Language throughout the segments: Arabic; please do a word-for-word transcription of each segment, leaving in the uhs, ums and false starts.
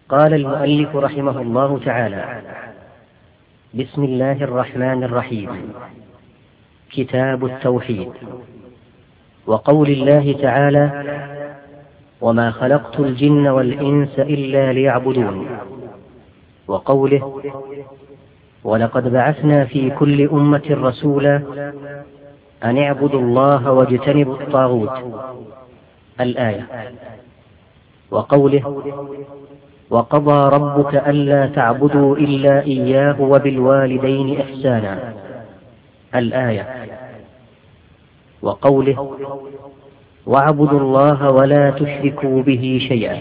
قال المؤلف رحمه الله تعالى: بسم الله الرحمن الرحيم. كتاب التوحيد. وقول الله تعالى: وما خلقت الجن والإنس إلا ليعبدون. وقوله: ولقد بعثنا في كل أمة رسولا أن اعبدوا الله واجتنبوا الطاغوت. الآية. وقوله: وقضى ربك ألا تعبدوا إلا إياه وبالوالدين إحسانا. الآية. وقوله: واعبدوا الله ولا تشركوا به شيئا.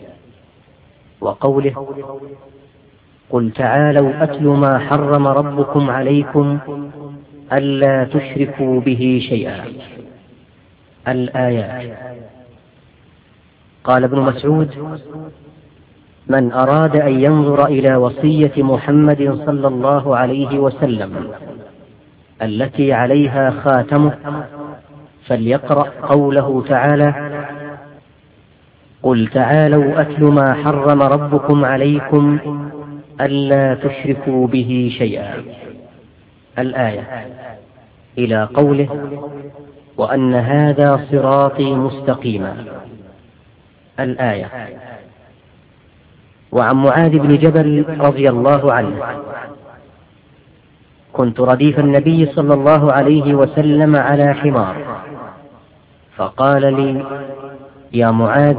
وقوله: قل تعالوا أتل ما حرم ربكم عليكم ألا تشركوا به شيئا. الآيات. قال ابن مسعود: من أراد أن ينظر إلى وصية محمد صلى الله عليه وسلم التي عليها خاتمه فليقرأ قوله تعالى: قل تعالوا أتل ما حرم ربكم عليكم ألا تشركوا به شيئا. الآية، إلى قوله: وأن هذا صراطي مستقيما. الآية. وعن معاذ بن جبل رضي الله عنه: كنت رديف النبي صلى الله عليه وسلم على حمار، فقال لي: يا معاذ،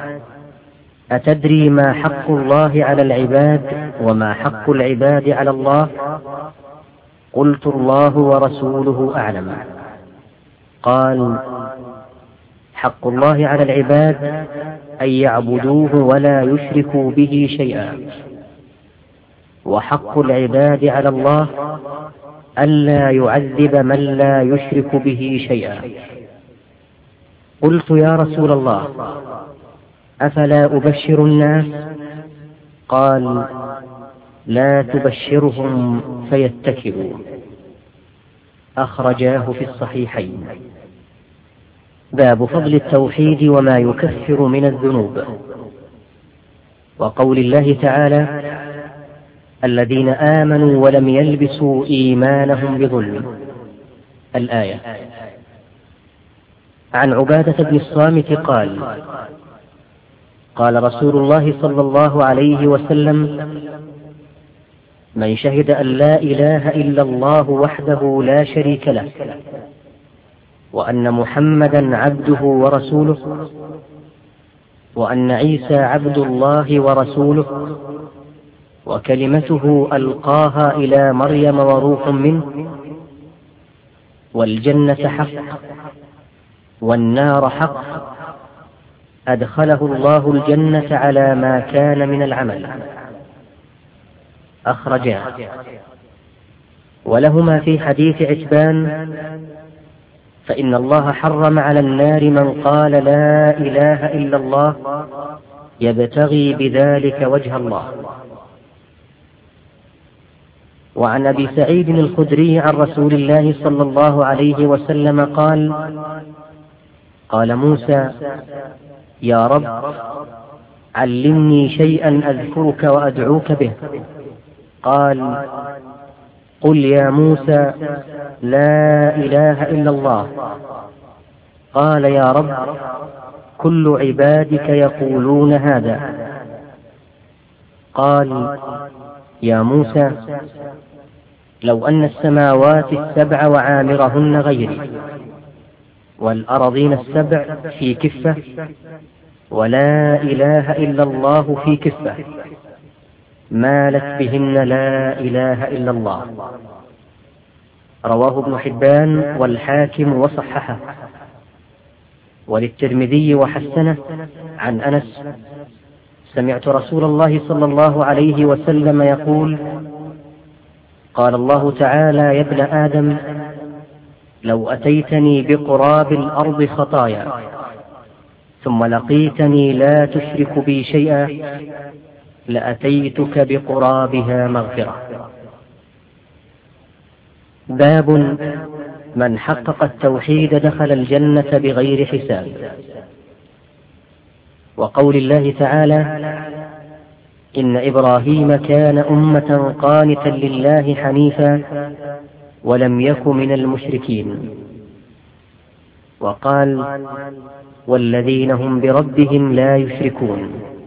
أتدري ما حق الله على العباد وما حق العباد على الله؟ قلت: الله ورسوله أعلم. قال: حق الله على العباد أن يعبدوه ولا يشركوا به شيئا، وحق العباد على الله ألا يعذب من لا يشرك به شيئا. قلت: يا رسول الله، أفلا أبشر الناس؟ قال: لا تبشرهم فيتكلوا. أخرجاه في الصحيحين. باب فضل التوحيد وما يكفر من الذنوب. وقول الله تعالى: الذين آمنوا ولم يلبسوا إيمانهم بظلم. الآية. عن عبادة بن الصامت قال: قال رسول الله صلى الله عليه وسلم: من شهد أن لا إله إلا الله وحده لا شريك له وأن محمدا عبده ورسوله وأن عيسى عبد الله ورسوله وكلمته ألقاها إلى مريم وروح منه، والجنة حق والنار حق، أدخله الله الجنة على ما كان من العمل. أخرجاه. ولهما في حديث عتبان: فإن الله حرم على النار من قال لا إله إلا الله يبتغي بذلك وجه الله. وعن أبي سعيد الخدري عن رسول الله صلى الله عليه وسلم قال: قال موسى: يا رب، علمني شيئا أذكرك وأدعوك به. قال: قل يا موسى لا إله إلا الله. قال: يا رب، كل عبادك يقولون هذا. قال: يا موسى، لو أن السماوات السبع وعامرهن غيري والأرضين السبع في كفة ولا إله إلا الله في كفة مالت بهن لا إله إلا الله. رواه ابن حبان والحاكم وصححه. وللترمذي وحسنه عن أنس: سمعت رسول الله صلى الله عليه وسلم يقول: قال الله تعالى: يا ابن آدم، لو أتيتني بقراب الأرض خطايا ثم لقيتني لا تشرك بي شيئا لأتيتك بقرابها مغفرة. باب من حقق التوحيد دخل الجنة بغير حساب. وقول الله تعالى: إن إبراهيم كان أمة قانتا لله حنيفا ولم يك من المشركين. وقال والذين هم بربهم لا يشركون.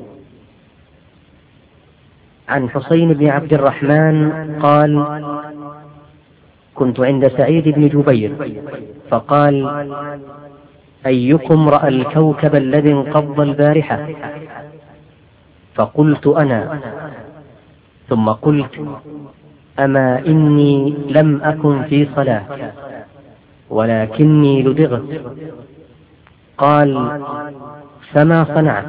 عن حسين بن عبد الرحمن قال كنت عند سعيد بن جبير فقال أيكم رأى الكوكب الذي انقض البارحة؟ فقلت أنا، ثم قلت أما إني لم أكن في صلاة ولكني لدغت. قال فما صنعت؟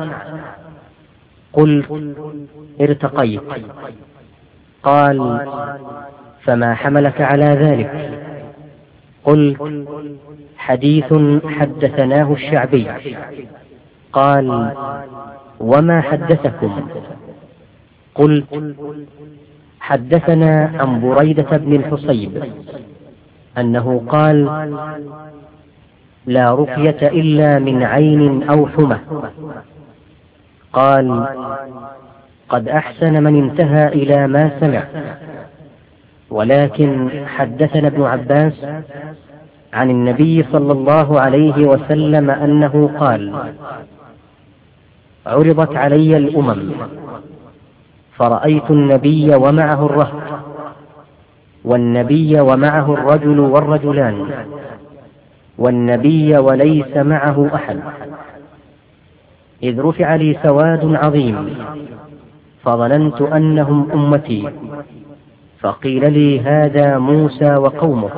قلت ارتقيت. قال فما حملك على ذلك؟ قلت حديث حدثناه الشعبي. قال وما حدثكم؟ قلت حدثنا عن بريدة بن الحصيب أنه قال لا رقية إلا من عين أو حمى. قال قد أحسن من انتهى إلى ما سمع. ولكن حدثنا ابن عباس عن النبي صلى الله عليه وسلم أنه قال عرضت علي الأمم فرأيت النبي ومعه الرهط والنبي ومعه الرجل والرجلان والنبي وليس معه أحد، إذ رفع لي سواد عظيم فظننت أنهم أمتي، فقيل لي هذا موسى وقومه،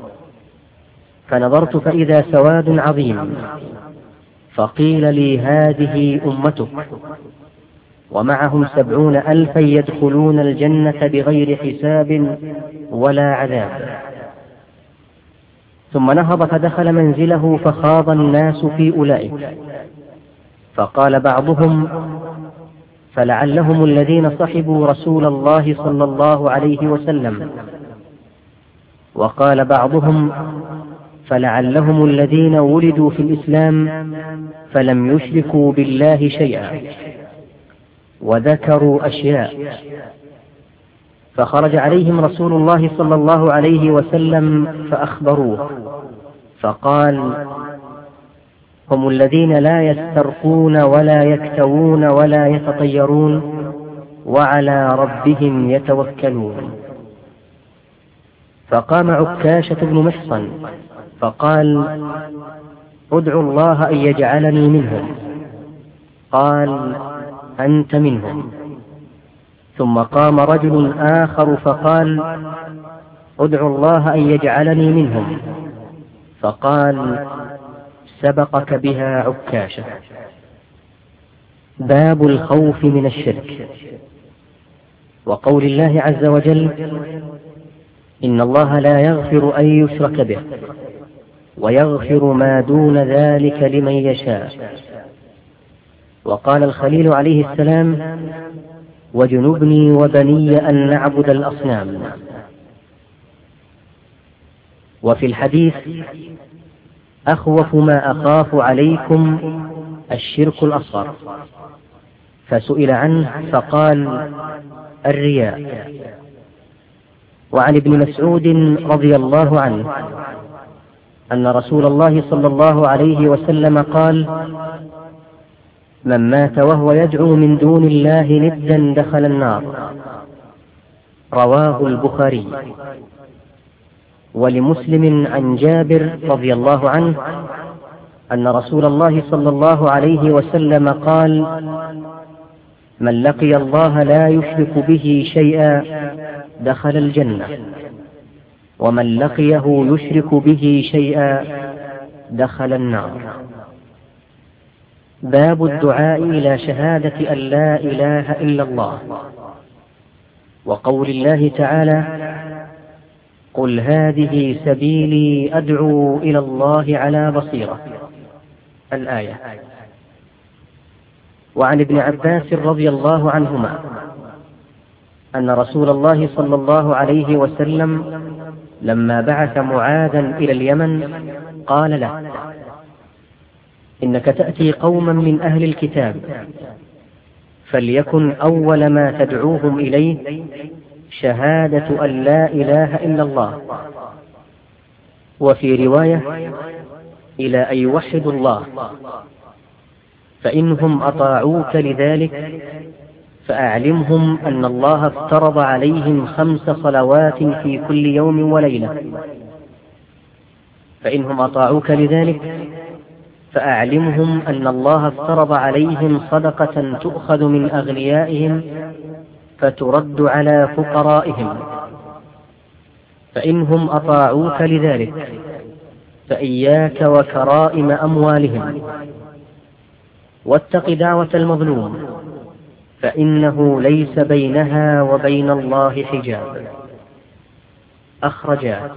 فنظرت فإذا سواد عظيم، فقيل لي هذه أمتك ومعهم سبعون ألفا يدخلون الجنة بغير حساب ولا عذاب. ثم نهض فدخل منزله فخاض الناس في أولئك، فقال بعضهم فلعلهم الذين صحبوا رسول الله صلى الله عليه وسلم، وقال بعضهم فلعلهم الذين ولدوا في الإسلام فلم يشركوا بالله شيئا، وذكروا أشياء. فخرج عليهم رسول الله صلى الله عليه وسلم فأخبروه، فقال هم الذين لا يسترقون ولا يكتوون ولا يتطيرون وعلى ربهم يتوكلون. فقام عكاشة بن محصن فقال ادعوا الله أن يجعلني منهم. قال أنت منهم. ثم قام رجل آخر فقال ادعوا الله أن يجعلني منهم. فقال سبقك بها عكاشة. باب الخوف من الشرك. وقول الله عز وجل إن الله لا يغفر أن يشرك به ويغفر ما دون ذلك لمن يشاء. وقال الخليل عليه السلام وجنبني وبني أن نعبد الأصنام. وفي الحديث أخوف ما أخاف عليكم الشرك الأصغر، فسئل عنه فقال الرياء. وعن ابن مسعود رضي الله عنه أن رسول الله صلى الله عليه وسلم قال من مات وهو يدعو من دون الله ندا دخل النار. رواه البخاري. ولمسلم عن جابر رضي الله عنه أن رسول الله صلى الله عليه وسلم قال من لقي الله لا يشرك به شيئا دخل الجنة، ومن لقيه يشرك به شيئا دخل النار. باب الدعاء إلى شهادة أن لا إله إلا الله. وقول الله تعالى قل هذه سبيلي أدعو إلى الله على بصيرة، الآية. وعن ابن عباس رضي الله عنهما أن رسول الله صلى الله عليه وسلم لما بعث معاذا إلى اليمن قال له إنك تأتي قوما من أهل الكتاب فليكن أول ما تدعوهم إليه شهادة أن لا إله إلا الله، وفي رواية إلى أن يوحدوا الله. فإنهم أطاعوك لذلك فأعلمهم أن الله افترض عليهم خمس صلوات في كل يوم وليلة. فإنهم أطاعوك لذلك فأعلمهم أن الله افترض عليهم صدقة تؤخذ من أغنيائهم فترد على فقرائهم. فإنهم أطاعوك لذلك فإياك وكرائم أموالهم، واتق دعوة المظلوم فإنه ليس بينها وبين الله حجاب. أخرجاه.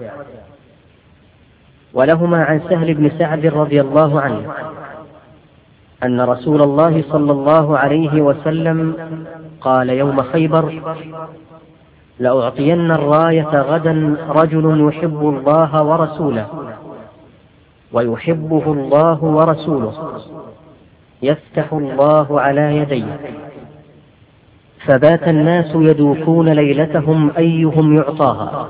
ولهما عن سهل بن سعد رضي الله عنه أن رسول الله صلى الله عليه وسلم قال يوم خيبر: لأعطين الراية غدا رجل يحب الله ورسوله ويحبه الله ورسوله، يفتح الله على يديه. فبات الناس يدوكون ليلتهم أيهم يعطاها،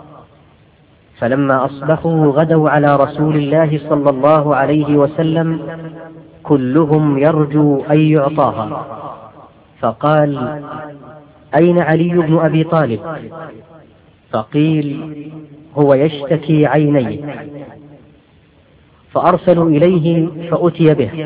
فلما أصبحوا غدوا على رسول الله صلى الله عليه وسلم كلهم يرجو أن يعطاها. فقال: أين علي بن أبي طالب؟ فقيل: هو يشتكي عينيه. فأرسلوا إليه فأتي به،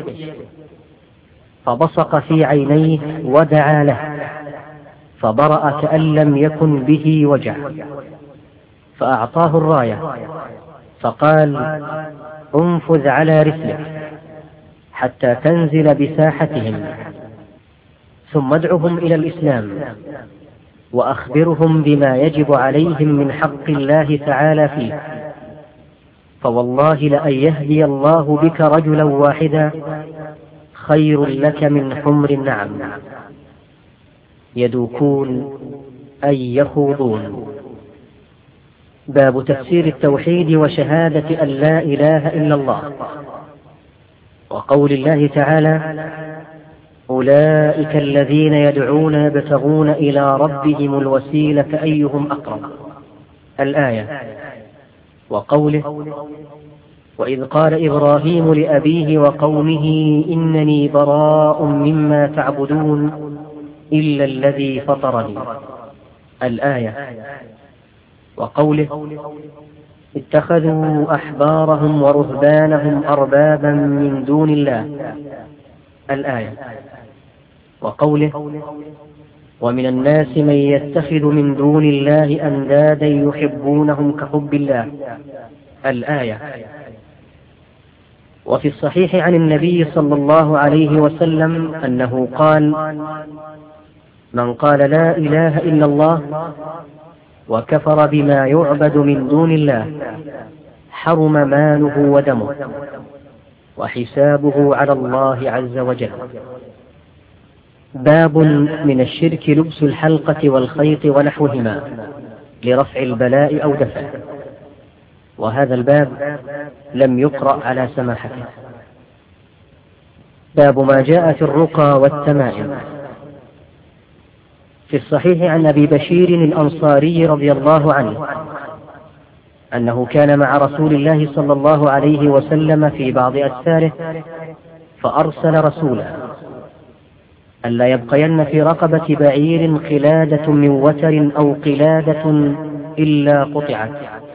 فبصق في عينيه ودعا له، فبرأ كأن لم يكن به وجع، فأعطاه الراية، فقال: انفذ على رسلك حتى تنزل بساحتهم، ثم ادعهم إلى الإسلام، وأخبرهم بما يجب عليهم من حق الله تعالى فيه، فوالله لأن يهدي الله بك رجلا واحدا خير لك من حمر النعم. يدوكون أي يخوضون. باب تفسير التوحيد وشهادة أن لا إله إلا الله. وقول الله تعالى: أولئك الذين يدعون يبتغون إلى ربهم الوسيلة أيهم أقرب. الآية. وقوله: وإذ قال إبراهيم لأبيه وقومه إنني براء مما تعبدون إلا الذي فطرني. الآية. وقوله: اتخذوا أحبارهم ورهبانهم أربابا من دون الله. الآية. وقوله: ومن الناس من يتخذ من دون الله أندادا يحبونهم كحب الله. الآية. وفي الصحيح عن النبي صلى الله عليه وسلم أنه قال: من قال لا إله إلا الله وكفر بما يعبد من دون الله حرم ماله ودمه وحسابه على الله عز وجل. باب من الشرك لبس الحلقة والخيط ونحوهما لرفع البلاء أو دفعه، وهذا الباب لم يقرأ على سماحته. باب ما جاء في الرقى والتمائم. في الصحيح عن أبي بشير الأنصاري رضي الله عنه أنه كان مع رسول الله صلى الله عليه وسلم في بعض أسفاره، فأرسل رسولا ألا يبقين في رقبة بعير قلادة من وتر أو قلادة إلا قطعت.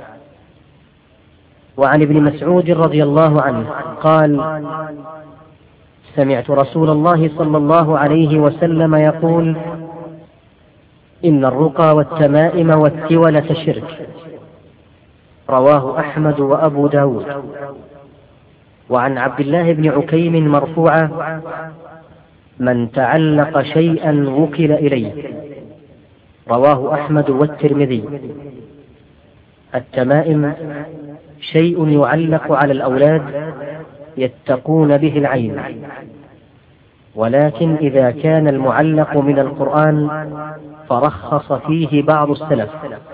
وعن ابن مسعود رضي الله عنه قال: سمعت رسول الله صلى الله عليه وسلم يقول: إن الرقى والتمائم والتولة شرك. رواه أحمد وأبو داود. وعن عبد الله بن عكيم مرفوعا: من تعلق شيئا وكل إليه. رواه أحمد والترمذي. التمائم شيء يعلق على الأولاد يتقون به العين، ولكن إذا كان المعلق من القرآن فرخص فيه بعض السلف،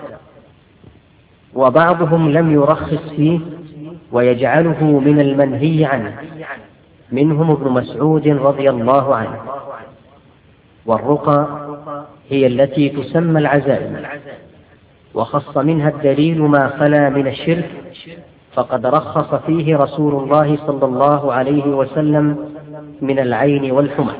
وبعضهم لم يرخص فيه ويجعله من المنهي عنه، منهم ابن مسعود رضي الله عنه. والرقى هي التي تسمى العزائم، وخص منها الدليل ما خلا من الشرك، فقد رخص فيه رسول الله صلى الله عليه وسلم من العين والحمى.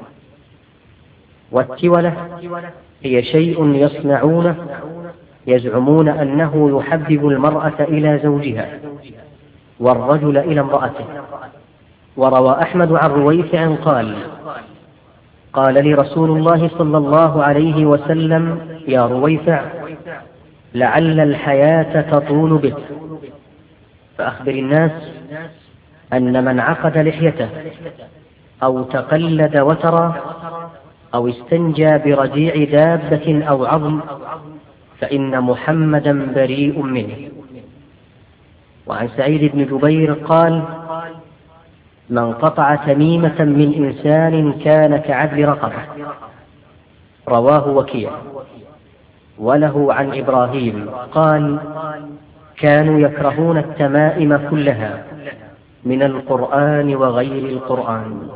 والتولة هي شيء يصنعونه يزعمون أنه يحبب المرأة إلى زوجها والرجل إلى امرأته. وروى أحمد عن رويفع قال: قال لي رسول الله صلى الله عليه وسلم: يا رويفع، لعل الحياة تطول بك، فأخبر الناس أن من عقد لحيته أو تقلد وترا أو استنجى برجيع دابة أو عظم فإن محمدا بريء منه. وعن سعيد بن جبير قال: من قطع تميمة من إنسان كان كعدل رقبة. رواه وكيع. وله عن إبراهيم قال: كانوا يكرهون التمائم كلها من القرآن وغير القرآن.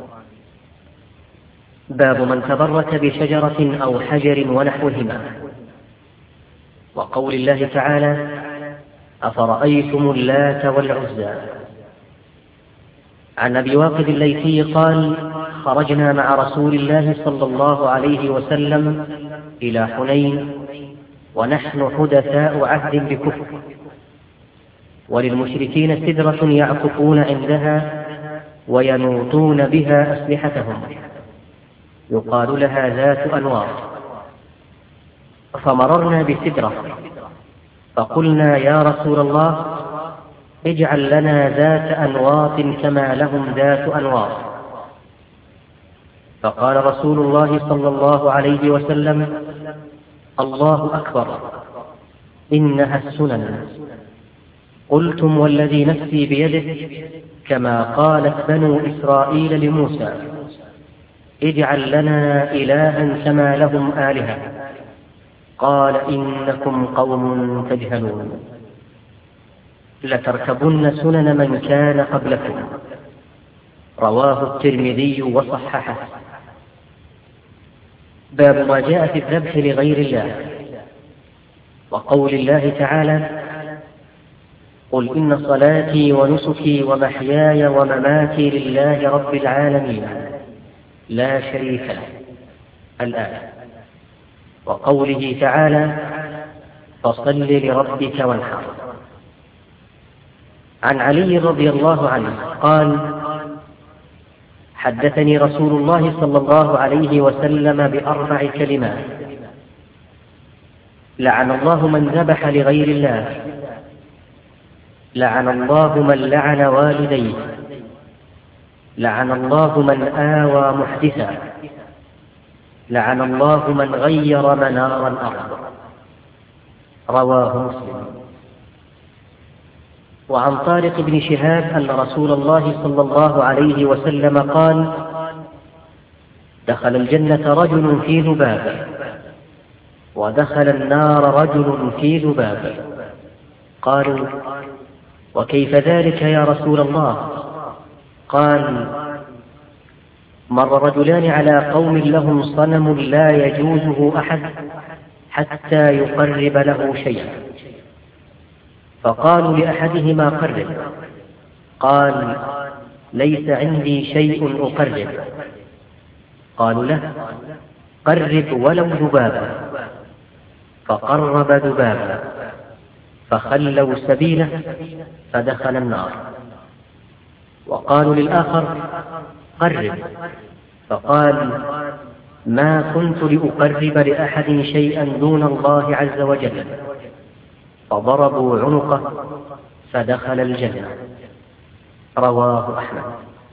باب من تبرك بشجرة أو حجر ونحوهما. وقول الله تعالى: أفرأيتم اللات والعزى. عن أبي واقد الليثي قال: خرجنا مع رسول الله صلى الله عليه وسلم إلى حنين ونحن حدثاء عهد بكفر، وللمشركين سدرة يعكفون عندها وينوطون بها أسلحتهم، يقال لها ذات أنواط. فمررنا بسدرة فقلنا: يا رسول الله، اجعل لنا ذات أنواط كما لهم ذات أنواط. فقال رسول الله صلى الله عليه وسلم: الله أكبر، إنها السنن. قلتم والذي نفسي بيده كما قالت بنو إسرائيل لموسى: اجعل لنا إلها كما لهم آلهة. قال: إنكم قوم تجهلون، لتركبن سنن من كان قبلكم. رواه الترمذي وصححه. باب ما جاء في الذبح لغير الله. وقول الله تعالى: قل إن صلاتي ونسكي ومحياي ومماتي لله رب العالمين لا شريك له. الآية. وقوله تعالى: فصل لربك وانحر. عن علي رضي الله عنه قال: حدثني رسول الله صلى الله عليه وسلم بأربع كلمات: لعن الله من ذبح لغير الله، لعن الله من لعن والديه، لعن الله من آوى محدثا، لعن الله من غير منار الأرض. رواه مسلم. وعن طارق بن شهاب أن رسول الله صلى الله عليه وسلم قال: دخل الجنة رجل في ذبابة، ودخل النار رجل في ذبابة. قالوا: وكيف ذلك يا رسول الله؟ قال: مر رجلان على قوم لهم صنم لا يجوزه أحد حتى يقرب له شيئا، فقالوا لأحدهما: قرب. قال: ليس عندي شيء أقرب. قالوا له: قرب ولو ذبابا. فقرب ذبابا، فخلوا سبيله فدخل النار. وقالوا للآخر: قرب. فقال: ما كنت لأقرب لأحد شيئا دون الله عز وجل. فضربوا عنقه فدخل الجنة. رواه أحمد.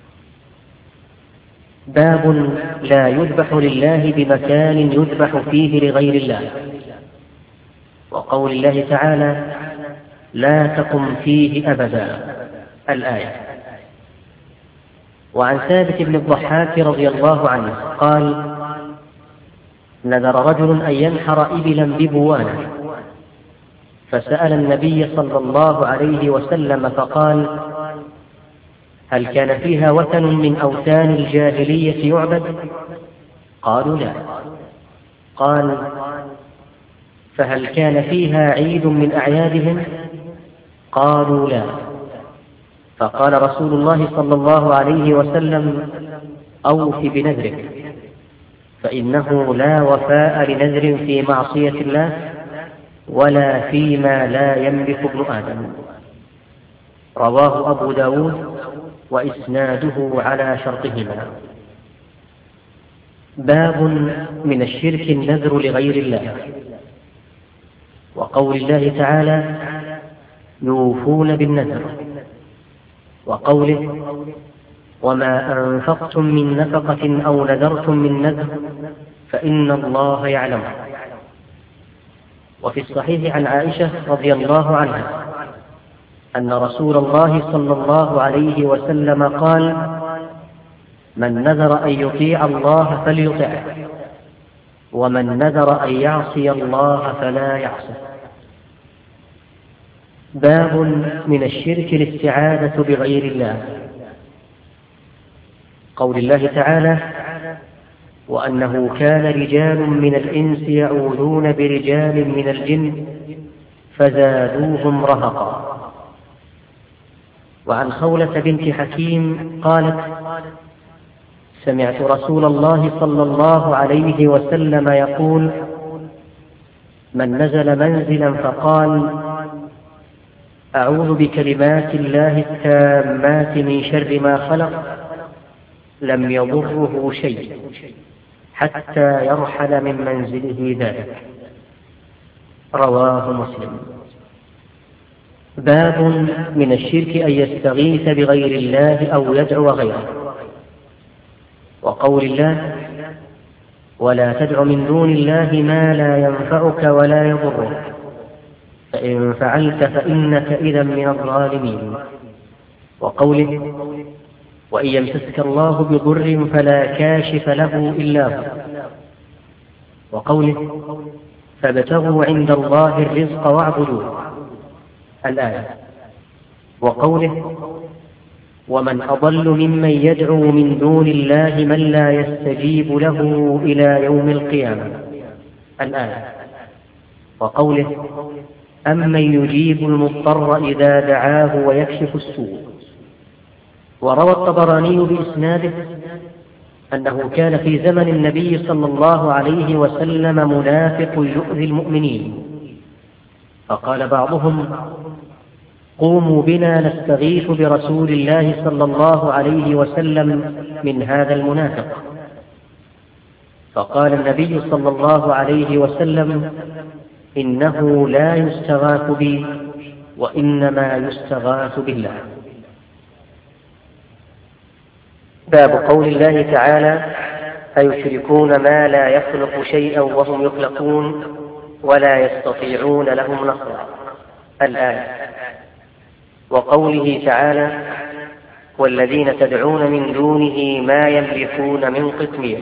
باب لا يذبح لله بمكان يذبح فيه لغير الله. وقول الله تعالى: لا تقم فيه أبدا. الآية. وعن ثابت بن الضحاك رضي الله عنه قال: نذر رجل أن ينحر إبلا ببوانه، فسأل النبي صلى الله عليه وسلم فقال: هل كان فيها وثن من أوثان الجاهلية يعبد؟ قالوا لا. قال: فهل كان فيها عيد من أعيادهم؟ قالوا لا. فقال رسول الله صلى الله عليه وسلم: أوف بنذرك، فإنه لا وفاء لنذر في معصية الله ولا فيما لا يملك ابن آدم. رواه أبو داود وإسناده على شرطهما. باب من الشرك النذر لغير الله. وقول الله تعالى: يوفون بالنذر. وقوله: وما أنفقتم من نفقة أو نذرتم من نذر فإن الله يعلمه. وفي الصحيح عن عائشة رضي الله عنها أن رسول الله صلى الله عليه وسلم قال: من نذر أن يطيع الله فليطعه، ومن نذر أن يعصي الله فلا يعصه. باب من الشرك الاستعاذة بغير الله. قول الله تعالى: وأنه كان رجال من الإنس يعوذون برجال من الجن فزادوهم رهقا. وعن خولة بنت حكيم قالت: سمعت رسول الله صلى الله عليه وسلم يقول: من نزل منزلا فقال: أعوذ بكلمات الله التامات من شر ما خلق، لم يضره شيء حتى يرحل من منزله ذلك. رواه مسلم. باب من الشرك أن يستغيث بغير الله أو يدعو غيره. وقول الله: ولا تدع من دون الله ما لا ينفعك ولا يضرك، فإن فعلت فإنك إذا من الظالمين. وقوله: وإن يمسسك الله بضر فلا كاشف له إلا هو. وقوله: فابتغوا عند الله الرزق واعبدوه. الآية. وقوله: ومن أضل ممن يدعو من دون الله من لا يستجيب له إلى يوم القيامة. الآية. وقوله: أمن يجيب المضطر إذا دعاه ويكشف السوء. وروى الطبراني بإسناده أنه كان في زمن النبي صلى الله عليه وسلم منافق يؤذي المؤمنين، فقال بعضهم: قوموا بنا نستغيث برسول الله صلى الله عليه وسلم من هذا المنافق. فقال النبي صلى الله عليه وسلم: إنه لا يستغاث بي وإنما يستغاث بالله. باب قول الله تعالى: أيشركون ما لا يخلق شيئا وهم يخلقون ولا يستطيعون لهم نصرا. الآية. وقوله تعالى: والذين تدعون من دونه ما يملكون من قطمير.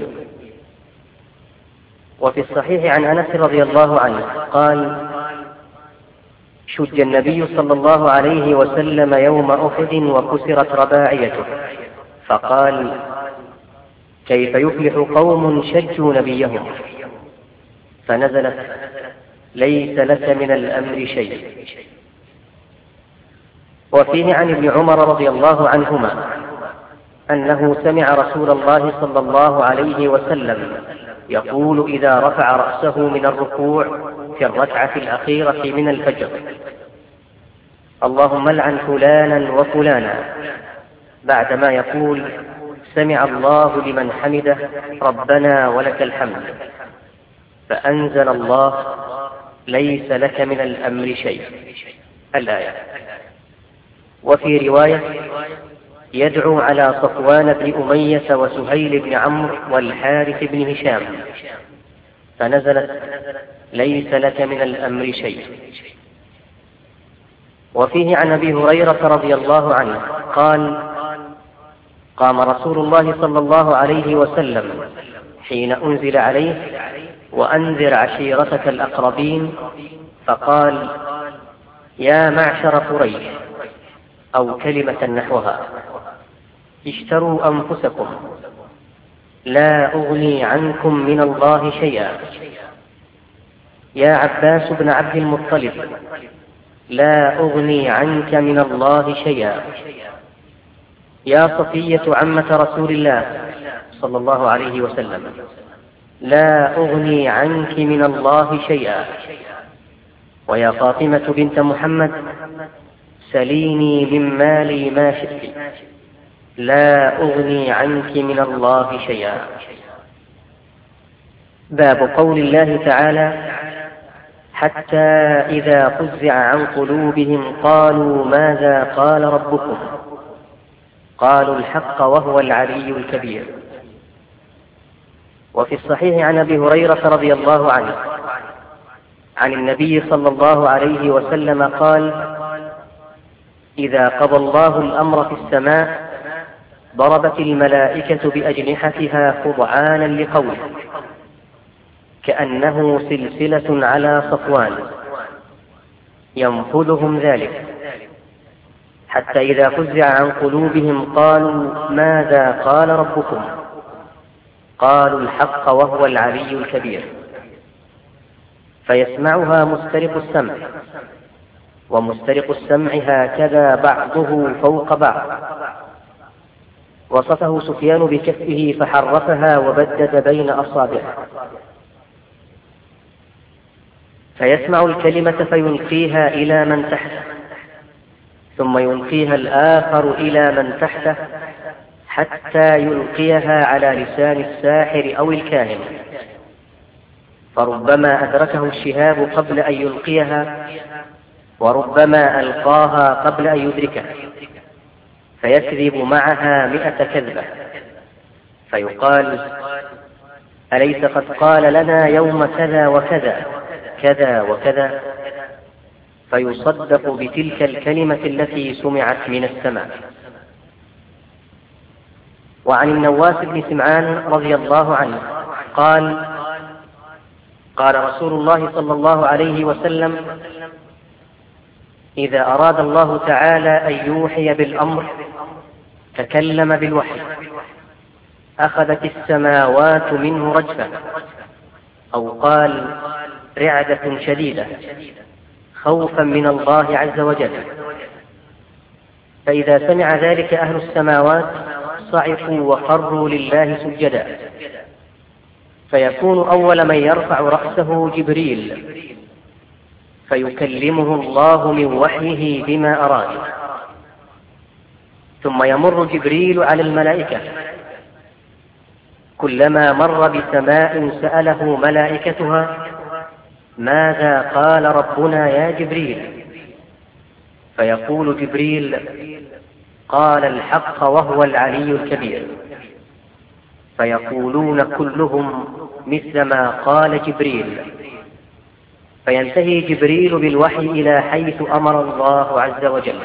وفي الصحيح عن أنس رضي الله عنه قال: شج النبي صلى الله عليه وسلم يوم أحد وكسرت رباعيته، فقال: كيف يفلح قوم شجوا نبيهم؟ فنزلت: ليس لك من الأمر شيء. وفيه عن ابن عمر رضي الله عنهما أنه سمع رسول الله صلى الله عليه وسلم يقول إذا رفع رأسه من الركوع في الركعة الأخيرة من الفجر: اللهم لعن فلانا وفلانا، بعدما يقول: سمع الله لمن حمده ربنا ولك الحمد، فأنزل الله: ليس لك من الأمر شيء. الآية. وفي رواية: يدعو على صفوان بن أمية وسهيل بن عمرو والحارث بن هشام، فنزلت: ليس لك من الأمر شيء. وفيه عن أبي هريرة رضي الله عنه قال: قام رسول الله صلى الله عليه وسلم حين أنزل عليه: وأنذر عشيرتك الأقربين، فقال: يا معشر قريش، أو كلمة نحوها: اشتروا أنفسكم، لا أغني عنكم من الله شيئا. يا عباس بن عبد المطلب، لا أغني عنك من الله شيئا. يا صفية عمة رسول الله صلى الله عليه وسلم، لا أغني عنك من الله شيئا. ويا فاطمة بنت محمد، سليني من مالي ما شئت، لا أغني عنك من الله شيئا. باب قول الله تعالى: حتى إذا فزع عن قلوبهم قالوا ماذا قال ربكم، قالوا الحق وهو العلي الكبير. وفي الصحيح عن أبي هريرة رضي الله عنه عن النبي صلى الله عليه وسلم قال: إذا قضى الله الأمر في السماء ضربت الملائكة بأجنحتها خضعانا لقوله، كأنه سلسلة على صفوان، ينفذهم ذلك، حتى إذا فزع عن قلوبهم قالوا ماذا قال ربكم، قالوا الحق وهو العلي الكبير. فيسمعها مسترق السمع، ومسترق السمع هكذا بعضه فوق بعض. وصفه سفيان بكفه فحرفها وبدد بين أصابعه. فيسمع الكلمة فيلقيها إلى من تحته، ثم يلقيها الآخر إلى من تحته، حتى يلقيها على لسان الساحر أو الكاهن، فربما أدركه الشهاب قبل أن يلقيها، وربما ألقاها قبل أن يدركه، فيكذب معها مئة كذبة، فيقال: أليس قد قال لنا يوم كذا وكذا كذا وكذا؟ فيصدق بتلك الكلمة التي سمعت من السماء. وعن النواس بن سمعان رضي الله عنه قال: قال رسول الله صلى الله عليه وسلم: إذا أراد الله تعالى أن يوحي بالأمر تكلم بالوحي، أخذت السماوات منه رجفة، أو قال رعدة شديدة، خوفا من الله عز وجل. فإذا سمع ذلك أهل السماوات صعقوا وخروا لله سجدا، فيكون أول من يرفع رأسه جبريل، فيكلمه الله من وحيه بما أراد. ثم يمر جبريل على الملائكة، كلما مر بسماء سأله ملائكتها: ماذا قال ربنا يا جبريل؟ فيقول جبريل: قال الحق وهو العلي الكبير. فيقولون كلهم مثل ما قال جبريل، فينتهي جبريل بالوحي إلى حيث أمر الله عز وجل.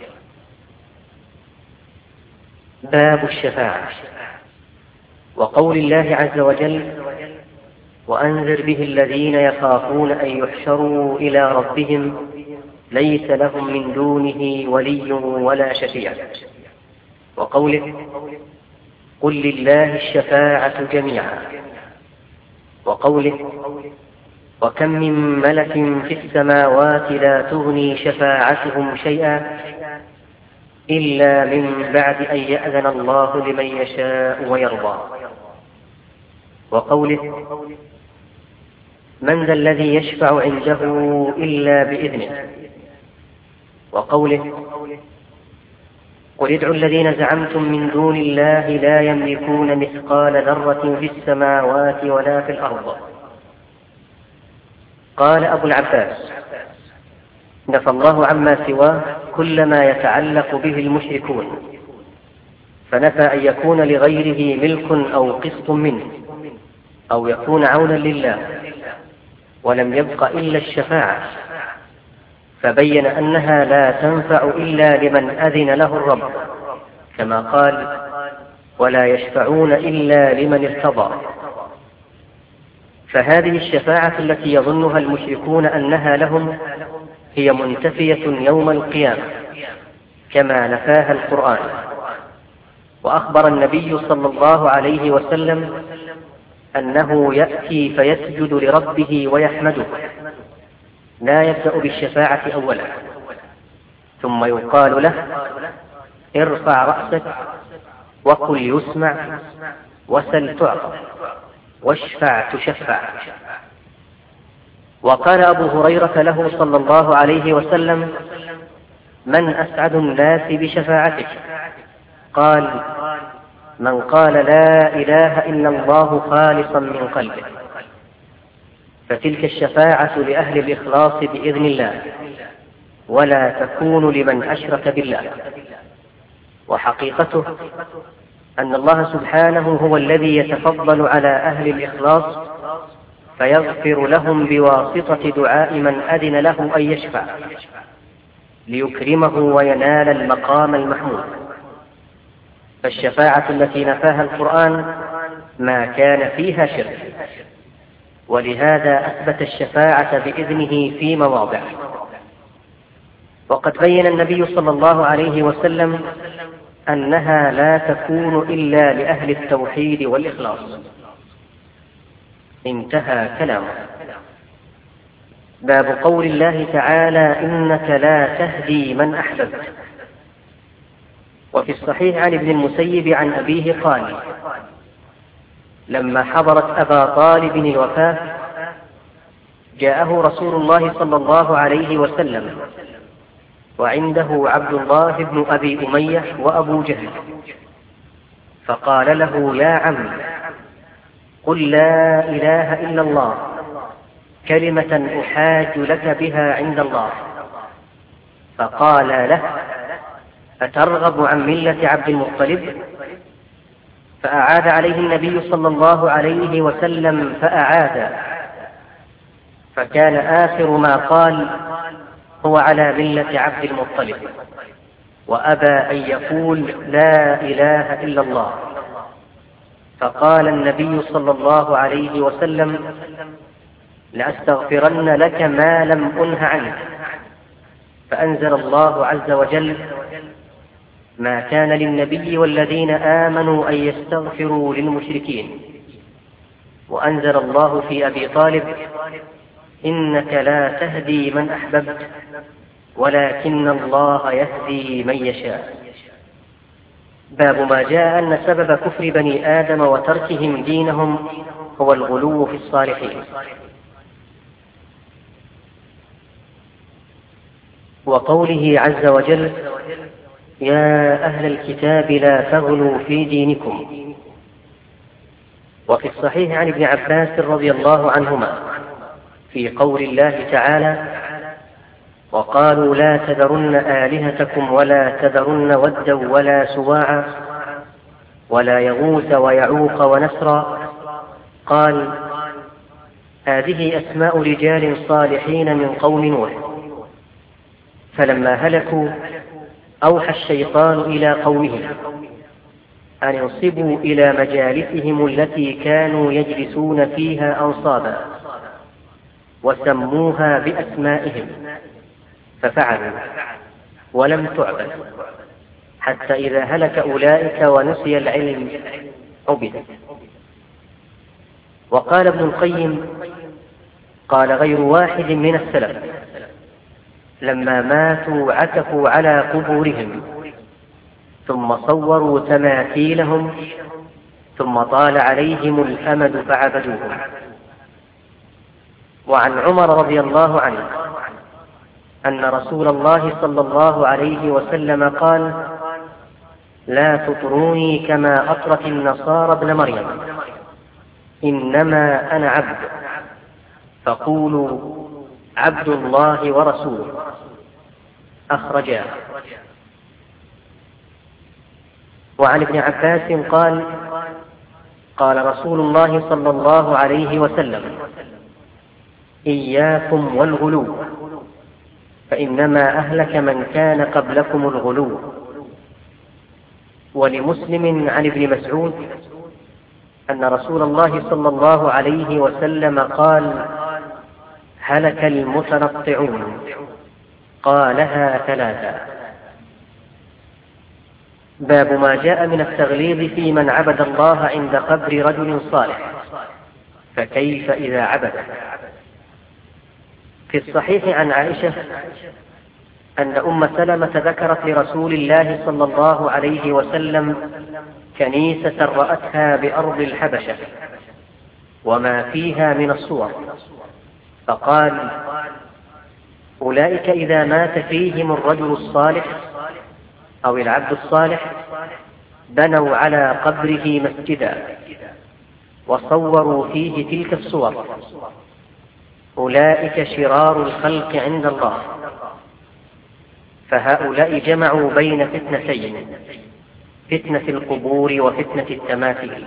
باب الشفاعة. وقول الله عز وجل: وأنذر به الذين يخافون أن يحشروا إلى ربهم ليس لهم من دونه ولي ولا شفيع. وقوله: قل لله الشفاعة جميعا. وقوله: وكم من ملك في السماوات لا تغني شفاعتهم شيئا إلا من بعد أن يأذن الله لمن يشاء ويرضى. وقوله: من ذا الذي يشفع عنده إلا بإذنه. وقوله: قل ادعوا الذين زعمتم من دون الله لا يملكون مثقال ذرة في السماوات ولا في الأرض. قال أبو العباس: نفى الله عما سواه كل ما يتعلق به المشركون، فنفى أن يكون لغيره ملك أو قسط منه أو يكون عونا لله، ولم يبق إلا الشفاعة، فبين أنها لا تنفع إلا لمن أذن له الرب، كما قال: ولا يشفعون إلا لمن ارتضى. فهذه الشفاعة التي يظنها المشركون أنها لهم هي منتفية يوم القيامة، كما نفاها القرآن. وأخبر النبي صلى الله عليه وسلم أنه يأتي فيسجد لربه ويحمده، لا يبدأ بالشفاعة أولا، ثم يقال له: ارفع رأسك وقل يسمع وسل تعطى واشفع تشفع. وقال أبو هريرة له صلى الله عليه وسلم: من أسعد الناس بشفاعتك؟ قال: من قال لا إله إلا الله خالصا من قلبه. فتلك الشفاعة لأهل الإخلاص بإذن الله، ولا تكون لمن أشرك بالله. وحقيقته أن الله سبحانه هو الذي يتفضل على أهل الإخلاص فيغفر لهم بواسطة دعاء من أذن له أن يشفع ليكرمه وينال المقام المحمود. فالشفاعة التي نفاها القرآن ما كان فيها شرك، ولهذا أثبت الشفاعة بإذنه في مواضع. وقد بين النبي صلى الله عليه وسلم أنها لا تكون إلا لأهل التوحيد والإخلاص. انتهى كلامه. باب قول الله تعالى: إنك لا تهدي من أحببت. وفي الصحيح عن ابن المسيب عن أبيه قال: لما حضرت أبا طالب الوفاة جاءه رسول الله صلى الله عليه وسلم وعنده عبد الله بن أبي أمية وأبو جهل، فقال له: يا عم، قل لا إله إلا الله كلمة أحاج لك بها عند الله. فقال له: أترغب عن ملة عبد المطلب؟ فأعاد عليه النبي صلى الله عليه وسلم فأعاد، فكان آخر ما قال: هو على ملة عبد المطلب، وأبى أن يقول لا إله إلا الله. فقال النبي صلى الله عليه وسلم: لأستغفرن لك ما لم أنه عنك. فأنزل الله عز وجل: ما كان للنبي والذين آمنوا أن يستغفروا للمشركين. وأنزل الله في أبي طالب: إنك لا تهدي من أحببت ولكن الله يهدي من يشاء. باب ما جاء أن سبب كفر بني آدم وتركهم دينهم هو الغلو في الصالحين. وقوله عز وجل: يا أهل الكتاب لا تغلوا في دينكم. وفي الصحيح عن ابن عباس رضي الله عنهما في قول الله تعالى: وقالوا لا تذرن آلهتكم ولا تذرن ودا ولا سواعا ولا يغوث ويعوق ونسرا. قال: هذه أسماء رجال صالحين من قوم نوح، فلما هلكوا أوحى الشيطان إلى قومهم أن ينصبوا إلى مجالسهم التي كانوا يجلسون فيها أنصابا، وسموها بأسمائهم، ففعلوا ولم تعبد، حتى إذا هلك أولئك ونسي العلم عبدت. وقال ابن القيم: قال غير واحد من السلف: لما ماتوا عكفوا على قبورهم، ثم صوروا تماثيلهم، ثم طال عليهم الأمد فعبدوهم. وعن عمر رضي الله عنه أن رسول الله صلى الله عليه وسلم قال: لا تطروني كما أطرت النصارى ابن مريم، إنما أنا عبد، فقولوا عبد الله ورسوله. أخرجاه. وعن ابن عباس قال: قال رسول الله صلى الله عليه وسلم: إياكم والغلو، فإنما أهلك من كان قبلكم الغلو. ولمسلم عن ابن مسعود أن رسول الله صلى الله عليه وسلم قال: هلك المتنطعون. قالها ثلاثة. باب ما جاء من التغليظ في من عبد الله عند قبر رجل صالح، فكيف إذا عبده؟ في الصحيح عن عائشة أن أم سلمة ذكرت لرسول الله صلى الله عليه وسلم كنيسة رأتها بأرض الحبشة وما فيها من الصور، فقال: أولئك إذا مات فيهم الرجل الصالح أو العبد الصالح بنوا على قبره مسجدا وصوروا فيه تلك الصور، أولئك شرار الخلق عند الله، فهؤلاء جمعوا بين فتنتين: فتنة القبور وفتنة التماثيل.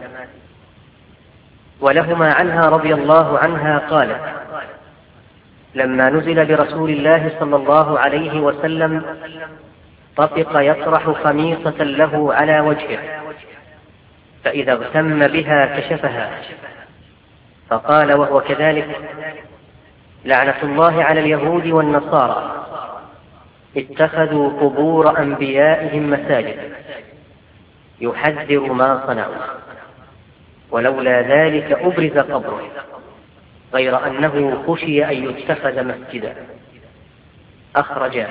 ولهما عنها رضي الله عنها قالت: لما نزل برسول الله صلى الله عليه وسلم طفق يطرح خميصة له على وجهه، فإذا اغتم بها كشفها، فقال وهو كذلك: لعنة الله على اليهود والنصارى، اتخذوا قبور أنبيائهم مساجد، يحذر ما صنعوا، ولولا ذلك أبرز قبره، غير أنه خشي أن يتخذ مسجدا. أخرجاه.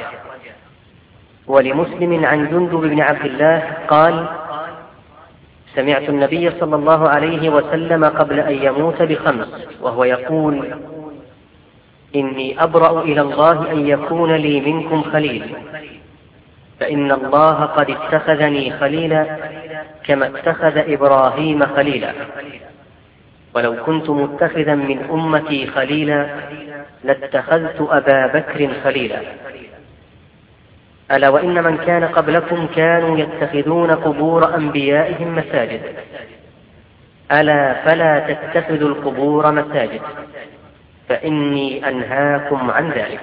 ولمسلم عن جندب بن عبد الله قال: سمعت النبي صلى الله عليه وسلم قبل أن يموت بخمس وهو يقول: إني أبرأ إلى الله أن يكون لي منكم خليل، فإن الله قد اتخذني خليلا كما اتخذ إبراهيم خليلا، ولو كنت متخذا من أمتي خليلا لاتخذت أبا بكر خليلا. ألا وإن من كان قبلكم كانوا يتخذون قبور أنبيائهم مساجد، ألا فلا تتخذوا القبور مساجد، فإني أنهاكم عن ذلك.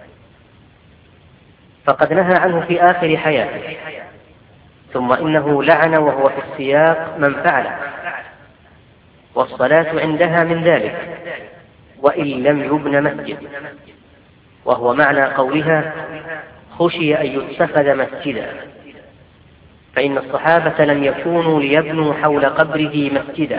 فقد نهى عنه في آخر حياته، ثم إنه لعن وهو في السياق من فعله، والصلاة عندها من ذلك وإن لم يبن مسجد، وهو معنى قولها: خشي أن يتخذ مسجدا، فإن الصحابة لم يكونوا ليبنوا حول قبره مسجدا،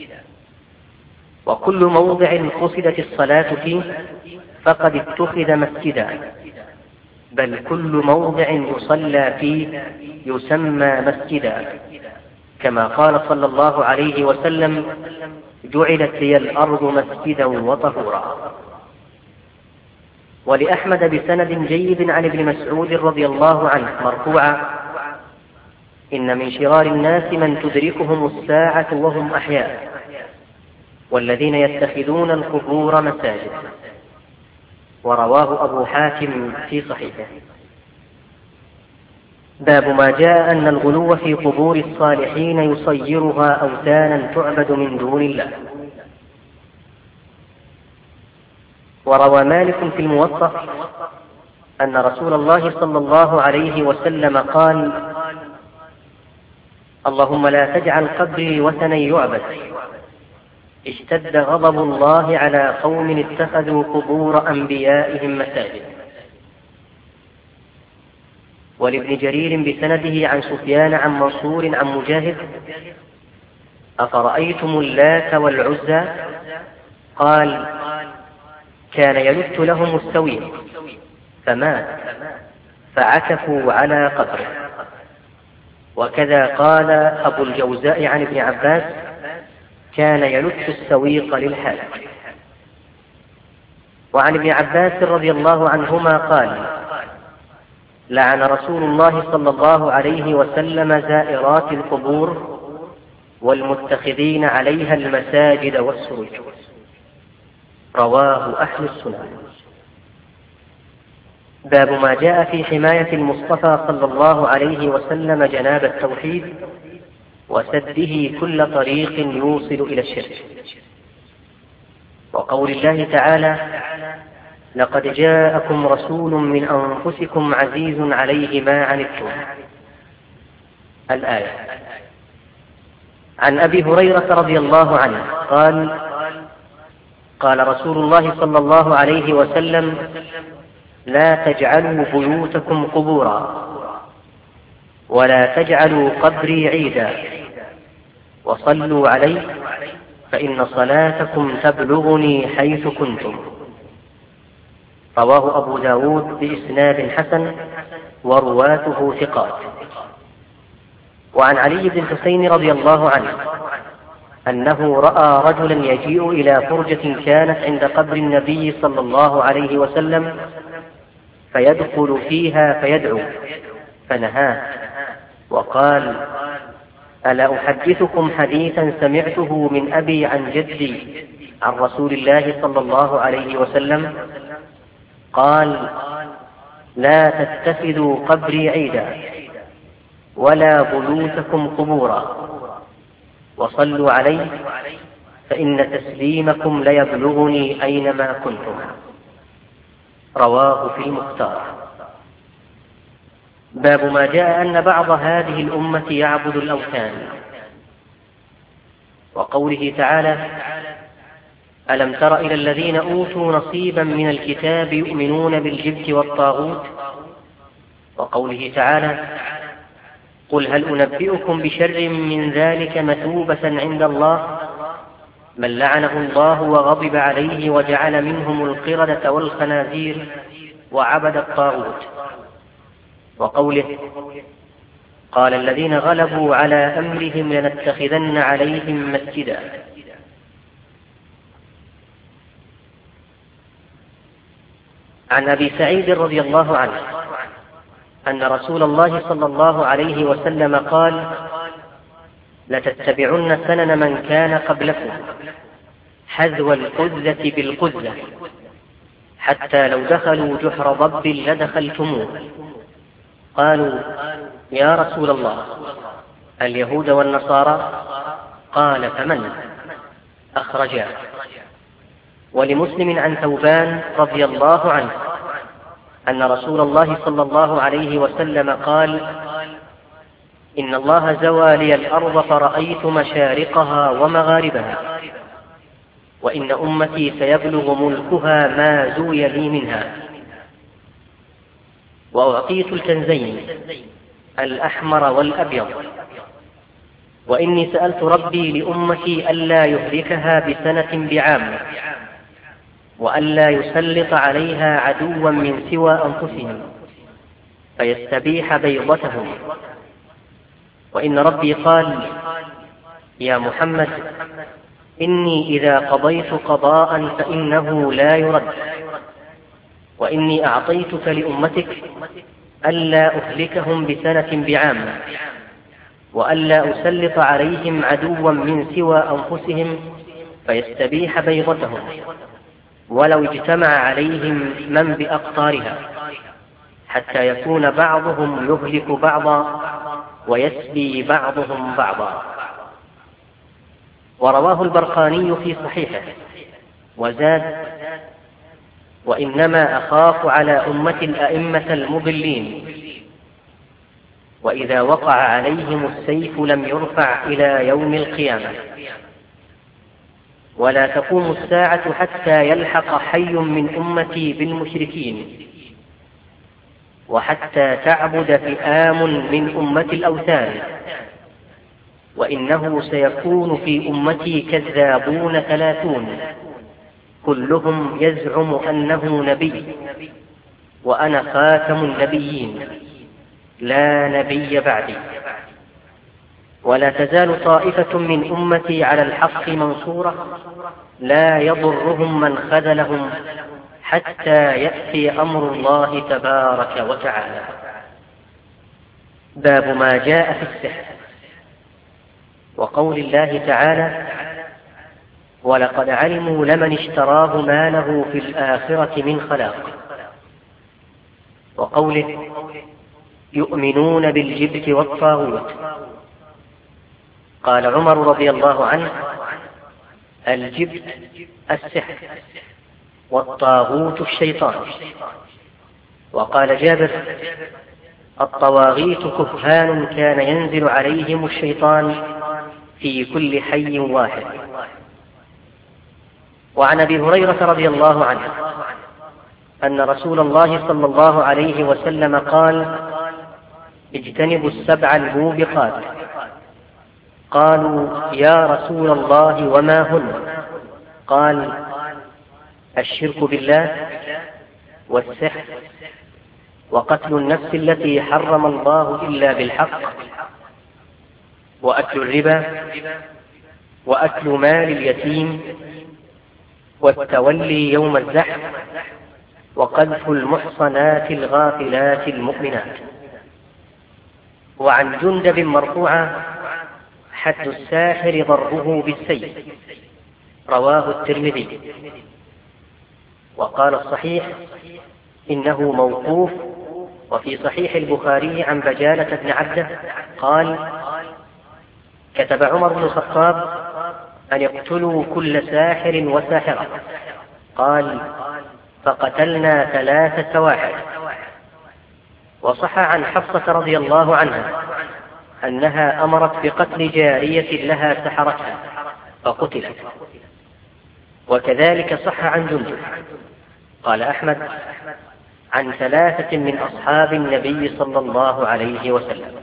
وكل موضع قصدت الصلاة فيه فقد اتخذ مسجدا، بل كل موضع يصلى فيه يسمى مسجدا، كما قال صلى الله عليه وسلم: جعلت لي الأرض مسجدا وطهورا. ولأحمد بسند جيد عن ابن مسعود رضي الله عنه مرفوعا: إن من شرار الناس من تدركهم الساعة وهم أحياء، والذين يتخذون القبور مساجد. ورواه أبو حاتم في صحيحه. باب ما جاء أن الغلو في قبور الصالحين يصيرها أوثانا تعبد من دون الله. وروى مالك في الموطأ أن رسول الله صلى الله عليه وسلم قال: اللهم لا تجعل قبري وثنا يعبد، اشتد غضب الله على قوم اتخذوا قبور أنبيائهم مساجد. ولابن جرير بسنده عن سفيان عن منصور عن مجاهد: أفرأيتم اللات والعزى؟ قال: كان يلت لهم السويق فمات فعكفوا على قبره. وكذا قال أبو الجوزاء عن ابن عباس: كان يلت السويق للحاج. وعن ابن عباس رضي الله عنهما قال: لعن رسول الله صلى الله عليه وسلم زائرات القبور والمتخذين عليها المساجد والسرج. رواه أهل السنن. باب ما جاء في حماية المصطفى صلى الله عليه وسلم جناب التوحيد وسده كل طريق يوصل إلى الشرك. وقول الله تعالى: لقد جاءكم رسول من أنفسكم عزيز عليه ما عنتم. الآية. عن أبي هريرة رضي الله عنه قال: قال رسول الله صلى الله عليه وسلم: لا تجعلوا بيوتكم قبورا. ولا تجعلوا قبري عيدا وصلوا علي فإن صلاتكم تبلغني حيث كنتم. رواه أبو داود بإسناد حسن ورواته ثقات. وعن علي بن الحسين رضي الله عنه أنه رأى رجلا يجيء إلى فرجة كانت عند قبر النبي صلى الله عليه وسلم فيدخل فيها فيدعو، فنهاه وقال: ألا أحدثكم حديثا سمعته من أبي عن جدي عن رسول الله صلى الله عليه وسلم؟ قال: لا تتخذوا قبري عيدا ولا بيوتكم قبورا وصلوا علي فإن تسليمكم ليبلغني أينما كنتم. رواه في المختار. باب ما جاء أن بعض هذه الأمة يعبد الأوثان. وقوله تعالى: ألم تر إلى الذين أوتوا نصيبا من الكتاب يؤمنون بالجبت والطاغوت. وقوله تعالى: قل هل أنبئكم بشر من ذلك مثوبة عند الله من لعنه الله وغضب عليه وجعل منهم القردة والخنازير وعبد الطاغوت. وقوله: قال الذين غلبوا على أمرهم لنتخذن عليهم مسجدا. عن أبي سعيد رضي الله عنه أن رسول الله صلى الله عليه وسلم قال: لتتبعن سنن من كان قبلكم حذو القذة بالقذة حتى لو دخلوا جحر ضب لدخلتموه. قالوا: يا رسول الله اليهود والنصارى؟ قال: فمن؟ أخرجاه. ولمسلم عن ثوبان رضي الله عنه أن رسول الله صلى الله عليه وسلم قال: إن الله زوى لي الأرض فرأيت مشارقها ومغاربها، وإن أمتي سيبلغ ملكها ما زوي لي منها. وأعطيت الكنزين الأحمر والأبيض، وإني سألت ربي لأمتي ألا يهلكها بسنة بعام، وألا يسلط عليها عدوا من سوى أنفسهم فيستبيح بيضتهم. وإن ربي قال: يا محمد إني إذا قضيت قضاء فإنه لا يرد، وإني أعطيتك لأمتك ألا أهلكهم بسنة بعام، وألا أسلط عليهم عدوا من سوى أنفسهم فيستبيح بيضتهم ولو اجتمع عليهم من بأقطارها، حتى يكون بعضهم يهلك بعضا ويسبي بعضهم بعضا. ورواه البرقاني في صحيحه وزاد: وإنما أخاف على أمة الأئمة المضلين، وإذا وقع عليهم السيف لم يرفع إلى يوم القيامة، ولا تقوم الساعة حتى يلحق حي من أمتي بالمشركين، وحتى تعبد فئام من أمة الأوثان، وإنه سيكون في أمتي كذابون ثلاثون كلهم يزعم أنه نبي، وأنا خاتم النبيين لا نبي بعدي. ولا تزال طائفة من أمتي على الحق منصورة لا يضرهم من خذلهم حتى يأتي أمر الله تبارك وتعالى. باب ما جاء في السحر. وقول الله تعالى: ولقد علموا لمن اشتراه ما له في الآخرة من خلاق. وقوله: يؤمنون بالجبت والطاغوت. قال عمر رضي الله عنه: الجبت السحر والطاغوت الشيطان. وقال جابر: الطواغيت كهان كان ينزل عليهم الشيطان في كل حي واحد. وعن أبي هريرة رضي الله عنه أن رسول الله صلى الله عليه وسلم قال: اجتنبوا السبع الموبقات. قالوا يا رسول الله وما هن؟ قال الشرك بالله، والسحر، وقتل النفس التي حرم الله إلا بالحق، وأكل الربا، وأكل مال اليتيم، والتولي يوم الزحف، وقذف المحصنات الغافلات المؤمنات. وعن جندب مرفوعا حد الساحر ضربه بالسيف، رواه الترمذي. وقال الصحيح إنه موقوف. وفي صحيح البخاري عن بجالة بن عبده قال كتب عمر بن الخطاب أن يقتلوا كل ساحر وساحرة. قال فقتلنا ثلاثة سواحر. وصح عن حفصة رضي الله عنها أنها أمرت بقتل جارية لها سحرتها فقتلت. وكذلك صح عن جندب. قال أحمد عن ثلاثة من أصحاب النبي صلى الله عليه وسلم.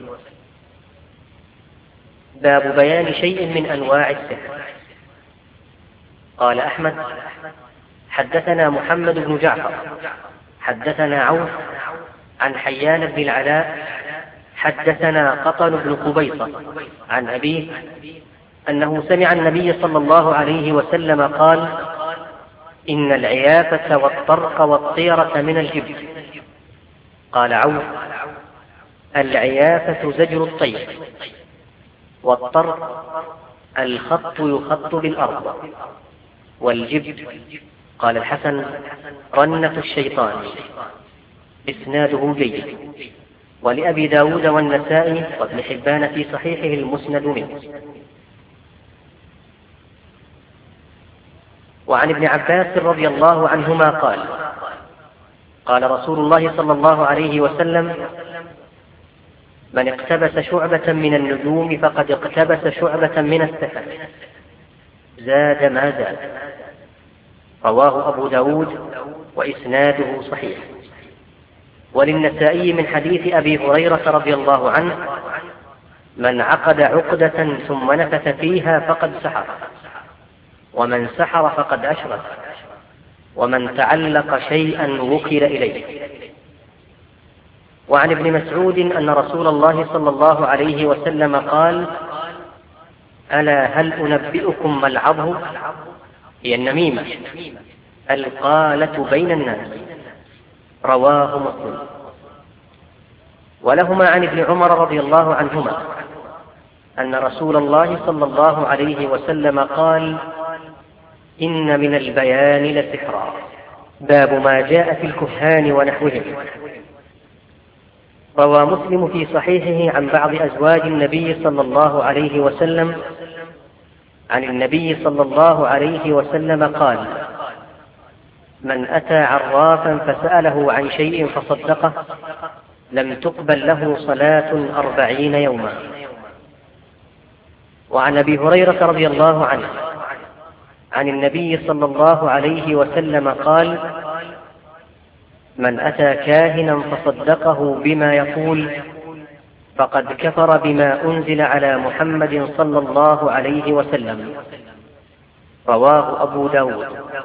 باب بيان شيء من أنواع السحر. قال أحمد حدثنا محمد بن جعفر حدثنا عوف عن حيان بن العلاء حدثنا قطن بن قبيصة عن أبيه أنه سمع النبي صلى الله عليه وسلم قال إن العيافة والطرق والطيرة من الجبت. قال عوف العيافة زجر الطير، والطرق الخط يخط بالأرض، والجبت قال الحسن رنة الشيطان. إسناده جيد. ولأبي داود والنسائي وابن حبان في صحيحه المسند منه. وعن ابن عباس رضي الله عنهما قال قال رسول الله صلى الله عليه وسلم من اقتبس شعبة من النجوم فقد اقتبس شعبة من السحر، زاد ما زاد. رواه أبو داود وإسناده صحيح. وللنسائي من حديث أبي هريرة رضي الله عنه من عقد عقدة ثم نفث فيها فقد سحر، ومن سحر فقد أشرك، ومن تعلق شيئا وكل إليه. وعن ابن مسعود أن رسول الله صلى الله عليه وسلم قال ألا هل أنبئكم ما العظه؟ هي النميمة القالة بين الناس. رواه مسلم. ولهما عن ابن عمر رضي الله عنهما أن رسول الله صلى الله عليه وسلم قال إن من البيان لسحرا. باب ما جاء في الكهان ونحوهم. روى مسلم في صحيحه عن بعض أزواج النبي صلى الله عليه وسلم عن النبي صلى الله عليه وسلم قال من أتى عرافا فسأله عن شيء فصدقه لم تقبل له صلاة أربعين يوما. وعن أبي هريرة رضي الله عنه عن النبي صلى الله عليه وسلم قال من أتى كاهنا فصدقه بما يقول فقد كفر بما أنزل على محمد صلى الله عليه وسلم. رواه أبو داود.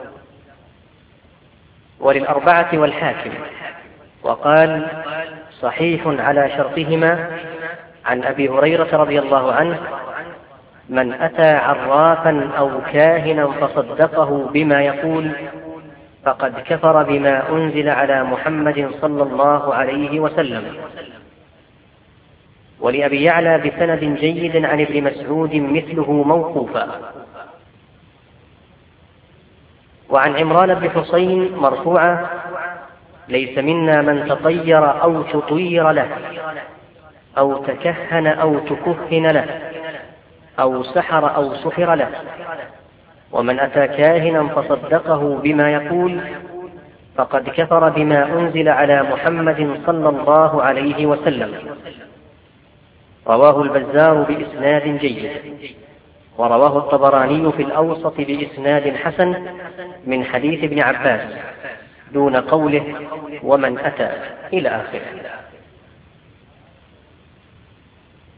وللأربعة والحاكم. وقال صحيح على شرطهما عن أبي هريرة رضي الله عنه من أتى عرافا أو كاهنا فصدقه بما يقول فقد كفر بما أنزل على محمد صلى الله عليه وسلم. ولأبي يعلى بسند جيد عن ابن مسعود مثله موقوفا. وعن عمران بن حسين مرفوعا ليس منا من تطير أو تطير له أو تكهن أو تكهن له أو سحر أو سحر له. ومن أتى كاهنا فصدقه بما يقول فقد كفر بما أنزل على محمد صلى الله عليه وسلم. رواه البزار بإسناد جيد. ورواه الطبراني في الأوسط بإسناد حسن من حديث ابن عباس دون قوله ومن أتى إلى آخره.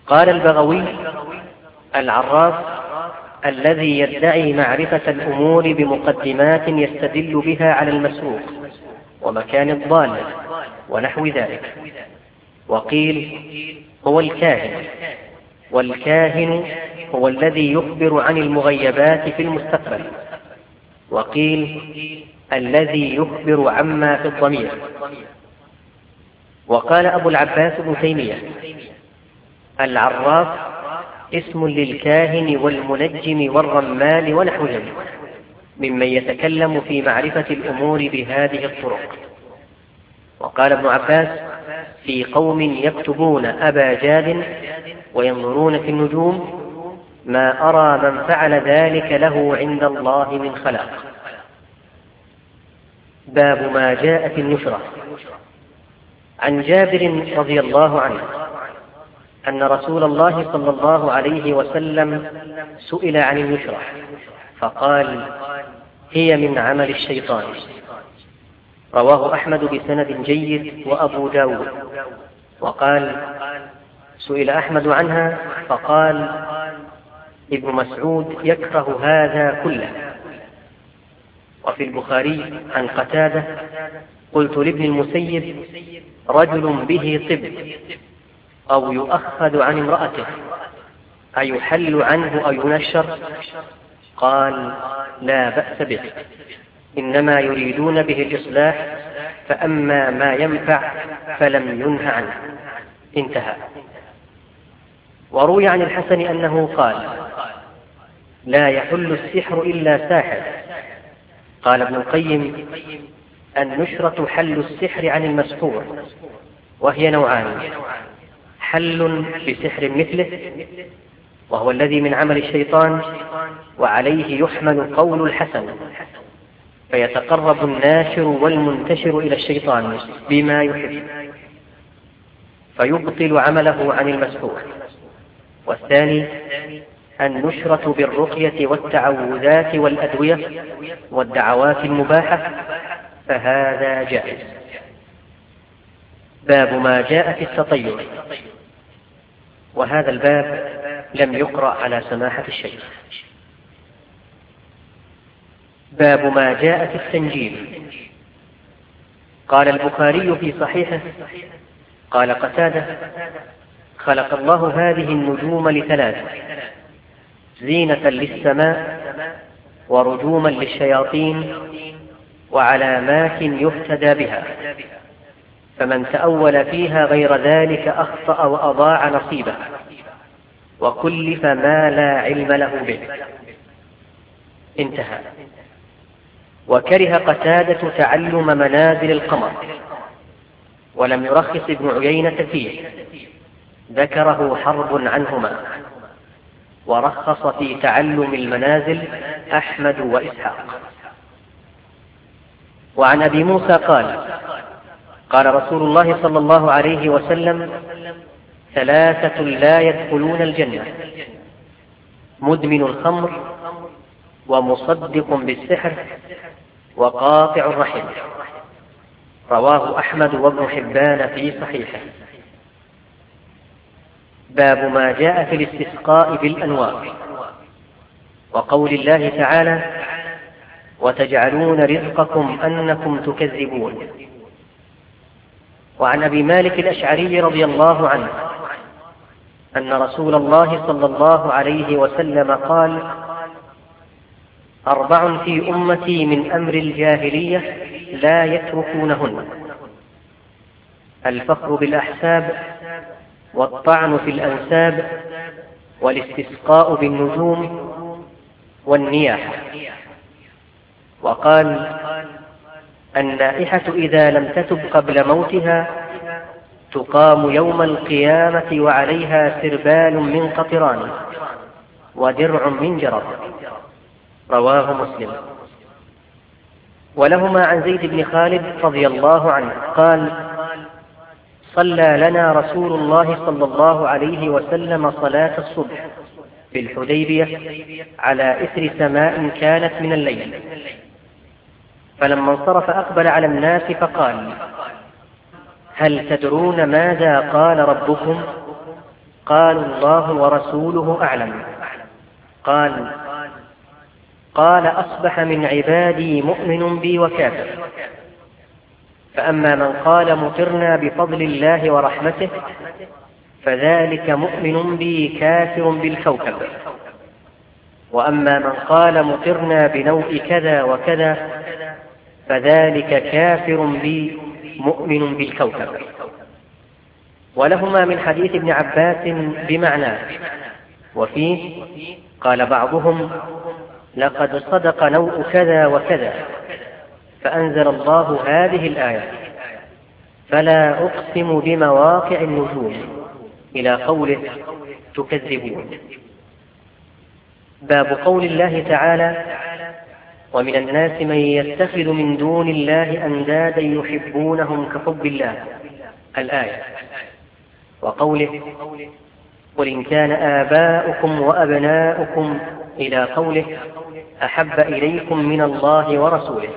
قال البغوي: العراف الذي يدعي معرفة الأمور بمقدمات يستدل بها على المسروق ومكان الضالة ونحو ذلك. وقيل: هو الكاهن، والكاهن هو الذي يخبر عن المغيبات في المستقبل. وقيل: الذي يخبر عما في الضمير. وقال أبو العباس ابن تيمية: العراف اسم للكاهن والمنجم والرمال ونحوهم ممن يتكلم في معرفة الأمور بهذه الطرق. وقال ابن عباس في قوم يكتبون أبا جاد وينظرون في النجوم: ما أرى من فعل ذلك له عند الله من خلاق. باب ما جاء في النشرة. عن جابر رضي الله عنه أن رسول الله صلى الله عليه وسلم سئل عن النشرة فقال: هي من عمل الشيطان. رواه أحمد بسند جيد وأبو داود. وقال: سئل أحمد عنها فقال: ابن مسعود يكره هذا كله. وفي البخاري عن قتادة: قلت لابن المسيب: رجل به طب أو يؤخذ عن امرأته أيحل عنه أو ينشر؟ قال: لا بأس به، إنما يريدون به الإصلاح، فأما ما ينفع فلم ينه عنه. انتهى. وروي عن الحسن أنه قال: لا يحل السحر إلا ساحر. قال ابن القيم: النشرة حل السحر عن المسحور، وهي نوعان: حل بسحر مثله وهو الذي من عمل الشيطان، وعليه يحمل قول الحسن، فيتقرب الناشر والمنتشر إلى الشيطان بما يحب فيبطل عمله عن المسحور. والثاني النشرة بالرقية والتعوذات والأدوية والدعوات المباحة، فهذا جائز. باب ما جاء في التطير. وهذا الباب لم يقرأ على سماحة الشيخ. باب ما جاء في التنجيم. قال البخاري في صحيحه: قال قتادة: خلق الله هذه النجوم لثلاث: زينة للسماء، ورجوما للشياطين، وعلامات يهتدى بها، فمن تأول فيها غير ذلك أخطأ وأضاع نصيبه، وكلف ما لا علم له به. انتهى. وكره قتادة تعلم منازل القمر، ولم يرخص ابن عيينة فيه، ذكره حرب عنهما. ورخص في تعلم المنازل أحمد وإسحاق. وعن أبي موسى قال: قال رسول الله صلى الله عليه وسلم: ثلاثة لا يدخلون الجنة: مدمن الخمر، ومصدق بالسحر، وقاطع الرحم. رواه أحمد وابن حبان في صحيحه. باب ما جاء في الاستسقاء بالأنواع. وقول الله تعالى: وتجعلون رزقكم أنكم تكذبون. وعن أبي مالك الأشعري رضي الله عنه أن رسول الله صلى الله عليه وسلم قال: أربع في أمتي من أمر الجاهلية لا يتركونهن: الفخر بالأحساب، والطعن في الأنساب، والاستسقاء بالنجوم، والنياحة. وقال: النائحة إذا لم تتب قبل موتها تقام يوم القيامة وعليها سربال من قطران ودرع من جرب. رواه مسلم. ولهما عن زيد بن خالد رضي الله عنه قال: صلى لنا رسول الله صلى الله عليه وسلم صلاة الصبح في الحديبية على إثر سماء كانت من الليل، فلما انصرف أقبل على الناس فقال: هل تدرون ماذا قال ربكم؟ قالوا الله ورسوله أعلم. قال قال أصبح من عبادي مؤمن بي وكافر. فأما من قال مطرنا بفضل الله ورحمته فذلك مؤمن بي كافر بالكوكب. وأما من قال مطرنا بنوء كذا وكذا فذلك كافر بي مؤمن بالكوكب. ولهما من حديث ابن عباس بمعناه، وفيه قال بعضهم لقد صدق نوء كذا وكذا، فأنزل الله هذه الآية فلا أقسم بمواقع النجوم إلى قوله تكذبون. باب قول الله تعالى ومن الناس من يتخذ من دون الله أندادا يحبونهم كحب الله، الآية. وقوله قل إن كان آباؤكم وأبناؤكم إلى قوله أحب إليكم من الله ورسوله.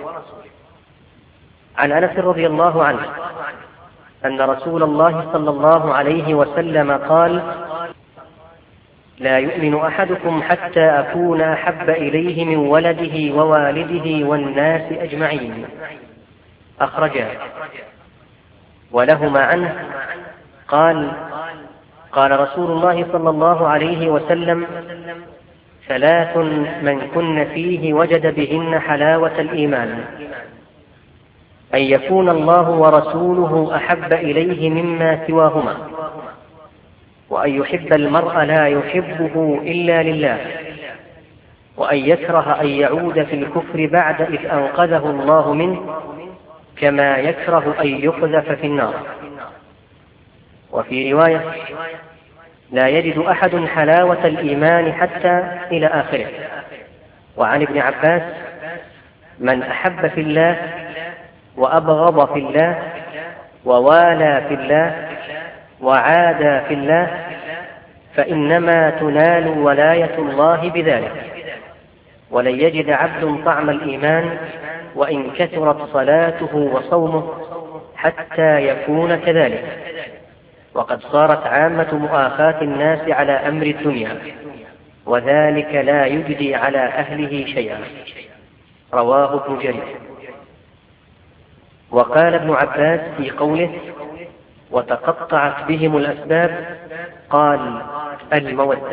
عن أنس رضي الله عنه أن رسول الله صلى الله عليه وسلم قال لا يؤمن أحدكم حتى أكون أحب إليه من ولده ووالده والناس أجمعين، أخرجاه. ولهما عنه قال قال رسول الله صلى الله عليه وسلم ثلاث من كن فيه وجد بهن حلاوة الإيمان: أن يكون الله ورسوله أحب إليه مما سواهما، وأن يحب المرء لا يحبه إلا لله، وأن يكره أن يعود في الكفر بعد إذ أنقذه الله منه كما يكره أن يقذف في النار. وفي رواية لا يجد أحد حلاوة الإيمان حتى إلى آخره. وعن ابن عباس من أحب في الله وأبغض في الله ووالى في الله وعادى في الله فإنما تنال ولاية الله بذلك. ولن يجد عبد طعم الإيمان وإن كثرت صلاته وصومه حتى يكون كذلك. وقد صارت عامة مؤاخاة الناس على أمر الدنيا، وذلك لا يجدي على أهله شيئا. رواه ابن جرير. وقال ابن عباس في قوله وتقطعت بهم الأسباب قال المودة.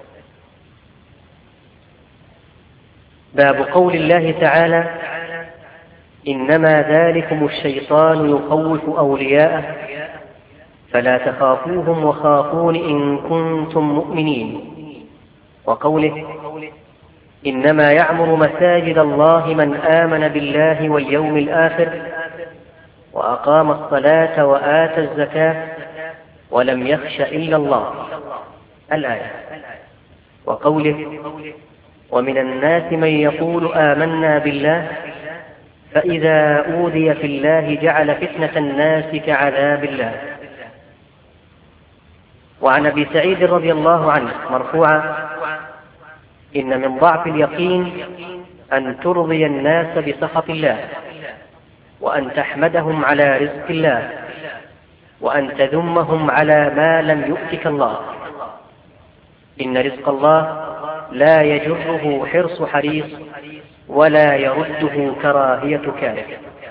باب قول الله تعالى إنما ذلكم الشيطان يخوف أولياءه فلا تخافوهم وخافون إن كنتم مؤمنين. وقوله إنما يعمر مساجد الله من آمن بالله واليوم الآخر وأقام الصلاة وآتى الزكاة ولم يخش إلا الله، الآية. وقوله ومن الناس من يقول آمنا بالله فإذا أوذي في الله جعل فتنة الناس كعذاب الله. وعن أبي سعيد رضي الله عنه مرفوعا إن من ضعف اليقين أن ترضي الناس بسخط الله، وأن تحمدهم على رزق الله، وأن تذمهم على ما لم يؤتك الله. إن رزق الله لا يجره حرص حريص ولا يرده كراهية كاره.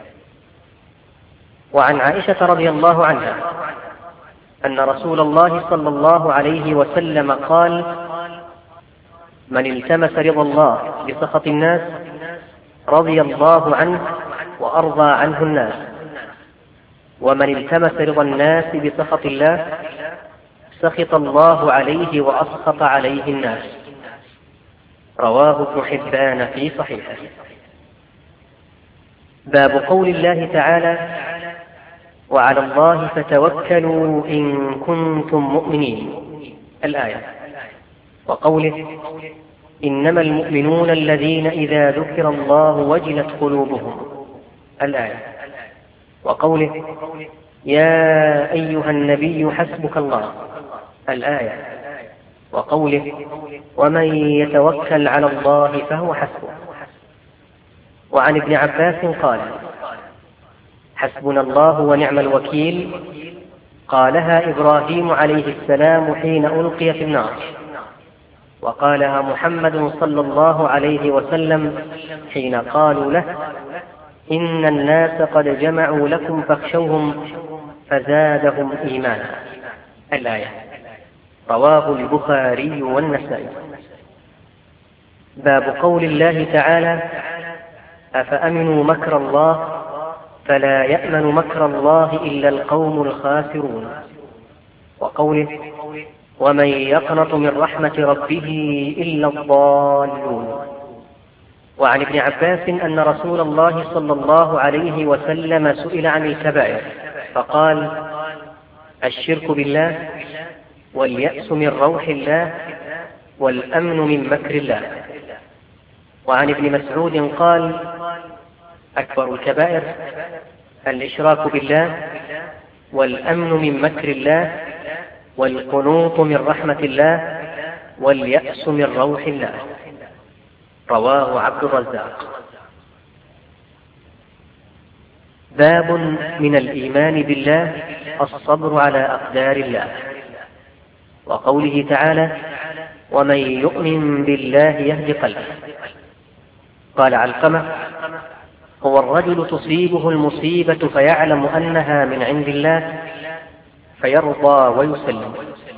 وعن عائشة رضي الله عنها أن رسول الله صلى الله عليه وسلم قال من التمس رضا الله بسخط الناس رضي الله عنه وأرضى عنه الناس، ومن التمس رضا الناس بسخط الله سخط الله عليه وأسخط عليه الناس. رواه ابن حبان في صحيحه. باب قول الله تعالى وعلى الله فتوكلوا إن كنتم مؤمنين، الآية. وقوله إنما المؤمنون الذين إذا ذكر الله وجلت قلوبهم، الآية. وقوله يا أيها النبي حسبك الله، الآية. وقوله ومن يتوكل على الله فهو حسبه. وعن ابن عباس قال حسبنا الله ونعم الوكيل قالها إبراهيم عليه السلام حين ألقي في النار، وقالها محمد صلى الله عليه وسلم حين قالوا له: إن الناس قد جمعوا لكم فاخشوهم فزادهم إيمانا. الآية. رواه البخاري والنسائي. باب قول الله تعالى: أفأمنوا مكر الله فلا يأمن مكر الله إلا القوم الخاسرون. وقوله: ومن يقنط من رحمة ربه إلا الضالون. وعن ابن عباس أن رسول الله صلى الله عليه وسلم سئل عن الكبائر فقال: الشرك بالله، واليأس من روح الله، والأمن من مكر الله. وعن ابن مسعود قال: أكبر الكبائر الإشراك بالله، والأمن من مكر الله، والقنوط من رحمة الله، واليأس من روح الله. رواه عبد الرزاق. باب من الإيمان بالله الصبر على أقدار الله. وقوله تعالى: ومن يؤمن بالله يهد قلبه. قال علقمة: هو الرجل تصيبه المصيبة فيعلم أنها من عند الله فيرضى ويسلم.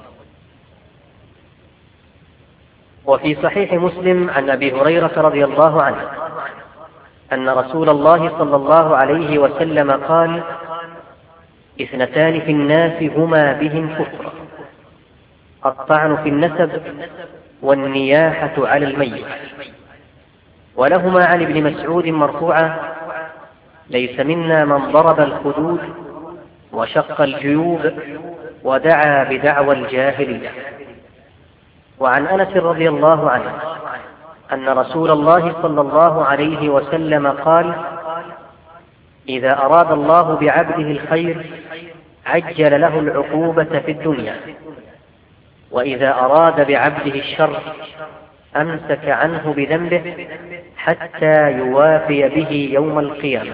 وفي صحيح مسلم عن أبي هريرة رضي الله عنه أن رسول الله صلى الله عليه وسلم قال: اثنتان في الناس هما بهم كفر: الطعن في النسب، والنياحة على الميت. ولهما عن ابن مسعود مرفوعا: ليس منا من ضرب الخدود وشق الجيوب ودعا بدعوى الجاهلية. وعن أنس رضي الله عنه أن رسول الله صلى الله عليه وسلم قال: إذا أراد الله بعبده الخير عجل له العقوبة في الدنيا، وإذا أراد بعبده الشر أمسك عنه بذنبه حتى يوافي به يوم القيامة.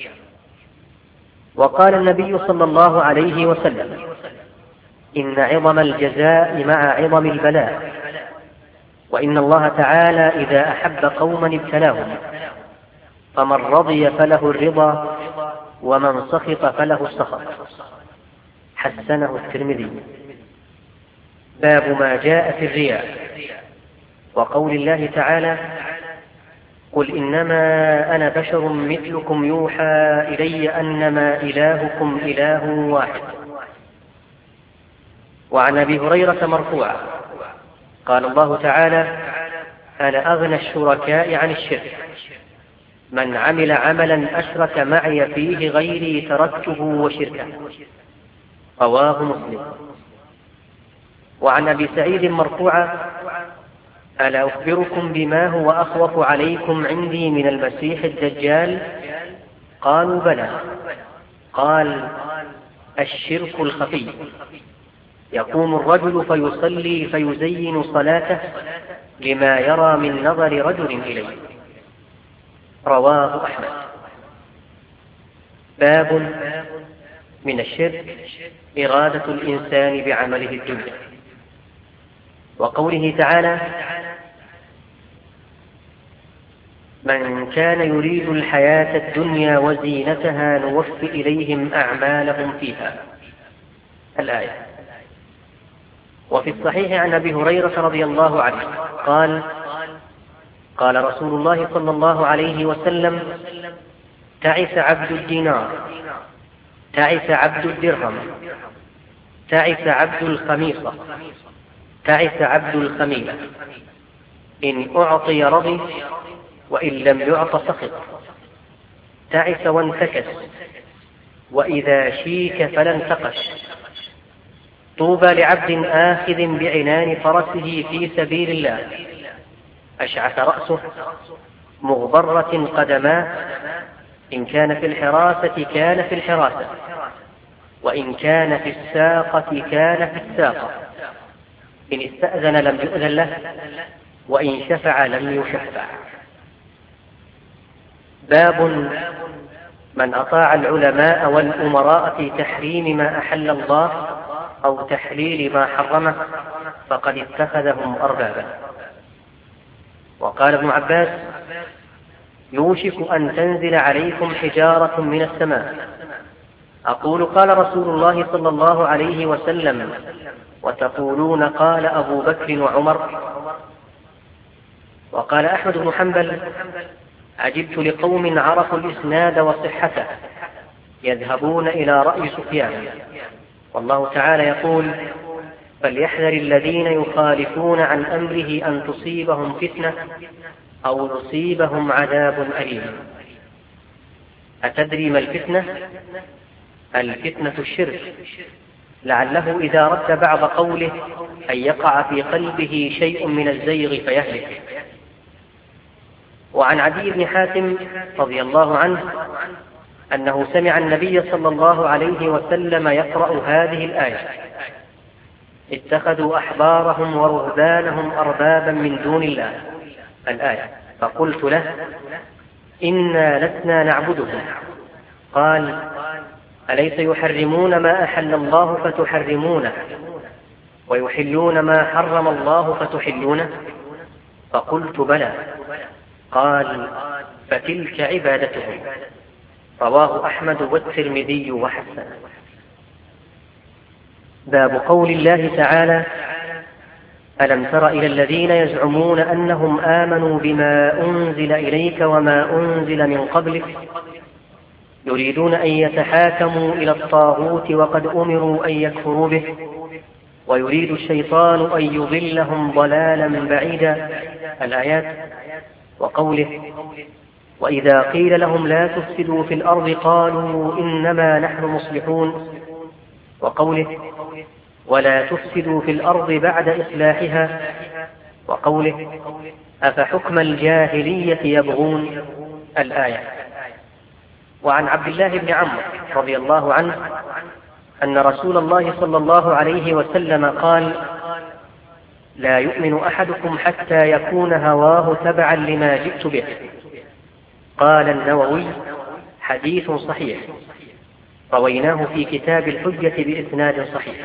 وقال النبي صلى الله عليه وسلم: إن عظم الجزاء مع عظم البلاء، وإن الله تعالى إذا أحب قوما ابتلاهم، فمن رضي فله الرضا، ومن سخط فله السخط. حسنه الترمذي. باب ما جاء في الرياء. وقول الله تعالى: قل إنما أنا بشر مثلكم يوحى إلي أنما إلهكم إله واحد. وعن أبي هريرة مرفوعا قال الله تعالى: أنا أغنى الشركاء عن الشرك، من عمل عملا أشرك معي فيه غيري تركته وشركه. رواه مسلم. وعن أبي سعيد مرفوعا: ألا أخبركم بما هو أخوف عليكم عندي من المسيح الدجال؟ قالوا بلى. قال: الشرك الخفي، يقوم الرجل فيصلي فيزين صلاته لما يرى من نظر رجل إليه. رواه أحمد. باب من الشرك إرادة الإنسان بعمله الدنيا. وقوله تعالى: من كان يريد الحياة الدنيا وزينتها نوف إليهم أعمالهم فيها. الآية. وفي الصحيح عن أبي هريرة رضي الله عنه قال: قال رسول الله صلى الله عليه وسلم: تعس عبد الدينار، تعس عبد الدرهم، تعس عبد الخميصة، تعس عبد الخميلة، إن أعطي رضي وإن لم يعط سخط، تعس وانتكس، وإذا شيك فلا انتقش. طوبى لعبد آخذ بعنان فرسه في سبيل الله، أشعث رأسه، مغبرة قدماه، إن كان في الحراسة كان في الحراسة، وإن كان في الساقة كان في الساقة، إن استأذن لم يؤذن له، وإن شفع لم يشفع. باب من أطاع العلماء والأمراء في تحريم ما أحل الله أو تحليل ما حرمه فقد اتخذهم أربابا. وقال ابن عباس: يوشك أن تنزل عليكم حجارة من السماء. أقول قال رسول الله صلى الله عليه وسلم، وتقولون قال أبو بكر وعمر. وقال أحمد بن حنبل: عجبت لقوم عرفوا الإسناد وصحته يذهبون إلى رأي سفيان. والله تعالى يقول: فليحذر الذين يخالفون عن أمره أن تصيبهم فتنة أو يصيبهم عذاب أليم. أتدري ما الفتنة؟ الفتنة الشرك، لعله إذا رد بعض قوله أن يقع في قلبه شيء من الزيغ فيهلك. وعن عدي بن حاتم رضي الله عنه أنه سمع النبي صلى الله عليه وسلم يقرأ هذه الآية: اتخذوا أحبارهم ورهبانهم أربابا من دون الله، الآية. فقلت له: إنا لسنا نعبدهم. قال: أليس يحرمون ما أحل الله فتحرمونه ويحلون ما حرم الله فتحلونه؟ فقلت: بلى. قال: فتلك عبادتهم. رواه أحمد والترمذي وحسن. باب قول الله تعالى: ألم تر إلى الذين يزعمون أنهم آمنوا بما أنزل إليك وما أنزل من قبلك يريدون أن يتحاكموا إلى الطاغوت وقد أمروا أن يكفروا به ويريد الشيطان أن يضلهم ضلالا بعيدا، الآيات. وقوله: وإذا قيل لهم لا تفسدوا في الأرض قالوا إنما نحن مصلحون. وقوله: ولا تفسدوا في الأرض بعد إصلاحها. وقوله: أفحكم الجاهلية يبغون، الآية. وعن عبد الله بن عمرو رضي الله عنه أن رسول الله صلى الله عليه وسلم قال: لا يؤمن أحدكم حتى يكون هواه تبعا لما جئت به. قال النووي: حديث صحيح، رويناه في كتاب الحجة بإسناد صحيح.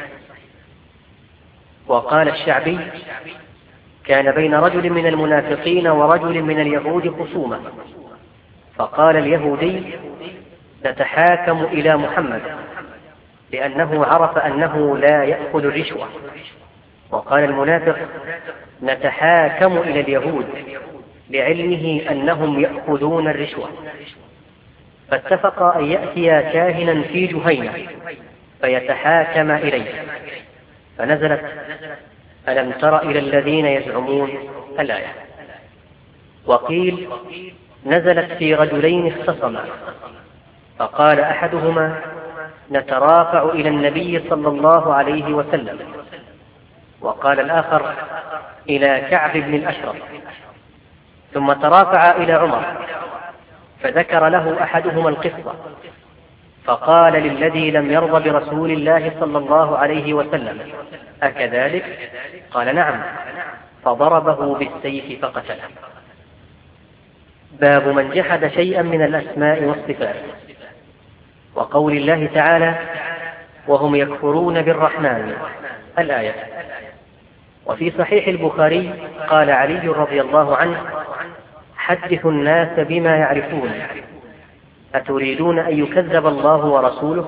وقال الشعبي: كان بين رجل من المنافقين ورجل من اليهود خصومة، فقال اليهودي: نتحاكم إلى محمد، لأنه عرف أنه لا يأخذ الرشوة. وقال المنافق: نتحاكم إلى اليهود، لعلمه أنهم يأخذون الرشوة. فاتفقا أن يأتيا كاهنا في جهينة فيتحاكم إليه، فنزلت: ألم تر إلى الذين يزعمون، الآية. وقيل: نزلت في رجلين اختصما، فقال أحدهما: نترافع إلى النبي صلى الله عليه وسلم، وقال الآخر: إلى كعب بن الأشرف. ثم ترافع إلى عمر، فذكر له أحدهما القصة، فقال للذي لم يرضى برسول الله صلى الله عليه وسلم: أكذلك؟ قال: نعم. فضربه بالسيف فقتله. باب من جحد شيئا من الأسماء والصفات. وقول الله تعالى: وهم يكفرون بالرحمن، الآية. وفي صحيح البخاري قال علي رضي الله عنه: حدثوا الناس بما يعرفون، أتريدون أن يكذب الله ورسوله؟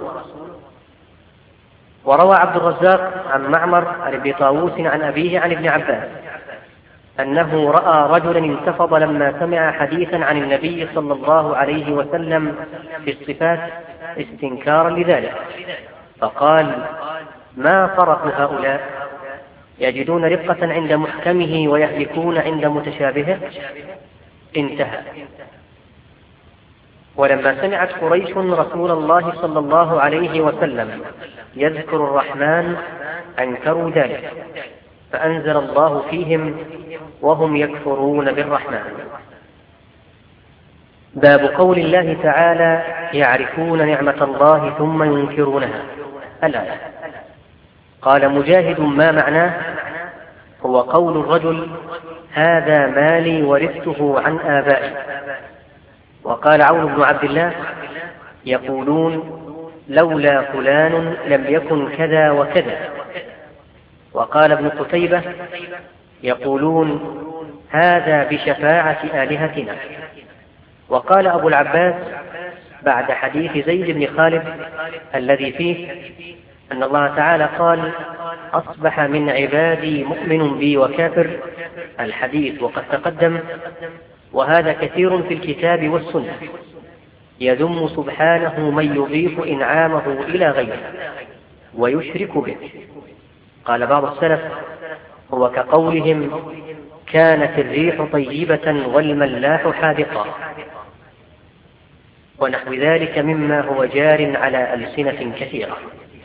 وروى عبد الرزاق عن معمر عن ابن طاووس عن أبيه عن ابن عباس أنه رأى رجلا انتفض لما سمع حديثا عن النبي صلى الله عليه وسلم في الصفات استنكارا لذلك، فقال: ما فرق هؤلاء؟ يجدون رقة عند محكمه ويهلكون عند متشابهه. انتهى. ولما سمعت قريش رسول الله صلى الله عليه وسلم يذكر الرحمن أنكروا ذلك، فأنزل الله فيهم: وهم يكفرون بالرحمن. باب قول الله تعالى: يعرفون نعمة الله ثم ينكرونها، الآية. قال مجاهد: ما معناه؟ هو قول الرجل: هذا مالي ورثته عن آبائي. وقال عون بن عبد الله: يقولون لولا فلان لم يكن كذا وكذا. وقال ابن قتيبة يقولون هذا بشفاعة آلهتنا. وقال أبو العباس بعد حديث زيد بن خالد الذي فيه أن الله تعالى قال أصبح من عبادي مؤمن بي وكافر، الحديث وقد تقدم، وهذا كثير في الكتاب والسنة، يذم سبحانه من يضيف إنعامه إلى غيره ويشرك به. قال بعض السلف هو كقولهم كانت الريح طيبة والملاح حاذقا، ونحو ذلك مما هو جار على ألسنة كثيرة.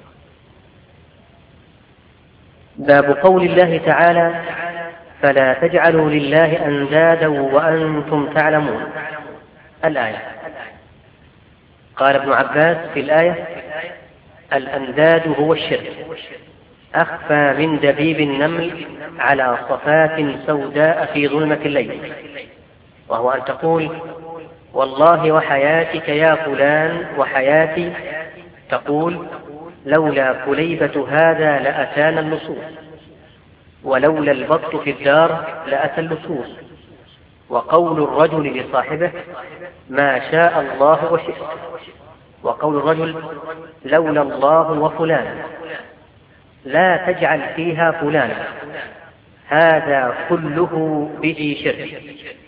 باب قول الله تعالى فلا تجعلوا لله أندادا وأنتم تعلمون، الآية. قال ابن عباس في الآية الأنداد هو الشرك، أخفى من دبيب النمل على صفات سوداء في ظلمة الليل، وهو أن تقول والله وحياتك يا فلان وحياتي، تقول لولا كليبة هذا لأتانا اللصوص، ولولا البط في الدار لأتى اللصوص. وقول الرجل لصاحبه ما شاء الله وشئت، وقول الرجل لولا الله وفلان، لا تجعل فيها فلانا، هذا كله به شرك.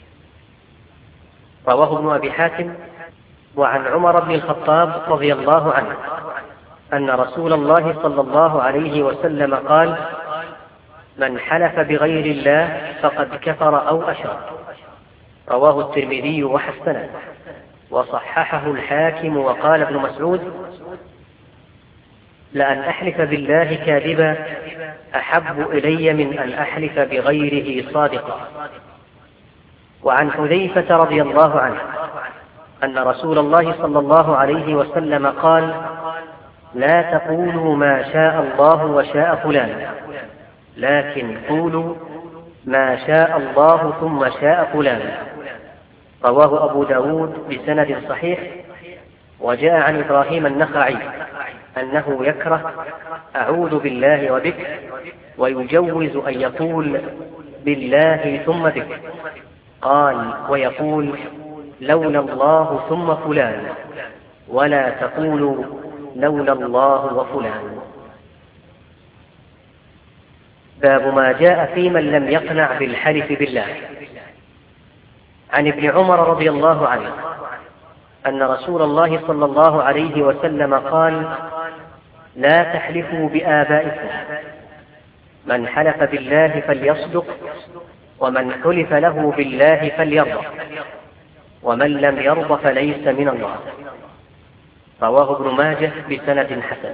رواه ابن أبي حاتم وعن عمر بن الخطاب رضي الله عنه أن رسول الله صلى الله عليه وسلم قال من حلف بغير الله فقد كفر أو أشرك. رواه الترمذي وحسنه وصححه الحاكم. وقال ابن مسعود لأن أحلف بالله كاذبا أحب إلي من أن أحلف بغيره صادقا. وعن حذيفة رضي الله عنه أن رسول الله صلى الله عليه وسلم قال لا تقولوا ما شاء الله وشاء فلان، لكن قولوا ما شاء الله ثم شاء فلان. رواه أبو داود بسند صحيح. وجاء عن إبراهيم النخعي أنه يكره أعوذ بالله وبك، ويجوز أن يقول بالله ثم بك. قال ويقول لولا الله ثم فلان، ولا تقولوا لولا الله وفلان. باب ما جاء في من لم يقنع بالحلف بالله. عن ابن عمر رضي الله عنه أن رسول الله صلى الله عليه وسلم قال لا تحلفوا بآبائكم، من حلف بالله فليصدق، ومن حلف له بالله فليرضى، ومن لم يرضى فليس من الله. رواه ابن ماجه بسند حسن.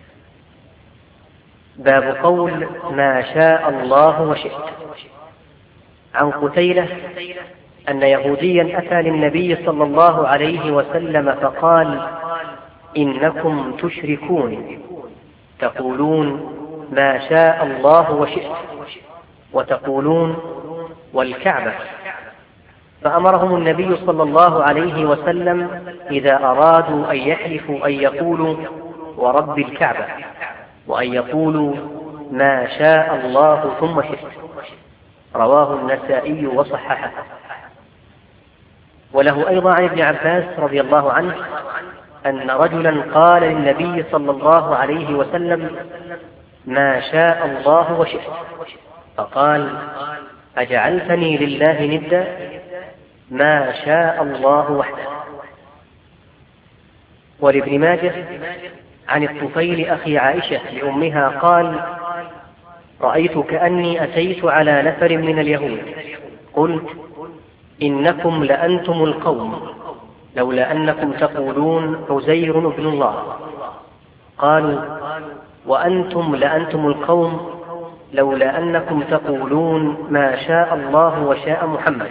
باب قول ما شاء الله وشئت. عن قتيلة أن يهوديا أتى للنبي صلى الله عليه وسلم فقال إنكم تشركون، تقولون ما شاء الله وشئت، وتقولون والكعبة. فأمرهم النبي صلى الله عليه وسلم إذا أرادوا أن يحلفوا أن يقولوا ورب الكعبة، وأن يقولوا ما شاء الله ثم شئت. رواه النسائي وصححه. وله أيضا عن ابن عباس رضي الله عنه أن رجلا قال للنبي صلى الله عليه وسلم ما شاء الله وشئت، فقال أجعلتني لله ندا؟ ما شاء الله وحده. ولابن ماجه عن الطفيل أخي عائشة لأمها قال رأيت كأني أتيت على نفر من اليهود قلت إنكم لأنتم القوم لولا أنكم تقولون عزير ابن الله. قالوا وأنتم لأنتم القوم لولا أنكم تقولون ما شاء الله وشاء محمد.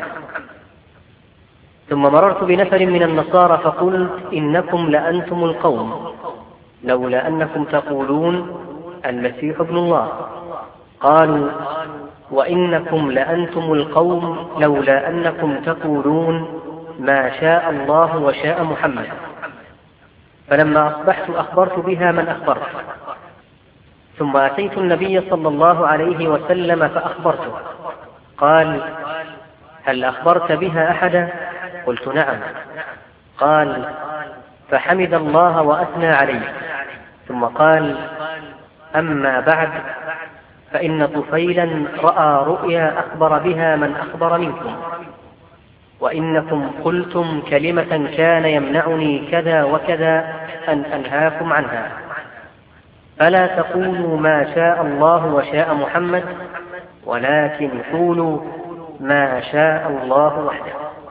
ثم مررت بنفر من النصارى فقلت إنكم لأنتم القوم لولا أنكم تقولون المسيح ابن الله. قالوا وإنكم لأنتم القوم لولا أنكم تقولون ما شاء الله وشاء محمد. فلما أصبحت أخبرت بها من أخبرت، ثم أتيت النبي صلى الله عليه وسلم فأخبرته، قال: هل أخبرت بها أحدا؟ قلت: نعم. قال: فحمد الله وأثنى عليه، ثم قال: أما بعد، فإن طفيلا رأى رؤيا أخبر بها من أخبر منكم، وإنكم قلتم كلمة كان يمنعني كذا وكذا أن أنهاكم عنها، فلا تقولوا ما شاء الله وشاء محمد، ولكن قولوا ما شاء الله وحده.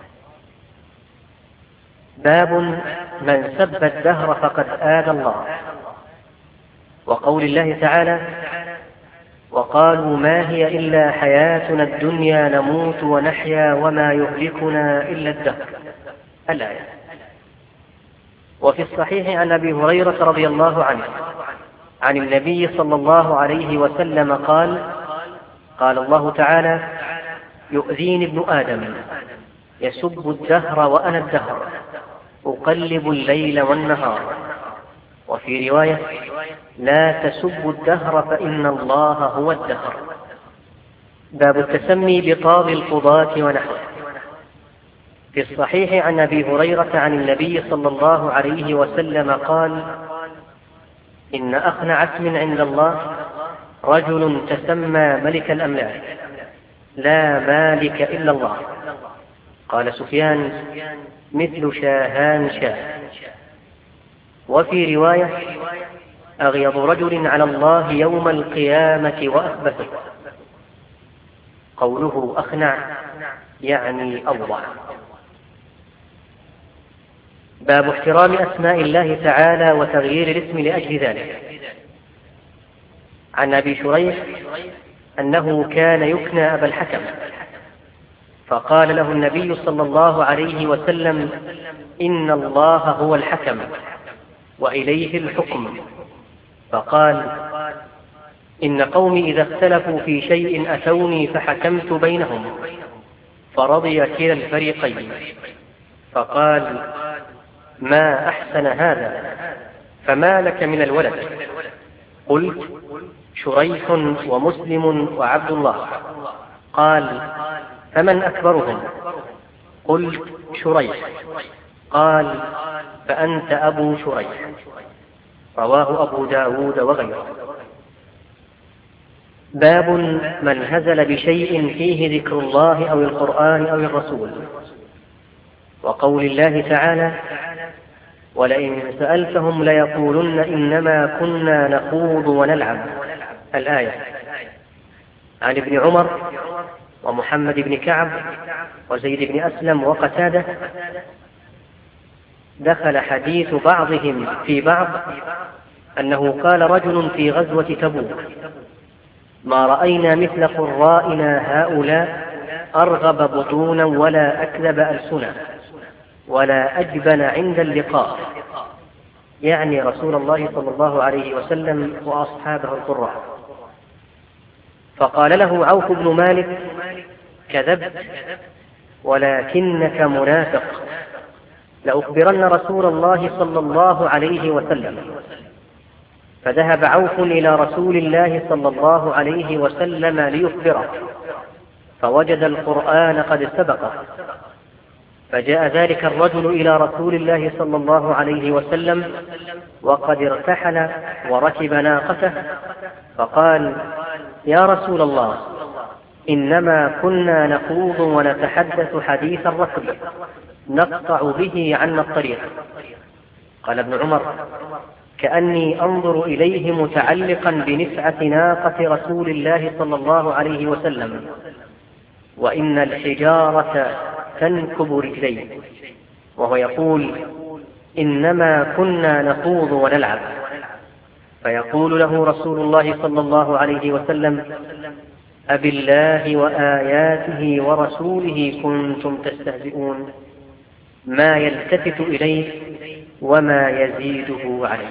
باب من سب الدهر فقد آذى الله. وقول الله تعالى: وقالوا ما هي إلا حياتنا الدنيا نموت ونحيا وما يهلكنا إلا الدهر، الآية. وفي الصحيح عن أبي هريرة رضي الله عنه عن النبي صلى الله عليه وسلم قال: قال الله تعالى: يؤذيني ابن آدم يسب الدهر وأنا الدهر أقلب الليل والنهار. وفي رواية: لا تسبوا الدهر فإن الله هو الدهر. باب التسمي بطاب القضاة ونحوه. في الصحيح عن أبي هريرة عن النبي صلى الله عليه وسلم قال: إن أخنع اسم عند الله رجل تسمى ملك الأملاك، لا مالك إلا الله. قال سفيان: مثل شاهان شاه. وفي رواية: أغيض رجل على الله يوم القيامة وأخبثه. قوله أخنع يعني أوضع. باب احترام أسماء الله تعالى وتغيير الاسم لأجل ذلك. عن أبي شريح أنه كان يكنى أبا الحكم، فقال له النبي صلى الله عليه وسلم: إن الله هو الحكم وإليه الحكم. فقال: إن قومي إذا اختلفوا في شيء أتوني فحكمت بينهم فرضي كلا الفريقين. فقال: ما أحسن هذا، فما لك من الولد؟ قلت: شريح ومسلم وعبد الله. قال: فمن أكبرهم؟ قلت: شريح. قال: فأنت أبو شريح. رواه أبو داود وغيره. باب من هزل بشيء فيه ذكر الله أو القرآن أو الرسول. وقول الله تعالى: ولئن سألتهم ليقولن إنما كنا نخوض ونلعب، الآية. عن ابن عمر ومحمد بن كعب وزيد بن أسلم وقتادة دخل حديث بعضهم في بعض أنه قال رجل في غزوة تبوك: ما رأينا مثل قرائنا هؤلاء أرغب بطونا ولا أكذب ألسنا ولا أجبن عند اللقاء، يعني رسول الله صلى الله عليه وسلم وأصحابه القراء. فقال له عوف بن مالك: كذبت ولكنك منافق، لأخبرن رسول الله صلى الله عليه وسلم. فذهب عوف إلى رسول الله صلى الله عليه وسلم ليخبره، فوجد القرآن قد سبقه. فجاء ذلك الرجل إلى رسول الله صلى الله عليه وسلم وقد ارتحل وركب ناقته، فقال: يا رسول الله، إنما كنا نخوض ونتحدث حديث الركب نقطع به عنا الطريق. قال ابن عمر: كأني أنظر إليه متعلقا بنفعة ناقة رسول الله صلى الله عليه وسلم، وإن الحجارة تنكب رجليه، وهو يقول: إنما كنا نخوض ونلعب. فيقول له رسول الله صلى الله عليه وسلم: أبالله وآياته ورسوله كنتم تستهزئون، ما يلتفت إليه وما يزيده عليه.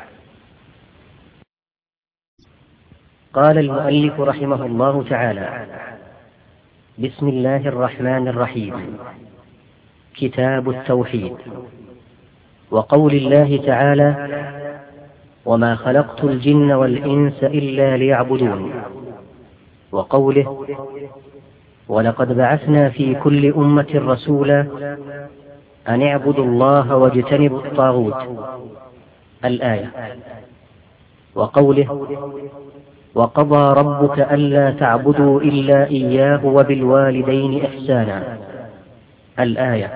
قال المؤلف رحمه الله تعالى: بسم الله الرحمن الرحيم. كتاب التوحيد. وقول الله تعالى: وما خلقت الجن والإنس إلا ليعبدون، وقوله: ولقد بعثنا في كل أمة رسولا أن اعبدوا الله واجتنبوا الطاغوت، الآية. وقوله: وقضى ربك ألا تعبدوا إلا إياه وبالوالدين إحسانا، الآية.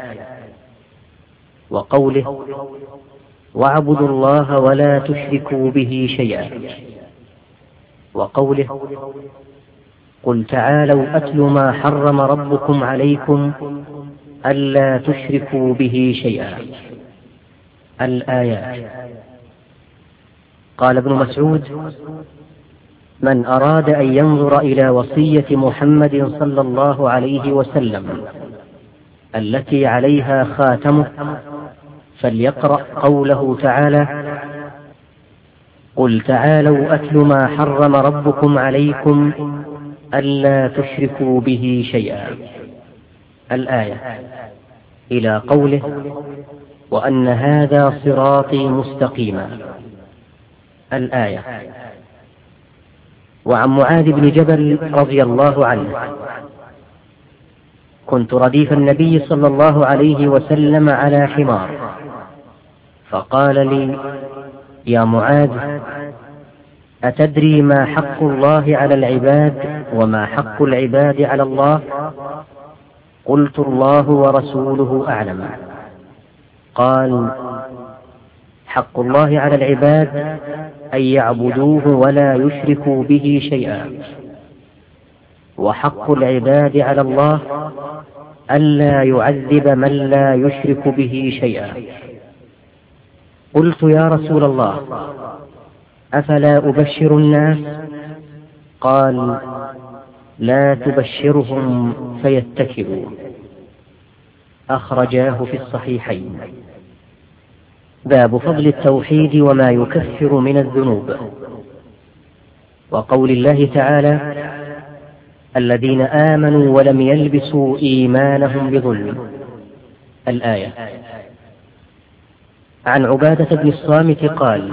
وقوله: واعبدوا الله ولا تشركوا به شيئا، وقوله: قل تعالوا أتل ما حرم ربكم عليكم ألا تشركوا به شيئا، الآيات. قال ابن مسعود: من أراد أن ينظر إلى وصية محمد صلى الله عليه وسلم التي عليها خاتمه فليقرأ قوله تعالى: قل تعالوا أتل ما حرم ربكم عليكم ألا تشركوا به شيئا، الآية، إلى قوله: وأن هذا صراطي مستقيما، الآية. وعن معاذ بن جبل رضي الله عنه: كنت رديف النبي صلى الله عليه وسلم على حمار، فقال لي: يا معاذ، أتدري ما حق الله على العباد وما حق العباد على الله؟ قلت: الله ورسوله أعلم. قال: حق الله على العباد أن يعبدوه ولا يشركوا به شيئا، وحق العباد على الله ألا يعذب من لا يشرك به شيئا. قلت: يا رسول الله، أفلا أبشر الناس؟ قال: لا تبشرهم فيتكلوا، أخرجاه في الصحيحين. باب فضل التوحيد وما يكفر من الذنوب. وقول الله تعالى: الذين آمنوا ولم يلبسوا إيمانهم بظلم، الآية. عن عبادة بن الصامت قال: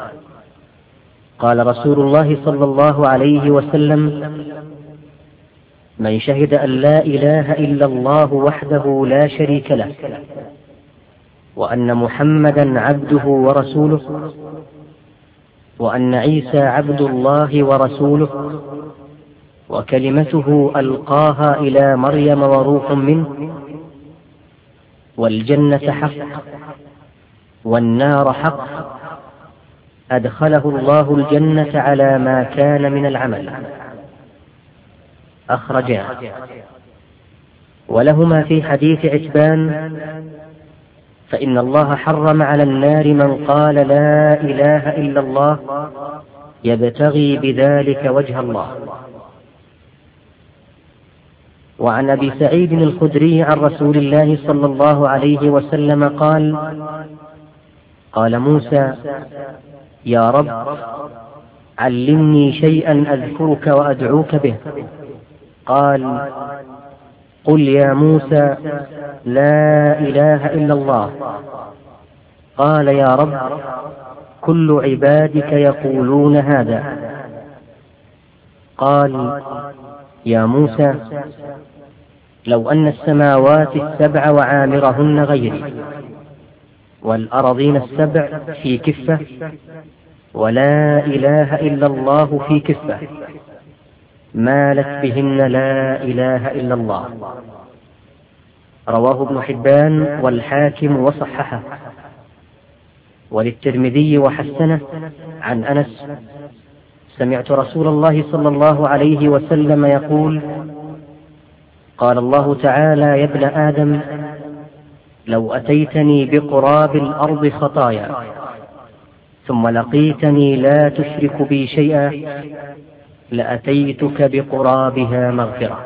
قال رسول الله صلى الله عليه وسلم: من شهد أن لا إله إلا الله وحده لا شريك له، وأن محمدا عبده ورسوله، وأن عيسى عبد الله ورسوله، وكلمته ألقاها إلى مريم وروح منه، والجنة حق والنار حق، أدخله الله الجنة على ما كان من العمل، أخرجاه. ولهما في حديث عتبان: فإن الله حرم على النار من قال لا إله إلا الله يبتغي بذلك وجه الله. وعن أبي سعيد الخدري عن رسول الله صلى الله عليه وسلم قال: قال موسى: يا رب، علمني شيئا أذكرك وأدعوك به. قال: قل يا موسى لا إله إلا الله. قال: يا رب، كل عبادك يقولون هذا. قال: يا موسى، لو أن السماوات السبع وعامرهن غيري، والأرضين السبع في كفة، ولا إله إلا الله في كفة، مالت بهن لا إله إلا الله. رواه ابن حبان والحاكم وصححه. وللترمذي وحسنه عن أنس: سمعت رسول الله صلى الله عليه وسلم يقول: قال الله تعالى: يا ابن آدم، لو أتيتني بقراب الأرض خطايا ثم لقيتني لا تشرك بي شيئا لأتيتك بقرابها مغفرة.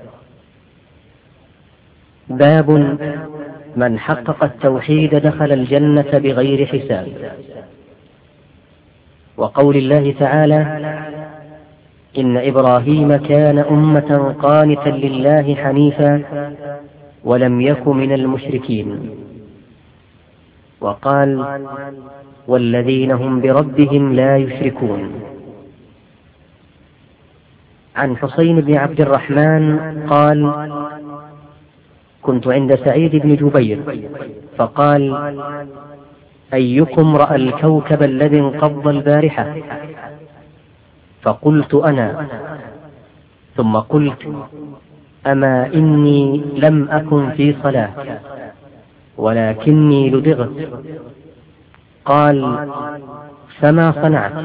باب من حقق التوحيد دخل الجنة بغير حساب. وقول الله تعالى: إن إبراهيم كان أمة قانتا لله حنيفا ولم يك من المشركين. وقال: والذين هم بربهم لا يشركون. عن حسين بن عبد الرحمن قال: كنت عند سعيد بن جبير فقال: أيكم رأى الكوكب الذي انقض البارحة؟ فقلت: أنا. ثم قلت: أما إني لم أكن في صلاة ولكني لدغت. قال: فما صنعت؟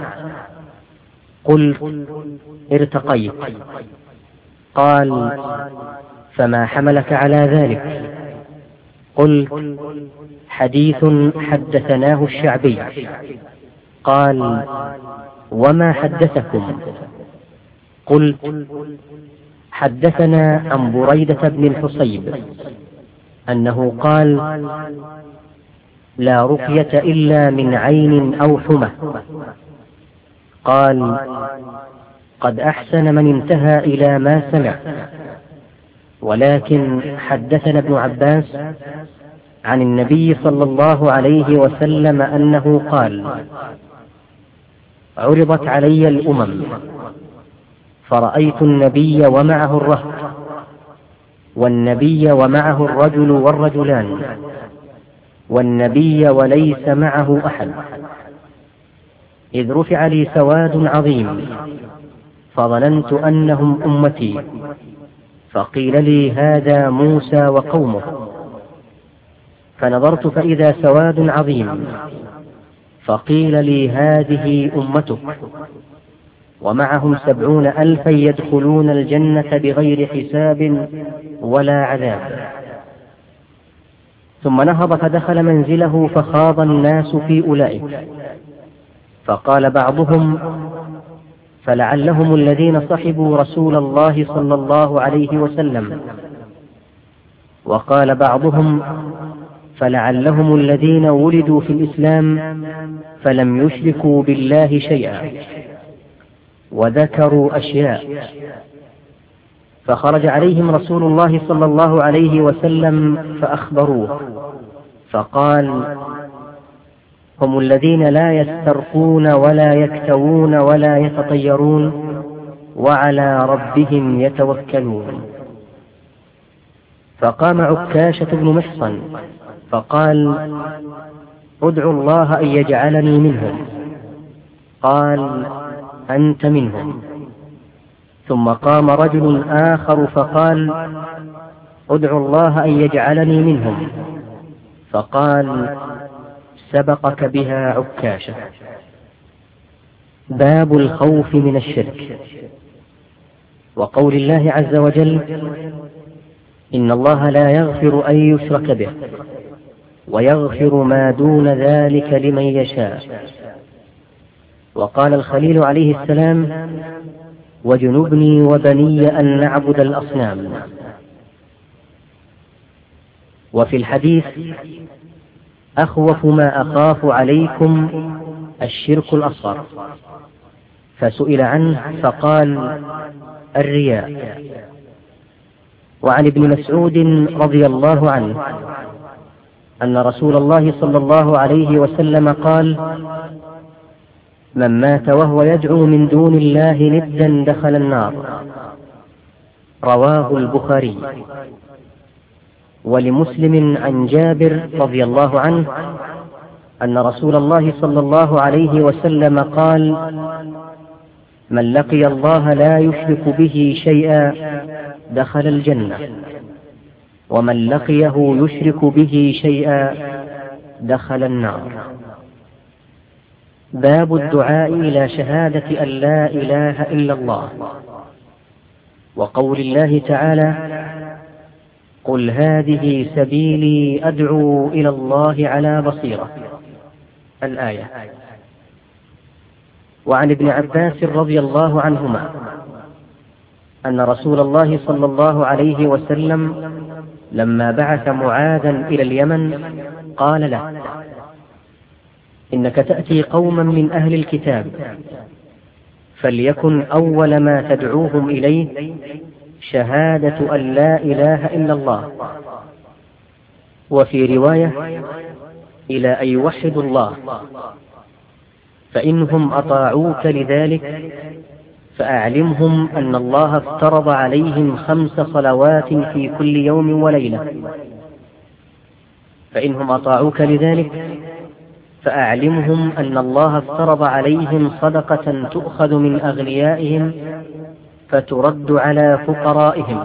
قلت: ارتقيت. قال: فما حملك على ذلك؟ قلت: حديث حدثناه الشعبي. قال: وما حدثكم؟ قلت: حدثنا عن بريدة بن الحصيب أنه قال: لا رقية إلا من عين أو حمى. قال: قد أحسن من انتهى إلى ما سمع. ولكن حدثنا ابن عباس عن النبي صلى الله عليه وسلم أنه قال: عرضت علي الأمم فرأيت النبي ومعه الرهط، والنبي ومعه الرجل والرجلان، والنبي وليس معه أحد، إذ رفع لي سواد عظيم فظننت أنهم أمتي، فقيل لي: هذا موسى وقومه. فنظرت فإذا سواد عظيم، فقيل لي: هذه أمتك، ومعهم سبعون ألفا يدخلون الجنة بغير حساب ولا عذاب. ثم نهض فدخل منزله فخاض الناس في أولئك، فقال بعضهم: فلعلهم الذين صحبوا رسول الله صلى الله عليه وسلم. وقال بعضهم: فلعلهم الذين ولدوا في الإسلام فلم يشركوا بالله شيئا. وذكروا أشياء. فخرج عليهم رسول الله صلى الله عليه وسلم فأخبروه، فقال: هم الذين لا يسترقون ولا يكتوون ولا يتطيرون وعلى ربهم يتوكلون. فقام عكاشة بن محصن فقال: ادعوا الله أن يجعلني منهم. قال: أنت منهم. ثم قام رجل آخر فقال: ادعوا الله أن يجعلني منهم. فقال: سبقك بها عكاشة. باب الخوف من الشرك. وقول الله عز وجل: إن الله لا يغفر أن يشرك به ويغفر ما دون ذلك لمن يشاء. وقال الخليل عليه السلام: وجنبني وبني أن نعبد الأصنام. وفي الحديث: أخوف ما أخاف عليكم الشرك الأصغر. فسئل عنه فقال: الرياء. وعن ابن مسعود رضي الله عنه أن رسول الله صلى الله عليه وسلم قال: من مات وهو يدعو من دون الله ندا دخل النار. رواه البخاري. ولمسلم عن جابر رضي الله عنه أن رسول الله صلى الله عليه وسلم قال: من لقي الله لا يشرك به شيئا دخل الجنة، ومن لقيه يشرك به شيئا دخل النار. باب الدعاء إلى شهادة أن لا إله إلا الله. وقول الله تعالى: قل هذه سبيلي أدعو إلى الله على بصيرة. الآية. وعن ابن عباس رضي الله عنهما أن رسول الله صلى الله عليه وسلم لما بعث معاذا إلى اليمن قال له: إنك تأتي قوما من أهل الكتاب، فليكن أول ما تدعوهم إليه شهادة أن لا إله إلا الله. وفي رواية: إلى أن يوحدوا الله، فإنهم أطاعوك لذلك فأعلمهم أن الله افترض عليهم خمس صلوات في كل يوم وليلة، فإنهم أطاعوك لذلك فأعلمهم أن الله افترض عليهم صدقة تؤخذ من أغنيائهم فترد على فقرائهم،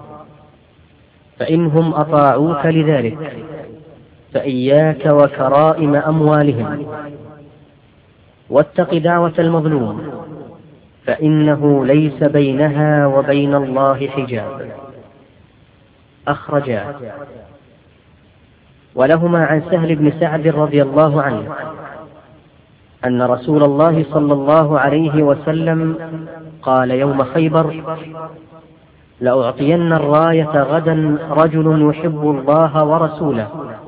فإنهم أطاعوك لذلك فإياك وكرائم أموالهم، واتق دعوة المظلوم فإنه ليس بينها وبين الله حجاب. أخرجاه. ولهما عن سهل بن سعد رضي الله عنه أن رسول الله صلى الله عليه وسلم قال يوم خيبر: لأعطين الراية غدا رجل يحب الله ورسوله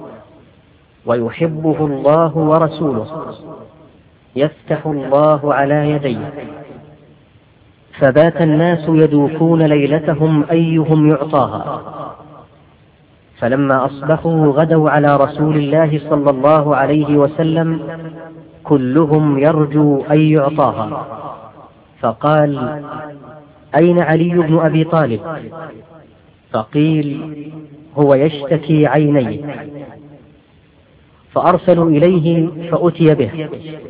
ويحبه الله ورسوله، يفتح الله على يديه، فبات الناس يدوكون ليلتهم أيهم يعطاها، فلما أصبحوا غدوا على رسول الله صلى الله عليه وسلم كلهم يرجو أن يعطاها، فقال: أين علي بن أبي طالب؟ فقيل: هو يشتكي عينيه، فأرسلوا إليه فأتي به،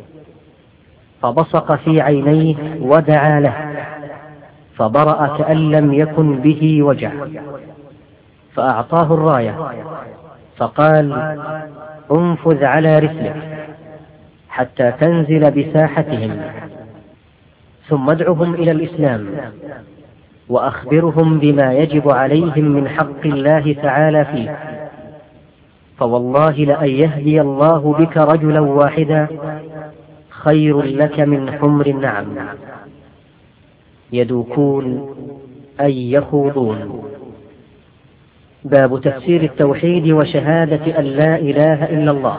فبصق في عينيه ودعا له، فبرأ كأن لم يكن به وجع، فأعطاه الراية، فقال: انفذ على رسلك حتى تنزل بساحتهم، ثم ادعهم إلى الإسلام، وأخبرهم بما يجب عليهم من حق الله تعالى فيه، فوالله لأن يهدي الله بك رجلا واحدا خير لك من حمر النعم. يدوكون أي يخوضون. باب تفسير التوحيد وشهادة أن لا إله إلا الله،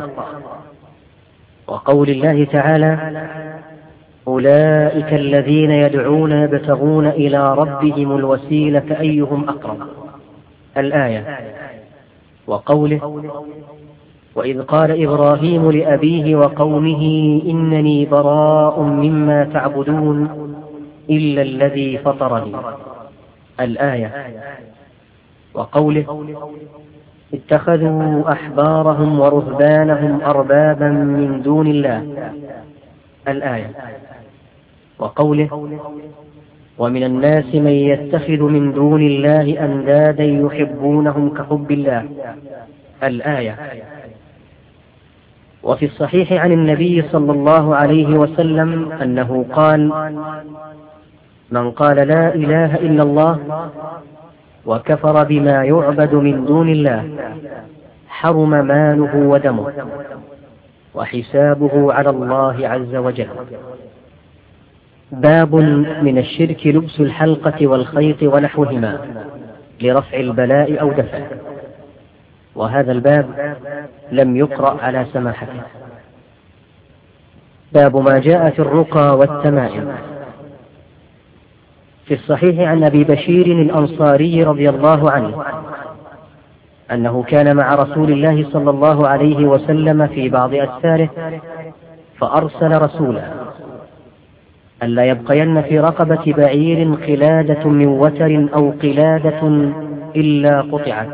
وقول الله تعالى: أولئك الذين يدعون يبتغون إلى ربهم الوسيلة أيهم أقرب، الآية. وقوله: وإذ قال إبراهيم لأبيه وقومه إنني براء مما تعبدون إلا الذي فطرني، الآية. وقوله: اتخذوا أحبارهم ورهبانهم أربابا من دون الله، الآية. وقوله: ومن الناس من يتخذ من دون الله أندادا يحبونهم كحب الله، الآية. وفي الصحيح عن النبي صلى الله عليه وسلم أنه قال: من قال لا إله إلا الله وكفر بما يعبد من دون الله حرم ماله ودمه وحسابه على الله عز وجل. باب من الشرك لبس الحلقة والخيط ونحوهما لرفع البلاء أو دفعه، وهذا الباب لم يقرأ على سماحته. باب ما جاء في الرقى والتمائم. في الصحيح عن أبي بشير الأنصاري رضي الله عنه أنه كان مع رسول الله صلى الله عليه وسلم في بعض أسفاره، فأرسل رسولا ألا يبقين في رقبة بعير قلادة من وتر أو قلادة إلا قطعت.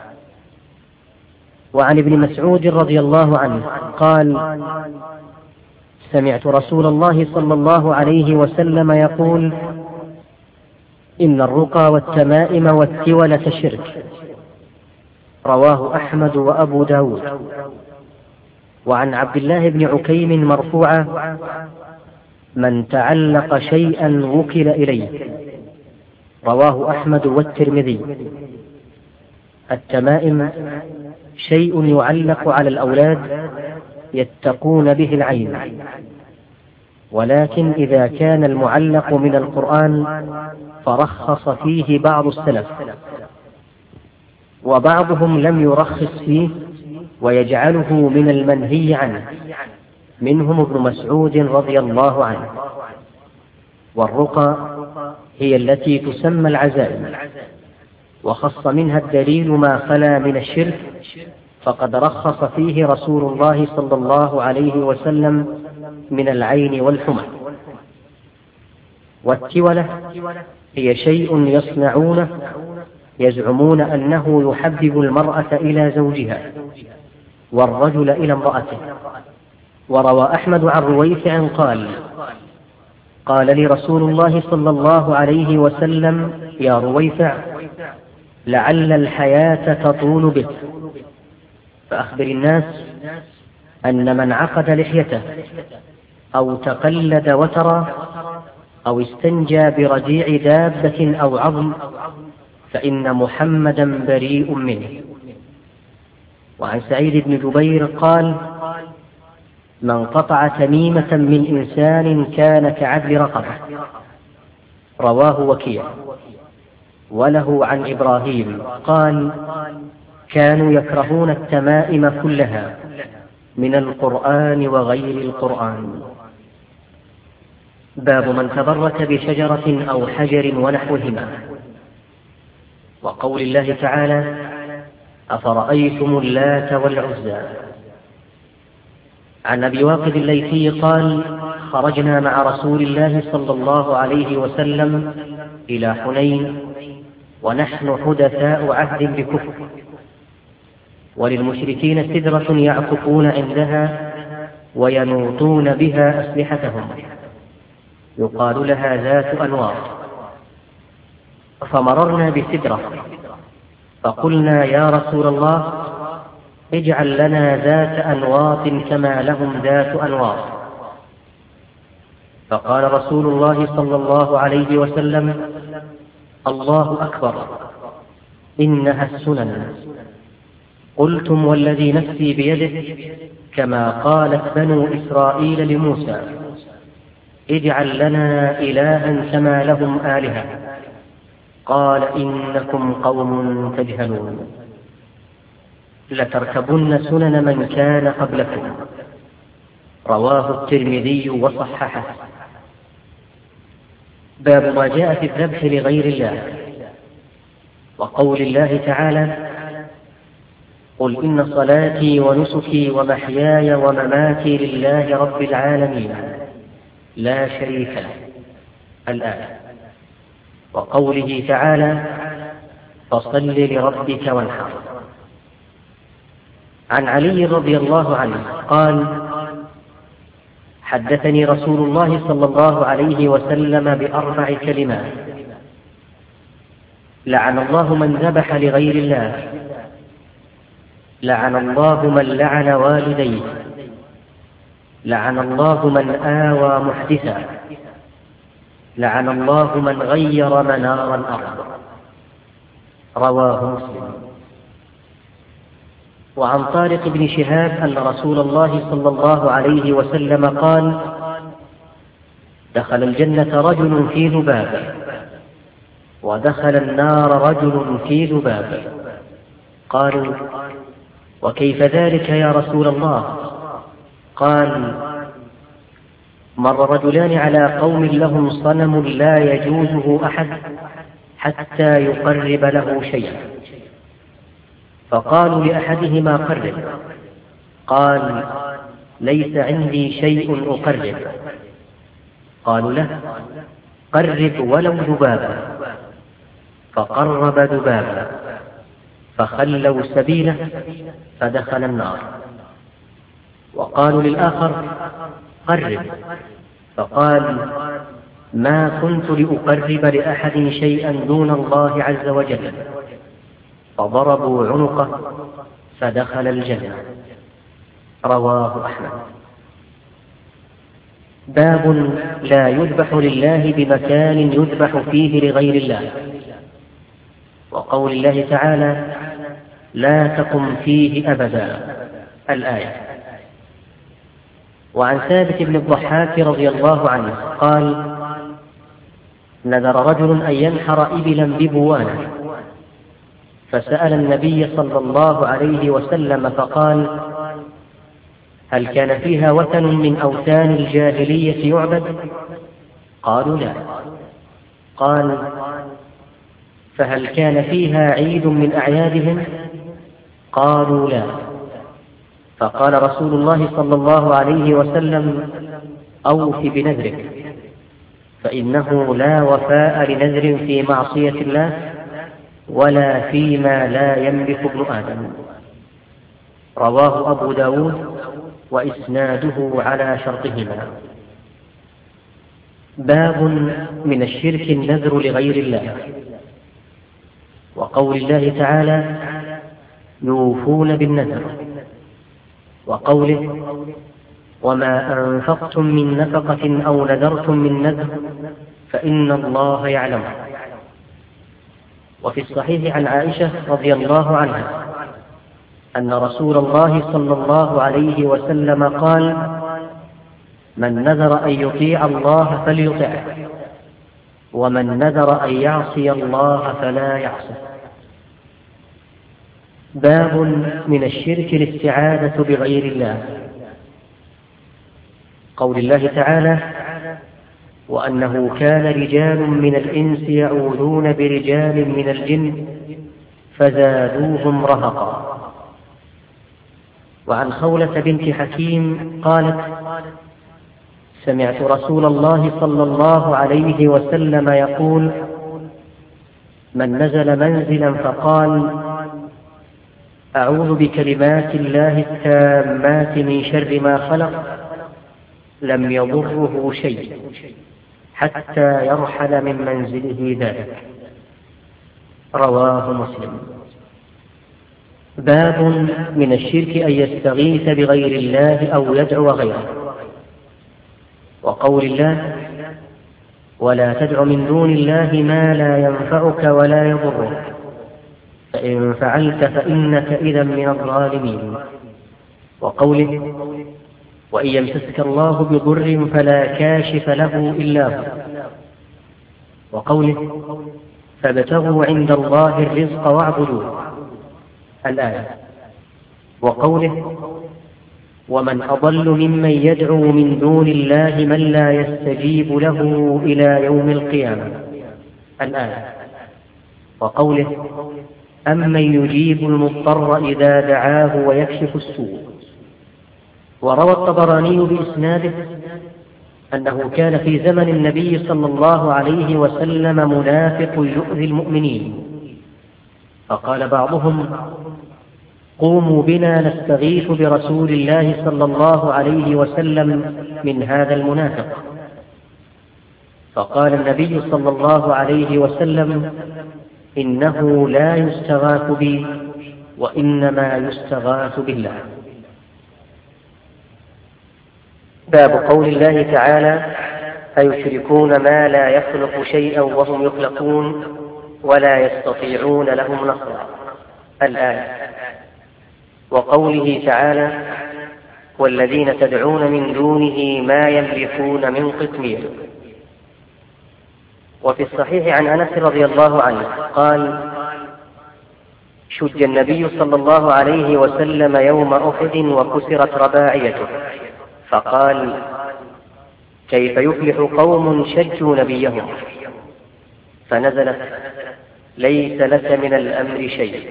وعن ابن مسعود رضي الله عنه قال: سمعت رسول الله صلى الله عليه وسلم يقول: إن الرقى والتمائم والتولة شرك. رواه أحمد وأبو داود. وعن عبد الله بن عكيم مرفوعا: من تعلق شيئا وكل إليه. رواه أحمد والترمذي. التمائم شيء يعلق على الأولاد يتقون به العين، ولكن إذا كان المعلق من القرآن فرخص فيه بعض السلف، وبعضهم لم يرخص فيه ويجعله من المنهي عنه، منهم ابن مسعود رضي الله عنه. والرقى هي التي تسمى العزائم، وخص منها الدليل ما خلا من الشرك فقد رخص فيه رسول الله صلى الله عليه وسلم من العين والحمى. والتولة هي شيء يصنعونه يزعمون أنه يحبب المرأة إلى زوجها والرجل إلى امرأته. وروى أحمد عن رويفع قال: قال لي رسول الله صلى الله عليه وسلم: يا رويفع، لعل الحياة تطول بك، فأخبر الناس أن من عقد لحيته أو تقلد وترا أو استنجى برجيع دابة أو عظم فإن محمدا بريء منه. وعن سعيد بن جبير قال: من قطع تميمة من إنسان كان كعدل رقبة. رواه وكيع. وله عن إبراهيم قال: كانوا يكرهون التمائم كلها من القرآن وغير القرآن. باب من تبرك بشجرة أو حجر ونحوهما. وقول الله تعالى: أفرأيتم اللات والعزى. عن أبي واقد الليثي قال: خرجنا مع رسول الله صلى الله عليه وسلم إلى حنين ونحن حدثاء عهد بكفر، وللمشركين سدرة يعكفون عندها وينوطون بها أسلحتهم يقال لها ذات أنواط. فمررنا بسدرة فقلنا: يا رسول الله، اجعل لنا ذات أنواط كما لهم ذات أنواط. فقال رسول الله صلى الله عليه وسلم: الله أكبر، إنها السنن. قلتم والذي نفسي بيده كما قالت بنو إسرائيل لموسى: اجعل لنا إلها كما لهم آلهة. قال: إنكم قوم تجهلون، لتركبن سنن من كان قبلكم. رواه الترمذي وصححه. باب ما جاء في الذبح لغير الله. وقول الله تعالى: قل إن صلاتي ونسكي ومحياي ومماتي لله رب العالمين لا شريك له. الآية. وقوله تعالى: فصل لربك وانحر. عن علي رضي الله عنه قال: حدثني رسول الله صلى الله عليه وسلم بأربع كلمات: لعن الله من ذبح لغير الله، لعن الله من لعن والديه، لعن الله من آوى محدثا، لعن الله من غير منار الأرض. رواه مسلم. وعن طارق بن شهاب أن رسول الله صلى الله عليه وسلم قال: دخل الجنة رجل في ذبابة، ودخل النار رجل في ذبابة. قالوا: وكيف ذلك يا رسول الله؟ قال: مر رجلان على قوم لهم صنم لا يجوزه أحد حتى يقرب له شيئا، فقالوا لأحدهما: قرب. قال: ليس عندي شيء أقرب. قالوا له: قرب ولو ذبابا. فقرب ذبابا فخلوا سبيله فدخل النار. وقالوا للآخر: قرب. فقال: ما كنت لأقرب لأحد شيئا دون الله عز وجل. فضربوا عنقه فدخل الجنة. رواه أحمد. باب لا يذبح لله بمكان يذبح فيه لغير الله. وقول الله تعالى: لا تقم فيه أبدا. الآية. وعن ثابت بن الضحاك رضي الله عنه قال: نذر رجل أن ينحر إبلا ببوانه، فسأل النبي صلى الله عليه وسلم فقال: هل كان فيها وثن من أوثان الجاهلية يعبد؟ قالوا: لا. قال: فهل كان فيها عيد من أعيادهم؟ قالوا: لا. فقال رسول الله صلى الله عليه وسلم: أوف بنذرك، فإنه لا وفاء لنذر في معصية الله ولا فيما لا يملك ابن آدم. رواه أبو داود وإسناده على شرطهما. باب من الشرك النذر لغير الله. وقول الله تعالى: يوفون بالنذر، وقوله: وما أنفقتم من نفقة أو نذرتم من نذر فإن الله يعلمه. وفي الصحيح عن عائشة رضي الله عنها أن رسول الله صلى الله عليه وسلم قال: من نذر أن يطيع الله فليطعه، ومن نذر أن يعصي الله فلا يعصه. باب من الشرك الاستعاذة بغير الله. قول الله تعالى: وأنه كان رجال من الإنس يعوذون برجال من الجن فزادوهم رهقا. وعن خولة بنت حكيم قالت: سمعت رسول الله صلى الله عليه وسلم يقول: من نزل منزلا فقال: أعوذ بكلمات الله التامات من شر ما خلق، لم يضره شيء حتى يرحل من منزله ذلك. رواه مسلم. باب من الشرك أن يستغيث بغير الله أو يدعو غيره. وقول الله: ولا تدع من دون الله ما لا ينفعك ولا يضرك، فإن فعلت فإنك إذا من الظالمين. وقوله: وإن يمسسك الله بضر فلا كاشف له إلا هو. وقوله: فابتغوا عند الله الرزق واعبدوه. الآية. وقوله: ومن أضل ممن يدعو من دون الله من لا يستجيب له إلى يوم القيامة. الآية. وقوله: أمن يجيب المضطر إذا دعاه ويكشف السوء. وروى الطبراني بإسناده أنه كان في زمن النبي صلى الله عليه وسلم منافق يؤذي المؤمنين، فقال بعضهم: قوموا بنا نستغيث برسول الله صلى الله عليه وسلم من هذا المنافق. فقال النبي صلى الله عليه وسلم: إنه لا يستغاث بي وإنما يستغاث بالله. باب قول الله تعالى: أيشركون ما لا يخلق شيئا وهم يخلقون ولا يستطيعون لهم نصرا. الآية. وقوله تعالى: والذين تدعون من دونه ما يملكون من قطمير. وفي الصحيح عن أنس رضي الله عنه قال: شج النبي صلى الله عليه وسلم يوم أحد وكسرت رباعيته، فقال: كيف يفلح قوم شجوا نبيهم؟ فنزلت: ليس لك من الأمر شيء.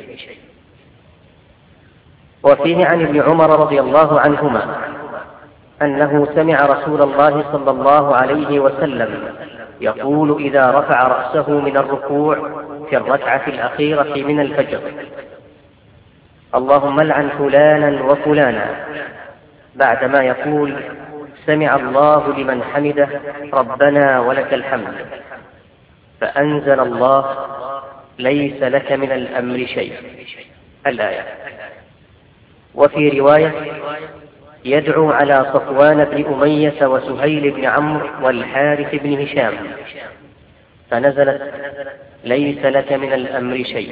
وفيه عن ابن عمر رضي الله عنهما أنه سمع رسول الله صلى الله عليه وسلم يقول إذا رفع رأسه من الركوع في الركعة الأخيرة من الفجر: اللهم لعن فلانا وفلانا، بعدما يقول: سمع الله لمن حمده ربنا ولك الحمد. فأنزل الله: ليس لك من الأمر شيء. الآية. وفي رواية: يدعو على صفوان بن أمية وسهيل بن عمرو والحارث بن هشام، فنزلت: ليس لك من الأمر شيء.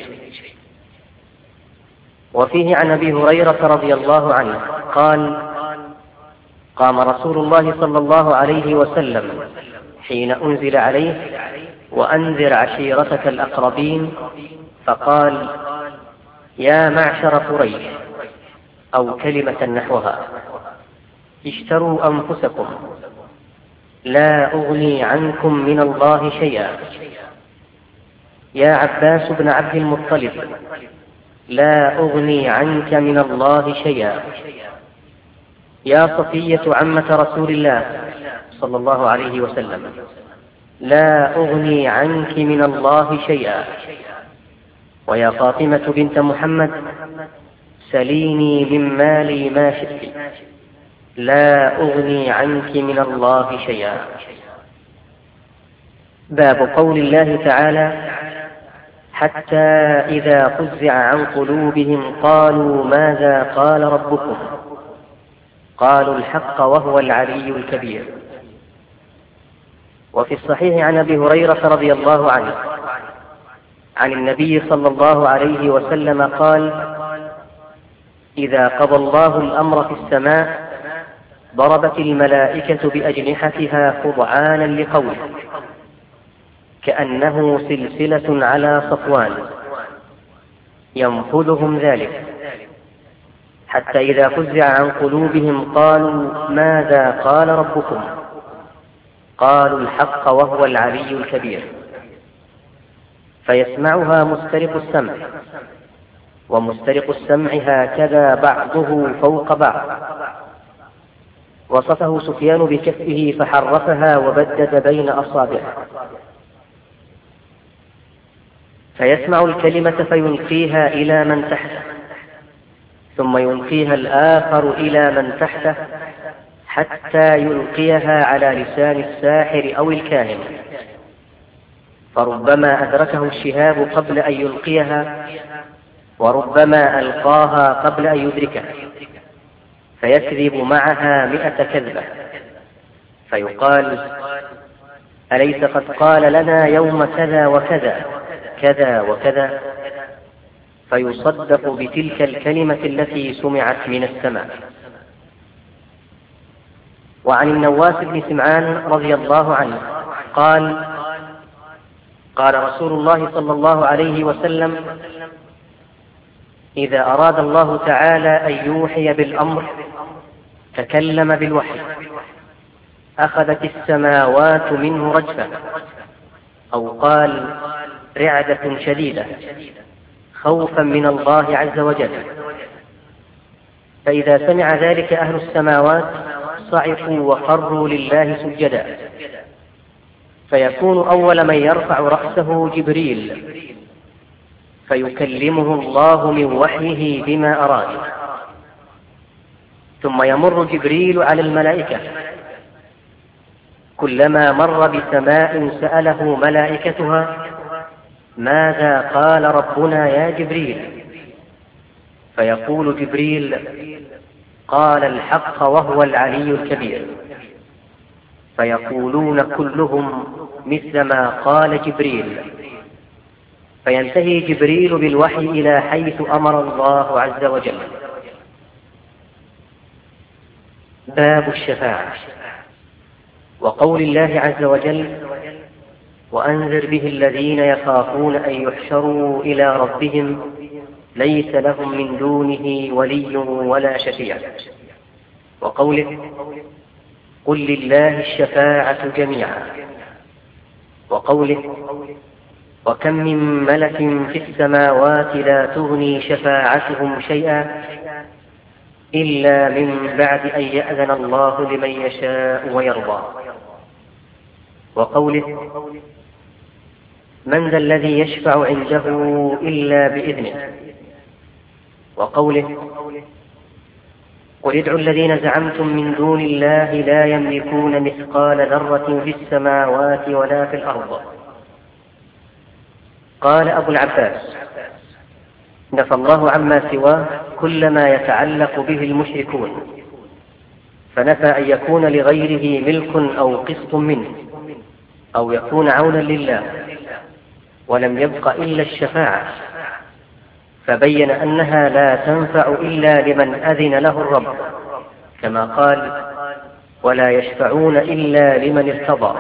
وفيه عن أبي هريرة رضي الله عنه قال: قام رسول الله صلى الله عليه وسلم حين أنزل عليه: وأنذر عشيرتك الأقربين، فقال: يا معشر قريش، أو كلمة نحوها: اشتروا أنفسكم، لا أغني عنكم من الله شيئا. يا عباس بن عبد المطلب، لا أغني عنك من الله شيئا. يا صفية عمة رسول الله صلى الله عليه وسلم، لا أغني عنك من الله شيئا. ويا فاطمة بنت محمد، سليني من مالي ما شئت، لا أغني عنك من الله شيئا. باب قول الله تعالى: حتى إذا فزع عن قلوبهم قالوا ماذا قال ربكم، قالوا الحق وهو العلي الكبير. وفي الصحيح عن أبي هريرة رضي الله عنه عن النبي صلى الله عليه وسلم قال: إذا قضى الله الأمر في السماء ضربت الملائكة بأجنحتها خضعانا لقوله، كأنه سلسلة على صفوان، ينفذهم ذلك، حتى إذا فزع عن قلوبهم قالوا ماذا قال ربكم، قالوا الحق وهو العلي الكبير. فيسمعها مسترق السمع، ومسترق السمع هكذا بعضه فوق بعض. وصفه سفيان بكفه فحرفها وبدد بين أصابعه. فيسمع الكلمة فيلقيها إلى من تحته، ثم يلقيها الآخر إلى من تحته، حتى يلقيها على لسان الساحر أو الكاهن، فربما أدركه الشهاب قبل أن يلقيها، وربما ألقاها قبل أن يدركه، فيكذب معها مئة كذبة، فيقال: أليس قد قال لنا يوم كذا وكذا كذا وكذا؟ فيصدق بتلك الكلمة التي سمعت من السماء. وعن النواس بن سمعان رضي الله عنه قال: قال رسول الله صلى الله عليه وسلم: إذا أراد الله تعالى أن يوحي بالأمر تكلم بالوحي، أخذت السماوات منه رجفة، أو قال رعدة شديدة، خوفا من الله عز وجل. فإذا سمع ذلك أهل السماوات صعقوا وخروا لله سجدا، فيكون أول من يرفع رأسه جبريل، فيكلمه الله من وحيه بما أراد. ثم يمر جبريل على الملائكة، كلما مر بسماء سأله ملائكتها: ماذا قال ربنا يا جبريل؟ فيقول جبريل: قال الحق وهو العلي الكبير. فيقولون كلهم مثل ما قال جبريل، فينتهي جبريل بالوحي إلى حيث أمر الله عز وجل. باب الشفاعة. وقول الله عز وجل: وأنذر به الذين يخافون أن يحشروا إلى ربهم ليس لهم من دونه ولي ولا شفيع. وقوله: قل لله الشفاعة جميعا. وقوله: وكم من ملك في السماوات لا تغني شفاعتهم شيئا إلا من بعد أن يأذن الله لمن يشاء ويرضى. وقوله: من ذا الذي يشفع عنده إلا بإذنه. وقوله: قل ادعوا الذين زعمتم من دون الله لا يملكون مثقال ذرة في السماوات ولا في الأرض. قال أبو العباس: نفى الله عما سواه كل ما يتعلق به المشركون، فنفى أن يكون لغيره ملك أو قسط منه أو يكون عونا لله، ولم يبق إلا الشفاعة، فبين أنها لا تنفع إلا لمن أذن له الرب، كما قال: ولا يشفعون إلا لمن ارتضى.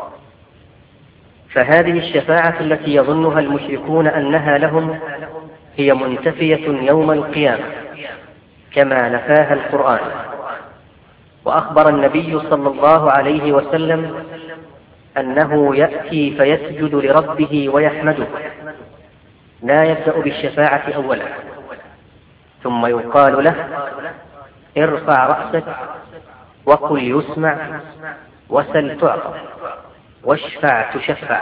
فهذه الشفاعة التي يظنها المشركون أنها لهم هي منتفية يوم القيامة، كما نفاها القرآن. وأخبر النبي صلى الله عليه وسلم أنه يأتي فيسجد لربه ويحمده، لا يبدأ بالشفاعة أولا، ثم يقال له: ارفع رأسك وقل يسمع وسل تعطى واشفع تشفع.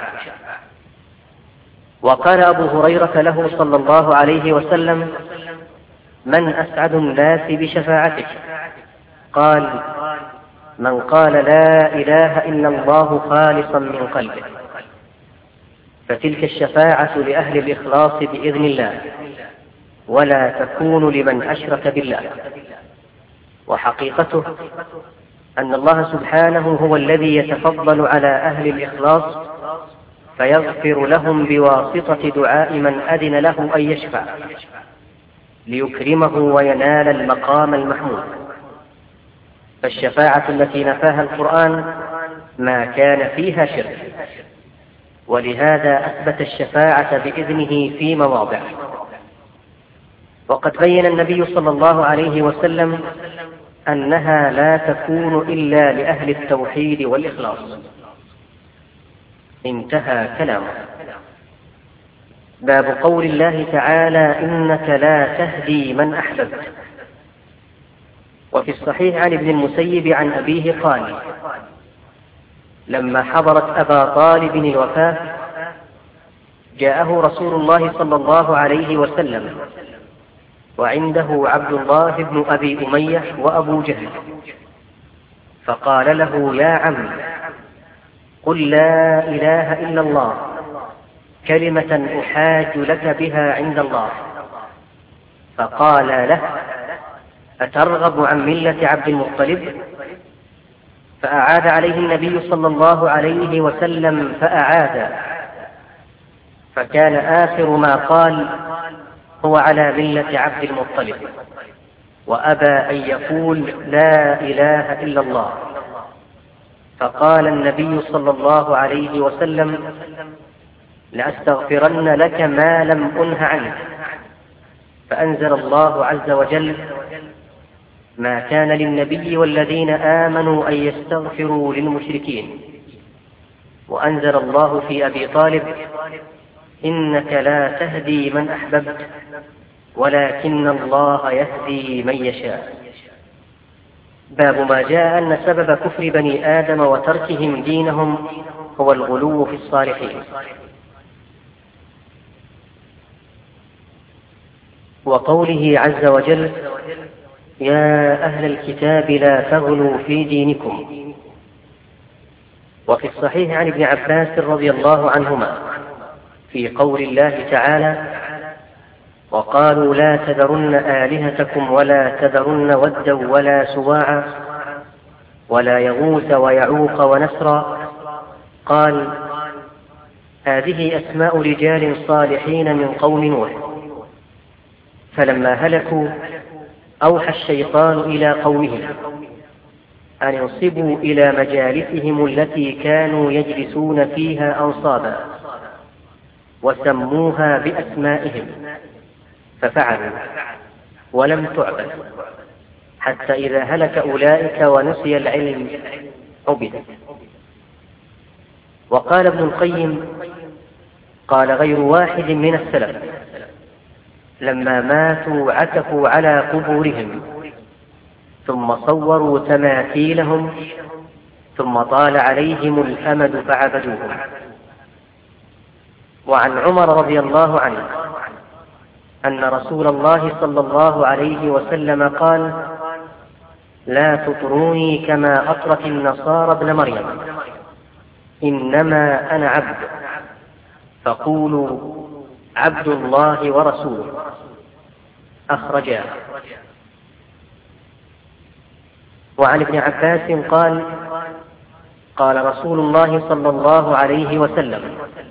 وقال أبو هريرة له صلى الله عليه وسلم: من أسعد الناس بشفاعتك؟ قال: من قال لا إله إلا الله خالصا من قلبه. فتلك الشفاعة لأهل الإخلاص بإذن الله، ولا تكون لمن أشرك بالله. وحقيقته أن الله سبحانه هو الذي يتفضل على أهل الإخلاص فيغفر لهم بواسطة دعاء من أذن له أن يشفع ليكرمه وينال المقام المحمود. فالشفاعة التي نفاها القرآن ما كان فيها شرك، ولهذا أثبت الشفاعة بإذنه في مواضع. وقد بين النبي صلى الله عليه وسلم أنها لا تكون إلا لأهل التوحيد والإخلاص. انتهى كلامه. باب قول الله تعالى: إنك لا تهدي من أحببت. وفي الصحيح عن ابن المسيب عن أبيه قال: لما حضرت أبا طالب الوفاة جاءه رسول الله صلى الله عليه وسلم وعنده عبد الله بن أبي أمية وأبو جهل، فقال له: يا عم، قل لا إله إلا الله كلمة أحاج لك بها عند الله. فقال له: أترغب عن ملة عبد المطلب؟ فأعاد عليه النبي صلى الله عليه وسلم فأعاد، فكان آخر ما قال: هو على ملة عبد المطلب، وأبى أن يقول لا إله إلا الله. فقال النبي صلى الله عليه وسلم: لأستغفرن لك ما لم أنه عنك. فأنزل الله عز وجل: ما كان للنبي والذين آمنوا أن يستغفروا للمشركين. وأنزل الله في أبي طالب: إنك لا تهدي من أحببت ولكن الله يهدي من يشاء. باب ما جاء أن سبب كفر بني آدم وتركهم دينهم هو الغلو في الصالحين. وقوله عز وجل: يا أهل الكتاب لا تغلوا في دينكم. وفي الصحيح عن ابن عباس رضي الله عنهما في قول الله تعالى: وقالوا لا تذرن آلهتكم ولا تذرن ودا ولا سواعا ولا يغوث ويعوق ونسرا. قال: هذه أسماء رجال صالحين من قوم نوح، فلما هلكوا أوحى الشيطان إلى قومهم أن ينصبوا إلى مجالسهم التي كانوا يجلسون فيها أنصابا، وسموها بأسمائهم، ففعلوا ولم تعبد، حتى إذا هلك أولئك ونسي العلم عبدت. وقال ابن القيم: قال غير واحد من السلف: لما ماتوا عكفوا على قبورهم ثم صوروا تماثيلهم ثم طال عليهم الأمد فعبدوهم. وعن عمر رضي الله عنه أن رسول الله صلى الله عليه وسلم قال: لا تطروني كما أطرت النصارى ابن مريم، إنما أنا عبد، فقولوا عبد الله ورسوله. أخرجاه. وعن ابن عباس قال: قال رسول الله صلى الله عليه وسلم: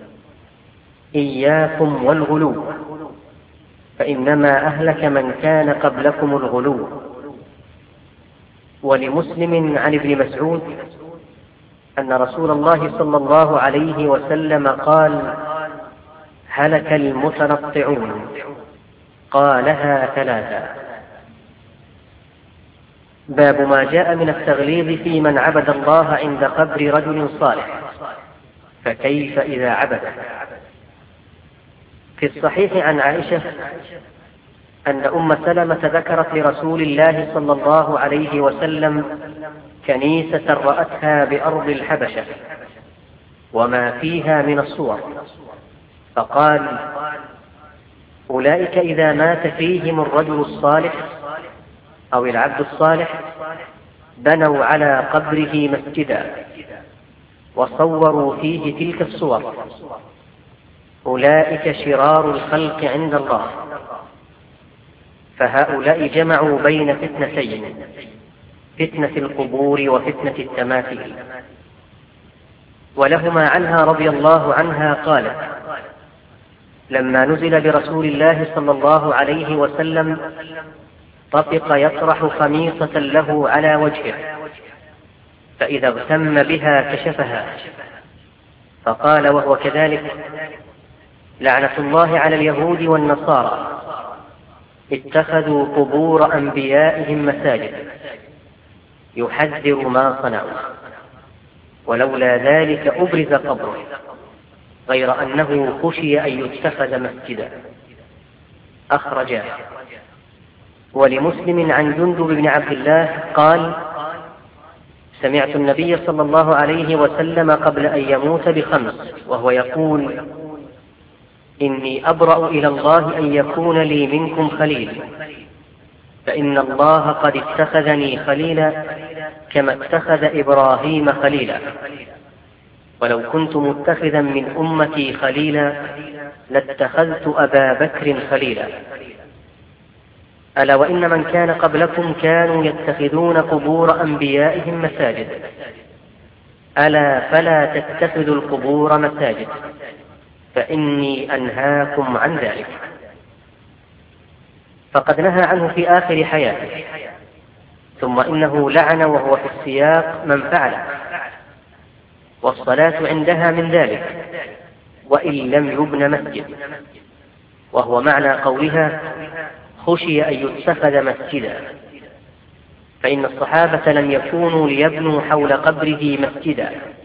إياكم والغلو، فإنما أهلك من كان قبلكم الغلو. ولمسلم عن ابن مسعود أن رسول الله صلى الله عليه وسلم قال: هلك المتنطعون، قالها ثلاثا. باب ما جاء من التغليظ في من عبد الله عند قبر رجل صالح، فكيف إذا عبده؟ في الصحيح عن عائشة أن أم سلمة ذكرت لرسول الله صلى الله عليه وسلم كنيسة رأتها بأرض الحبشة وما فيها من الصور، فقال: أولئك إذا مات فيهم الرجل الصالح أو العبد الصالح بنوا على قبره مسجدا وصوروا فيه تلك الصور، أولئك شرار الخلق عند الله. فهؤلاء جمعوا بين فتنتين، فتنة القبور وفتنة التماثيل. ولهما عنها رضي الله عنها قالت: لما نزل برسول الله صلى الله عليه وسلم طفق يطرح خميصة له على وجهه، فإذا اغتم بها كشفها، فقال وهو كذلك: لعنة الله على اليهود والنصارى، اتخذوا قبور أنبيائهم مساجد، يحذر ما صنعوا، ولولا ذلك أبرز قبره، غير أنه خشي أن يتخذ مسجدا. أخرجاه. ولمسلم عن جندب بن عبد الله قال: سمعت النبي صلى الله عليه وسلم قبل أن يموت بخمس وهو يقول: إني أبرأ إلى الله أن يكون لي منكم خليل، فإن الله قد اتخذني خليلا كما اتخذ إبراهيم خليلا، ولو كنت متخذا من أمتي خليلا لاتخذت أبا بكر خليلا. ألا وإن من كان قبلكم كانوا يتخذون قبور أنبيائهم مساجد، ألا فلا تتخذوا القبور مساجد، فإني أنهاكم عن ذلك. فقد نهى عنه في آخر حياته، ثم إنه لعن وهو في السياق من فعله، والصلاة عندها من ذلك وإن لم يبن مسجد، وهو معنى قولها: خشي أن يتخذ مسجدا، فإن الصحابة لم يكونوا ليبنوا حول قبره مسجدا،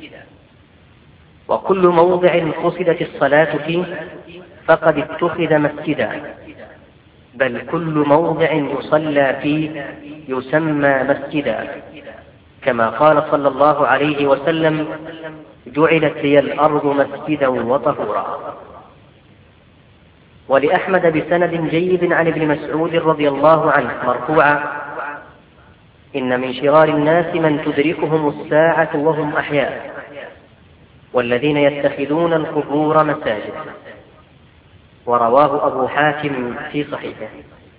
وكل موضع قصدت الصلاة فيه فقد اتخذ مسجدا، بل كل موضع يصلى فيه يسمى مسجدا، كما قال صلى الله عليه وسلم: جعلت لي الأرض مسجدا وطهورا. ولأحمد بسند جيد عن ابن مسعود رضي الله عنه مرفوعا: إن من شرار الناس من تدركهم الساعة وهم أحياء، والذين يتخذون القبور مساجد. ورواه أبو حاتم في صحيحه.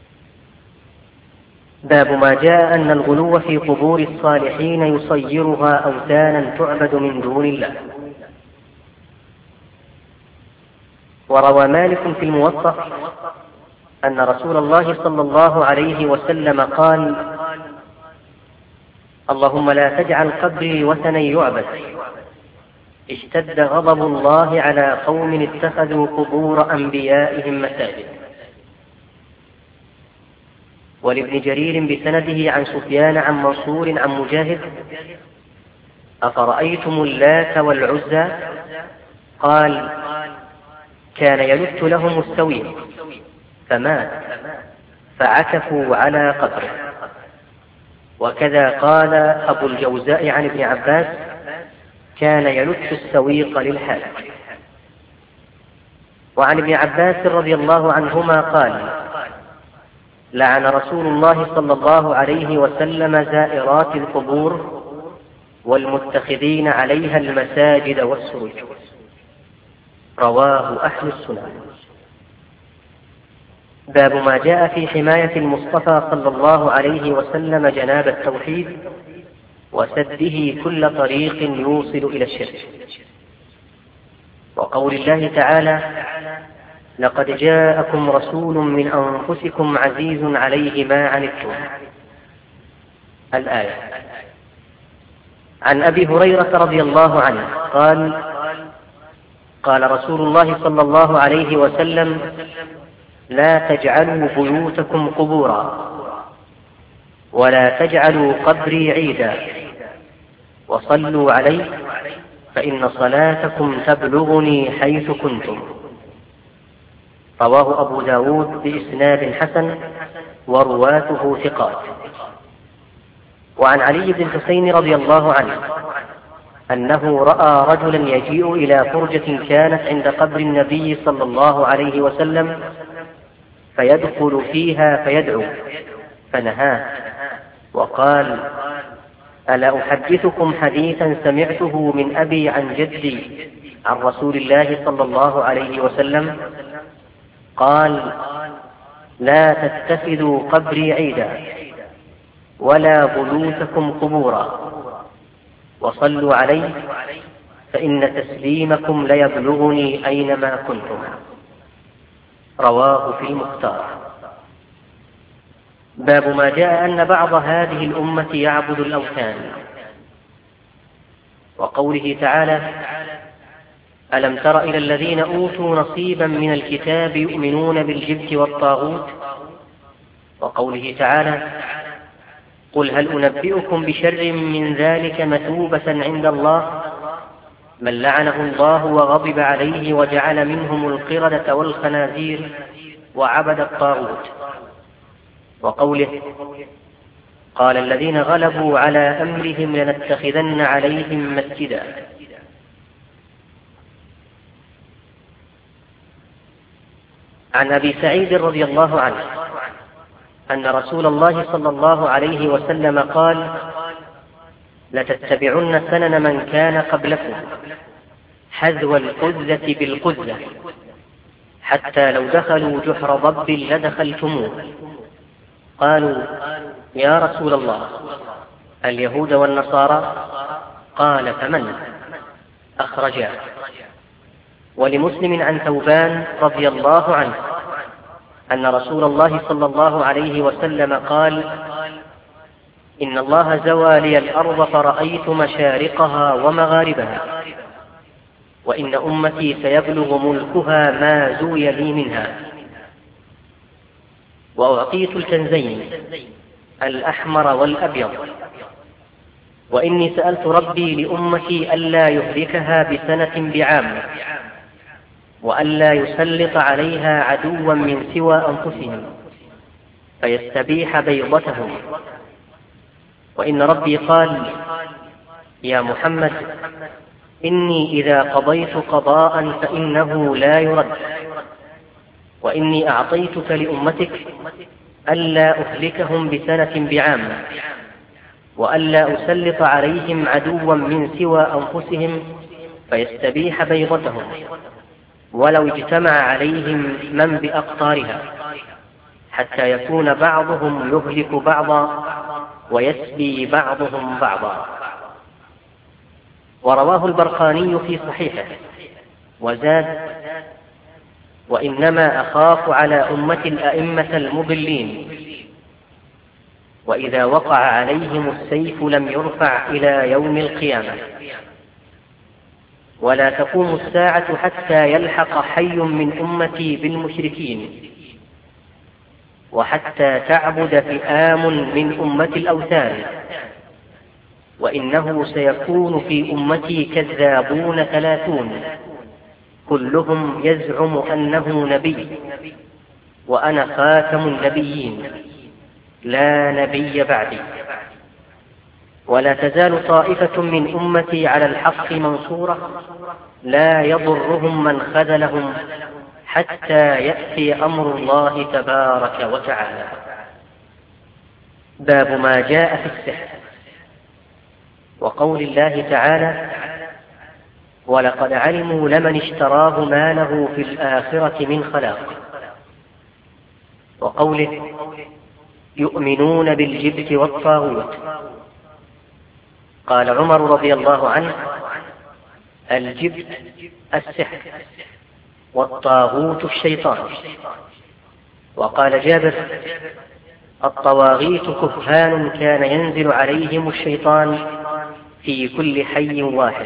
باب ما جاء أن الغلو في قبور الصالحين يصيرها أوثانا تعبد من دون الله. وروى مالك في الموطأ أن رسول الله صلى الله عليه وسلم قال: اللهم لا تجعل قبري وثنا يعبد، اشتد غضب الله على قوم اتخذوا قبور أنبيائهم مساجد. ولابن جرير بسنده عن سفيان عن منصور عن مجاهد: أفرأيتم اللات والعزى؟ قال: كان يلت لهم السويق فمات فعكفوا على قبره. وكذا قال أبو الجوزاء عن ابن عباس: كان يلت السويق للحاج. وعن ابن عباس رضي الله عنهما قال: لعن رسول الله صلى الله عليه وسلم زائرات القبور والمتخذين عليها المساجد والسرج. رواه أهل السنن. باب ما جاء في حماية المصطفى صلى الله عليه وسلم جناب التوحيد وسده كل طريق يوصل إلى الشرك. وقول الله تعالى: لقد جاءكم رسول من أنفسكم عزيز عليه ما عنتم. الآية. عن أبي هريرة رضي الله عنه قال: قال رسول الله صلى الله عليه وسلم: لا تجعلوا بيوتكم قبورا، ولا تجعلوا قبري عيدا، وصلوا علي فإن صلاتكم تبلغني حيث كنتم. رواه أبو داود بإسناد حسن ورواته ثقات. وعن علي بن الحسين رضي الله عنه أنه رأى رجلا يجيء إلى فرجة كانت عند قبر النبي صلى الله عليه وسلم فيدخل فيها فيدعو، فنهاه وقال: ألا أحدثكم حديثا سمعته من أبي عن جدي عن رسول الله صلى الله عليه وسلم؟ قال: لا تتخذوا قبري عيدا ولا بيوتكم قبورا، وصلوا عليه فإن تسليمكم ليبلغني أينما كنتم. رواه في المختار. باب ما جاء أن بعض هذه الأمة يعبد الأوثان. وقوله تعالى: ألم تر إلى الذين أوتوا نصيبا من الكتاب يؤمنون بالجبت والطاغوت. وقوله تعالى: قل هل أنبئكم بشر من ذلك مثوبة عند الله من لعنه الله وغضب عليه وجعل منهم القردة والخنازير وعبد الطاغوت. وقوله: قال الذين غلبوا على أمرهم لنتخذن عليهم مسجدا. عن أبي سعيد رضي الله عنه أن رسول الله صلى الله عليه وسلم قال: لتتبعن سنن من كان قبلكم حذو القذة بالقذة، حتى لو دخلوا جحر ضب لدخلتموه. قالوا: يا رسول الله اليهود والنصارى؟ قال: فمن؟ أخرجاه. ولمسلم عن ثوبان رضي الله عنه أن رسول الله صلى الله عليه وسلم قال: إن الله زوى لي الأرض فرأيت مشارقها ومغاربها، وإن أمتي سيبلغ ملكها ما زوي لي منها. وأعطيت الكنزين الأحمر والأبيض، وإني سألت ربي لأمتي ألا يهلكها بسنة بعام، وألا يسلط عليها عدوا من سوى أنفسهم فيستبيح بيضتهم. وإن ربي قال: يا محمد إني إذا قضيت قضاء فإنه لا يرد، وإني أعطيتك لأمتك ألا أهلكهم بسنة بعام، وألا أسلط عليهم عدوا من سوى أنفسهم فيستبيح بيضتهم، ولو اجتمع عليهم من بأقطارها، حتى يكون بعضهم يهلك بعضا ويسبي بعضهم بعضا. ورواه البرقاني في صحيحه وزاد: وإنما أخاف على أمة الأئمة المضلين، وإذا وقع عليهم السيف لم يرفع إلى يوم القيامة، ولا تقوم الساعة حتى يلحق حي من أمتي بالمشركين، وحتى تعبد فئام من أمة الأوثان، وإنه سيكون في أمتي كذابون ثلاثون كلهم يزعم أنه نبي، وأنا خاتم النبيين لا نبي بعدي. ولا تزال طائفة من أمتي على الحق منصورة لا يضرهم من خذلهم حتى يأتي أمر الله تبارك وتعالى. باب ما جاء في السحر. وقول الله تعالى: ولقد علموا لمن اشتراه ما له في الآخرة من خلاق. وقوله: يؤمنون بالجبت والطاغوت. قال عمر رضي الله عنه: الجبت السحر، والطاغوت الشيطان. وقال جابر: الطواغيت كهان كان ينزل عليهم الشيطان في كل حي واحد.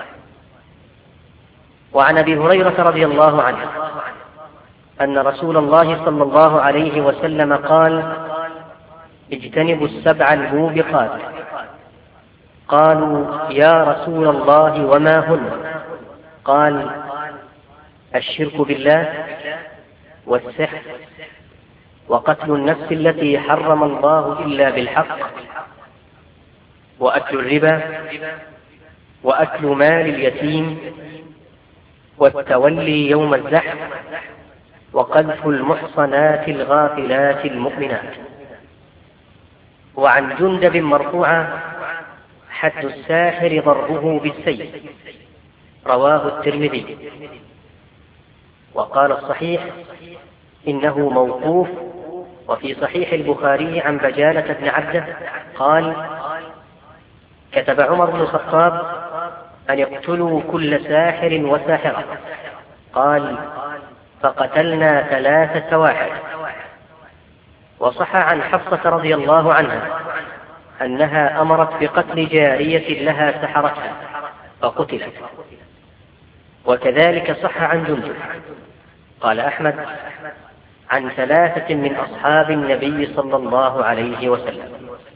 وعن أبي هريرة رضي الله عنه أن رسول الله صلى الله عليه وسلم قال: اجتنبوا السبع الموبقات. قالوا: يا رسول الله وما هن؟ قال: الشرك بالله، والسحر وقتل النفس التي حرم الله إلا بالحق وأكل الربا وأكل مال اليتيم والتولي يوم الزحف وقذف المحصنات الغافلات المؤمنات. وعن جندب مرفوعا: حد الساحر ضربه بالسيف. رواه الترمذي. وقال الصحيح إنه موقوف. وفي صحيح البخاري عن بجالة بن عبده قال: كتب عمر بن الخطاب أن يقتلوا كل ساحر وساحرة. قال: فقتلنا ثلاث سواحر. وصح عن حفصة رضي الله عنها أنها أمرت بقتل جارية لها سحرتها فقتلت. وكذلك صح عن جندب. قال أحمد: عن ثلاثة من أصحاب النبي صلى الله عليه وسلم.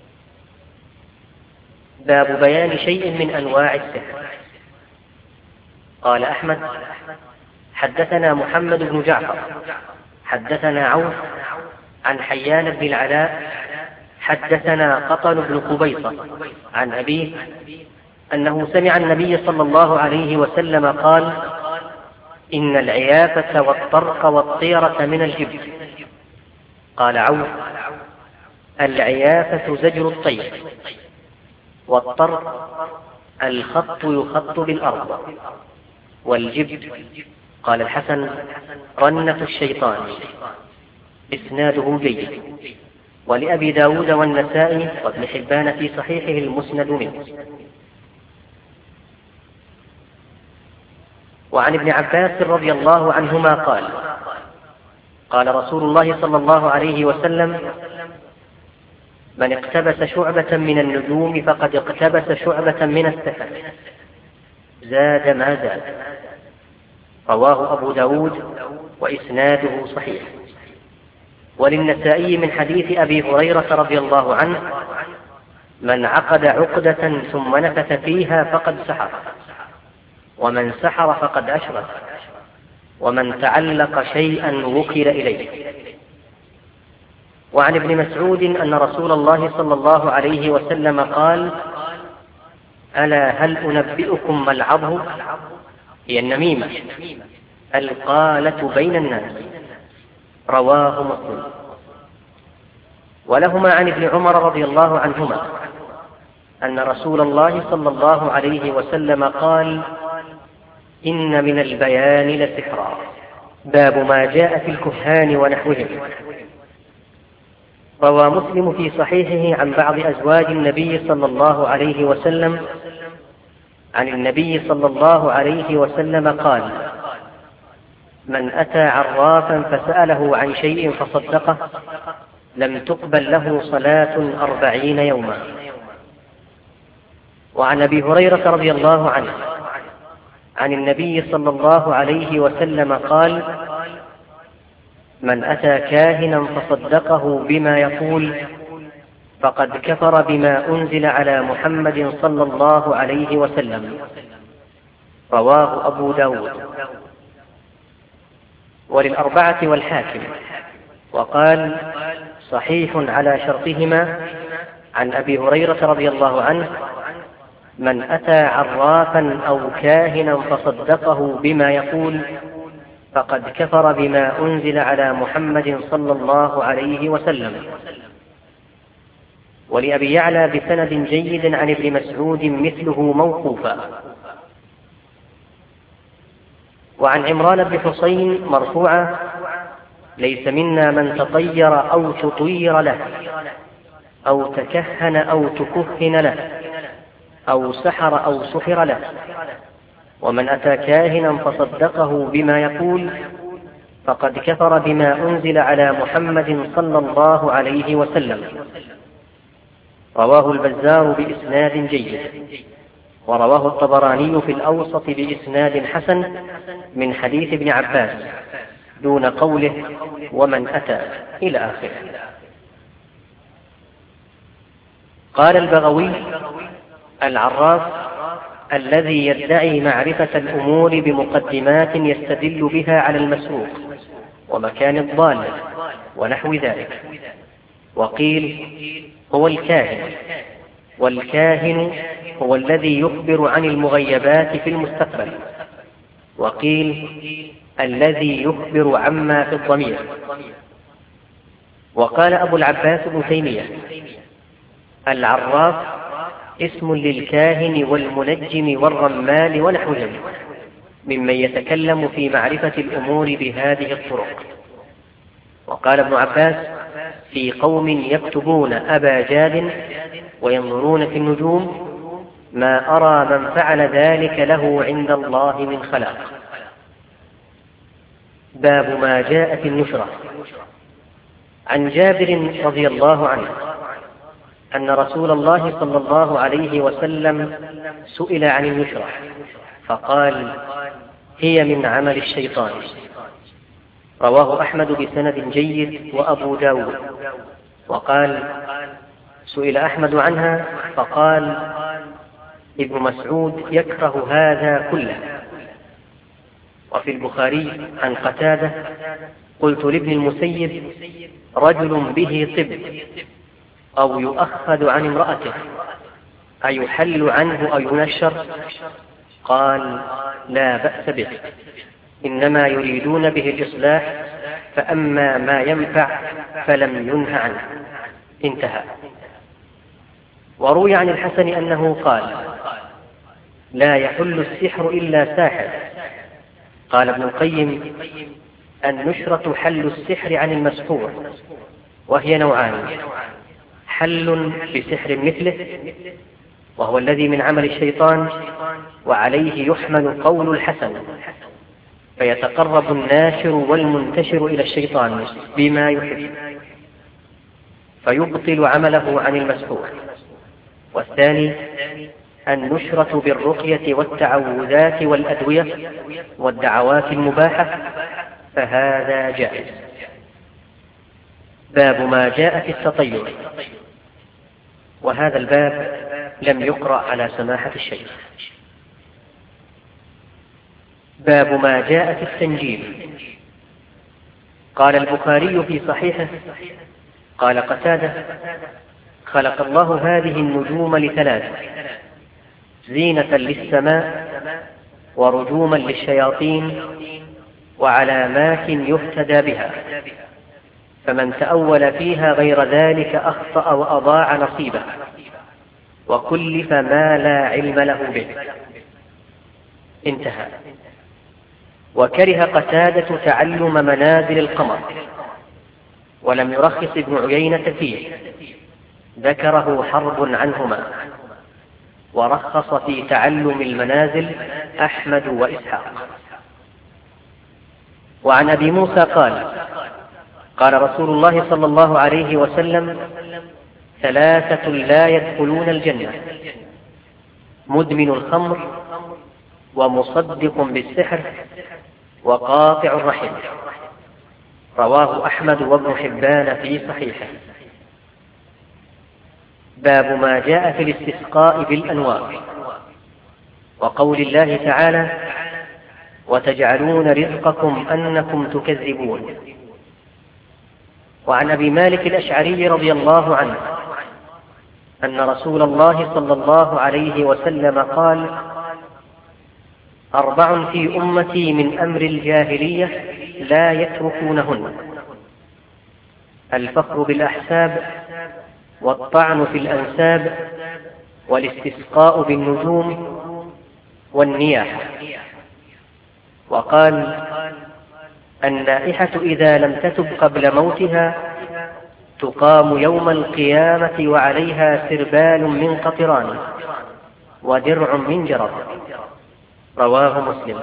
باب بيان شيء من أنواع السحر. قال أحمد: حدثنا محمد بن جعفر حدثنا عوف عن حيان بن العلاء حدثنا قطن بن قبيصة عن أبيه أنه سمع النبي صلى الله عليه وسلم قال: إن العيافة والطرق والطيرة من الجبت. قال عوف: العيافة زجر الطير، والطرق الخط يخط بالأرض، والجبت قال الحسن رنة الشيطان. إسناده جيد. ولأبي داود والنسائي وابن حبان في صحيحه المسند منه. وعن ابن عباس رضي الله عنهما قال: قال رسول الله صلى الله عليه وسلم: من اقتبس شعبة من النجوم فقد اقتبس شعبة من السحر، زاد ما زاد. رواه أبو داود وإسناده صحيح. وللنسائي من حديث أبي هريرة رضي الله عنه: من عقد عقدة ثم نفث فيها فقد سحر، ومن سحر فقد أشرك، ومن تعلق شيئا وكل إليه. وعن ابن مسعود أن رسول الله صلى الله عليه وسلم قال: ألا هل أنبئكم ما العظه؟ هي النميمة، القالة بين الناس. رواه مسلم. ولهما عن ابن عمر رضي الله عنهما أن رسول الله صلى الله عليه وسلم قال: إن من البيان لسحرا. باب ما جاء في الكهان ونحوهم. روى مسلم في صحيحه عن بعض أزواج النبي صلى الله عليه وسلم عن النبي صلى الله عليه وسلم قال: من أتى عرافا فسأله عن شيء فصدقه لم تقبل له صلاة أربعين يوما. وعن أبي هريرة رضي الله عنه عن النبي صلى الله عليه وسلم قال: من أتى كاهنا فصدقه بما يقول فقد كفر بما أنزل على محمد صلى الله عليه وسلم. رواه أبو داود. وللأربعة والحاكم. وقال: صحيح على شرطهما. عن أبي هريرة رضي الله عنه: من أتى عرافا أو كاهنا فصدقه بما يقول فقد كفر بما أنزل على محمد صلى الله عليه وسلم. ولأبي يعلى بسند جيد عن ابن مسعود مثله موقوفا. وعن عمران بن حسين مرفوعا: ليس منا من تطير أو تطير له، أو تكهن أو تكهن له، أو سحر أو سحر له. ومن أتى كاهنا فصدقه بما يقول فقد كفر بما أنزل على محمد صلى الله عليه وسلم. رواه البزار بإسناد جيد. ورواه الطبراني في الأوسط بإسناد حسن من حديث ابن عباس دون قوله ومن أتى إلى آخره. قال البغوي: العراف الذي يدعي معرفة الأمور بمقدمات يستدل بها على المسروق ومكان الضالة ونحو ذلك. وقيل هو الكاهن، والكاهن هو الذي يخبر عن المغيبات في المستقبل. وقيل الذي يخبر عما في الضمير. وقال أبو العباس ابن تيمية: العراف اسم للكاهن والمنجم والرمال ونحوهم ممن يتكلم في معرفة الأمور بهذه الطرق. وقال ابن عباس في قوم يكتبون أبا جاد وينظرون في النجوم: ما أرى من فعل ذلك له عند الله من خلاق. باب ما جاء في النشرة. عن جابر رضي الله عنه أن رسول الله صلى الله عليه وسلم سئل عن النشرة فقال: هي من عمل الشيطان. رواه أحمد بسند جيد وأبو داود. وقال: سئل أحمد عنها فقال: ابن مسعود يكره هذا كله. وفي البخاري عن قتادة: قلت لابن المسيب: رجل به طب أو يؤخذ عن امرأته أيحل عنه أو ينشر؟ قال: لا بأس به، إنما يريدون به الإصلاح، فأما ما ينفع فلم ينه عنه. انتهى. وروي عن الحسن أنه قال: لا يحل السحر إلا ساحر. قال ابن القيم: النشرة حل السحر عن المسحور، وهي نوعان: حل بسحر مثله وهو الذي من عمل الشيطان، وعليه يحمل قول الحسن، فيتقرب الناشر والمنتشر إلى الشيطان بما يحب فيبطل عمله عن المسحور. والثاني النشرة بالرقية والتعوذات والأدوية والدعوات المباحة، فهذا جائز. باب ما جاء في التطير. وهذا الباب لم يقرأ على سماحة الشيخ. باب ما جاء في التنجيم. قال البخاري في صحيحه: قال قتادة: خلق الله هذه النجوم لثلاث: زينة للسماء، ورجوما للشياطين، وعلامات يهتدى بها، فمن تأول فيها غير ذلك أخطأ وأضاع نصيبه، وكلف ما لا علم له به. انتهى. وكره قتادة تعلم منازل القمر، ولم يرخص ابن عيينة فيه، ذكره حرب عنهما. ورخص في تعلم المنازل أحمد وإسحاق. وعن أبي موسى قال: قال رسول الله صلى الله عليه وسلم: ثلاثة لا يدخلون الجنة: مدمن الخمر، ومصدق بالسحر، وقاطع الرحم. رواه أحمد وابن حبان في صحيحه. باب ما جاء في الاستسقاء بالأنواع. وقول الله تعالى: وتجعلون رزقكم أنكم تكذبون. وعن أبي مالك الأشعري رضي الله عنه أن رسول الله صلى الله عليه وسلم قال: أربع في أمتي من أمر الجاهلية لا يتركونهن: الفخر بالأحساب، والطعن في الأنساب، والاستسقاء بالنجوم، والنياحة. وقال: النائحة إذا لم تتب قبل موتها تقام يوم القيامة وعليها سربال من قطران ودرع من جرب. رواه مسلم.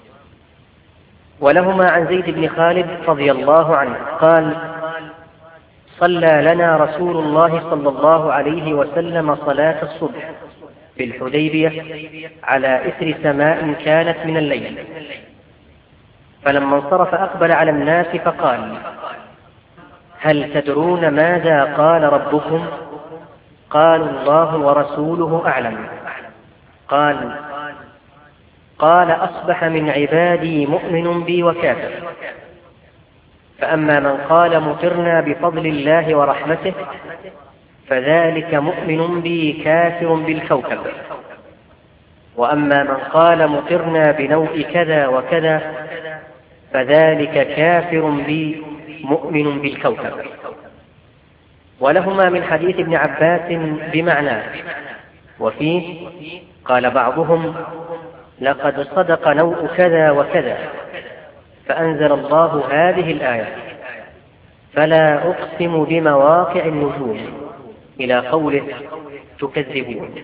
ولهما عن زيد بن خالد رضي الله عنه قال: صلى لنا رسول الله صلى الله عليه وسلم صلاة الصبح في الحديبية على إثر سماء كانت من الليل، فلما انصرف أقبل على الناس فقال: هل تدرون ماذا قال ربكم؟ قالوا: الله ورسوله أعلم. قال: قال: أصبح من عبادي مؤمن بي وكافر. فأما من قال مطرنا بفضل الله ورحمته فذلك مؤمن بي كافر بالكوكب، وأما من قال مطرنا بنوء كذا وكذا فذلك كافر بي مؤمن بالكوكب. ولهما من حديث ابن عباس بمعناه، وفيه قال بعضهم لقد صدق نوء كذا وكذا، فأنزل الله هذه الآية فلا أقسم بمواقع النجوم إلى قوله تكذبون.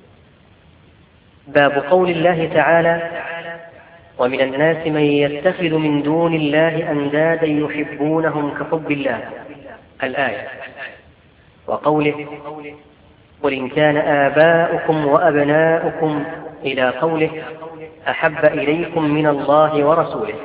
باب قول الله تعالى ومن الناس من يتخذ من دون الله أندادا يحبونهم كحب الله، الآية، وقوله قل إن كان آباؤكم وأبناؤكم إلى قوله أحب إليكم من الله ورسوله.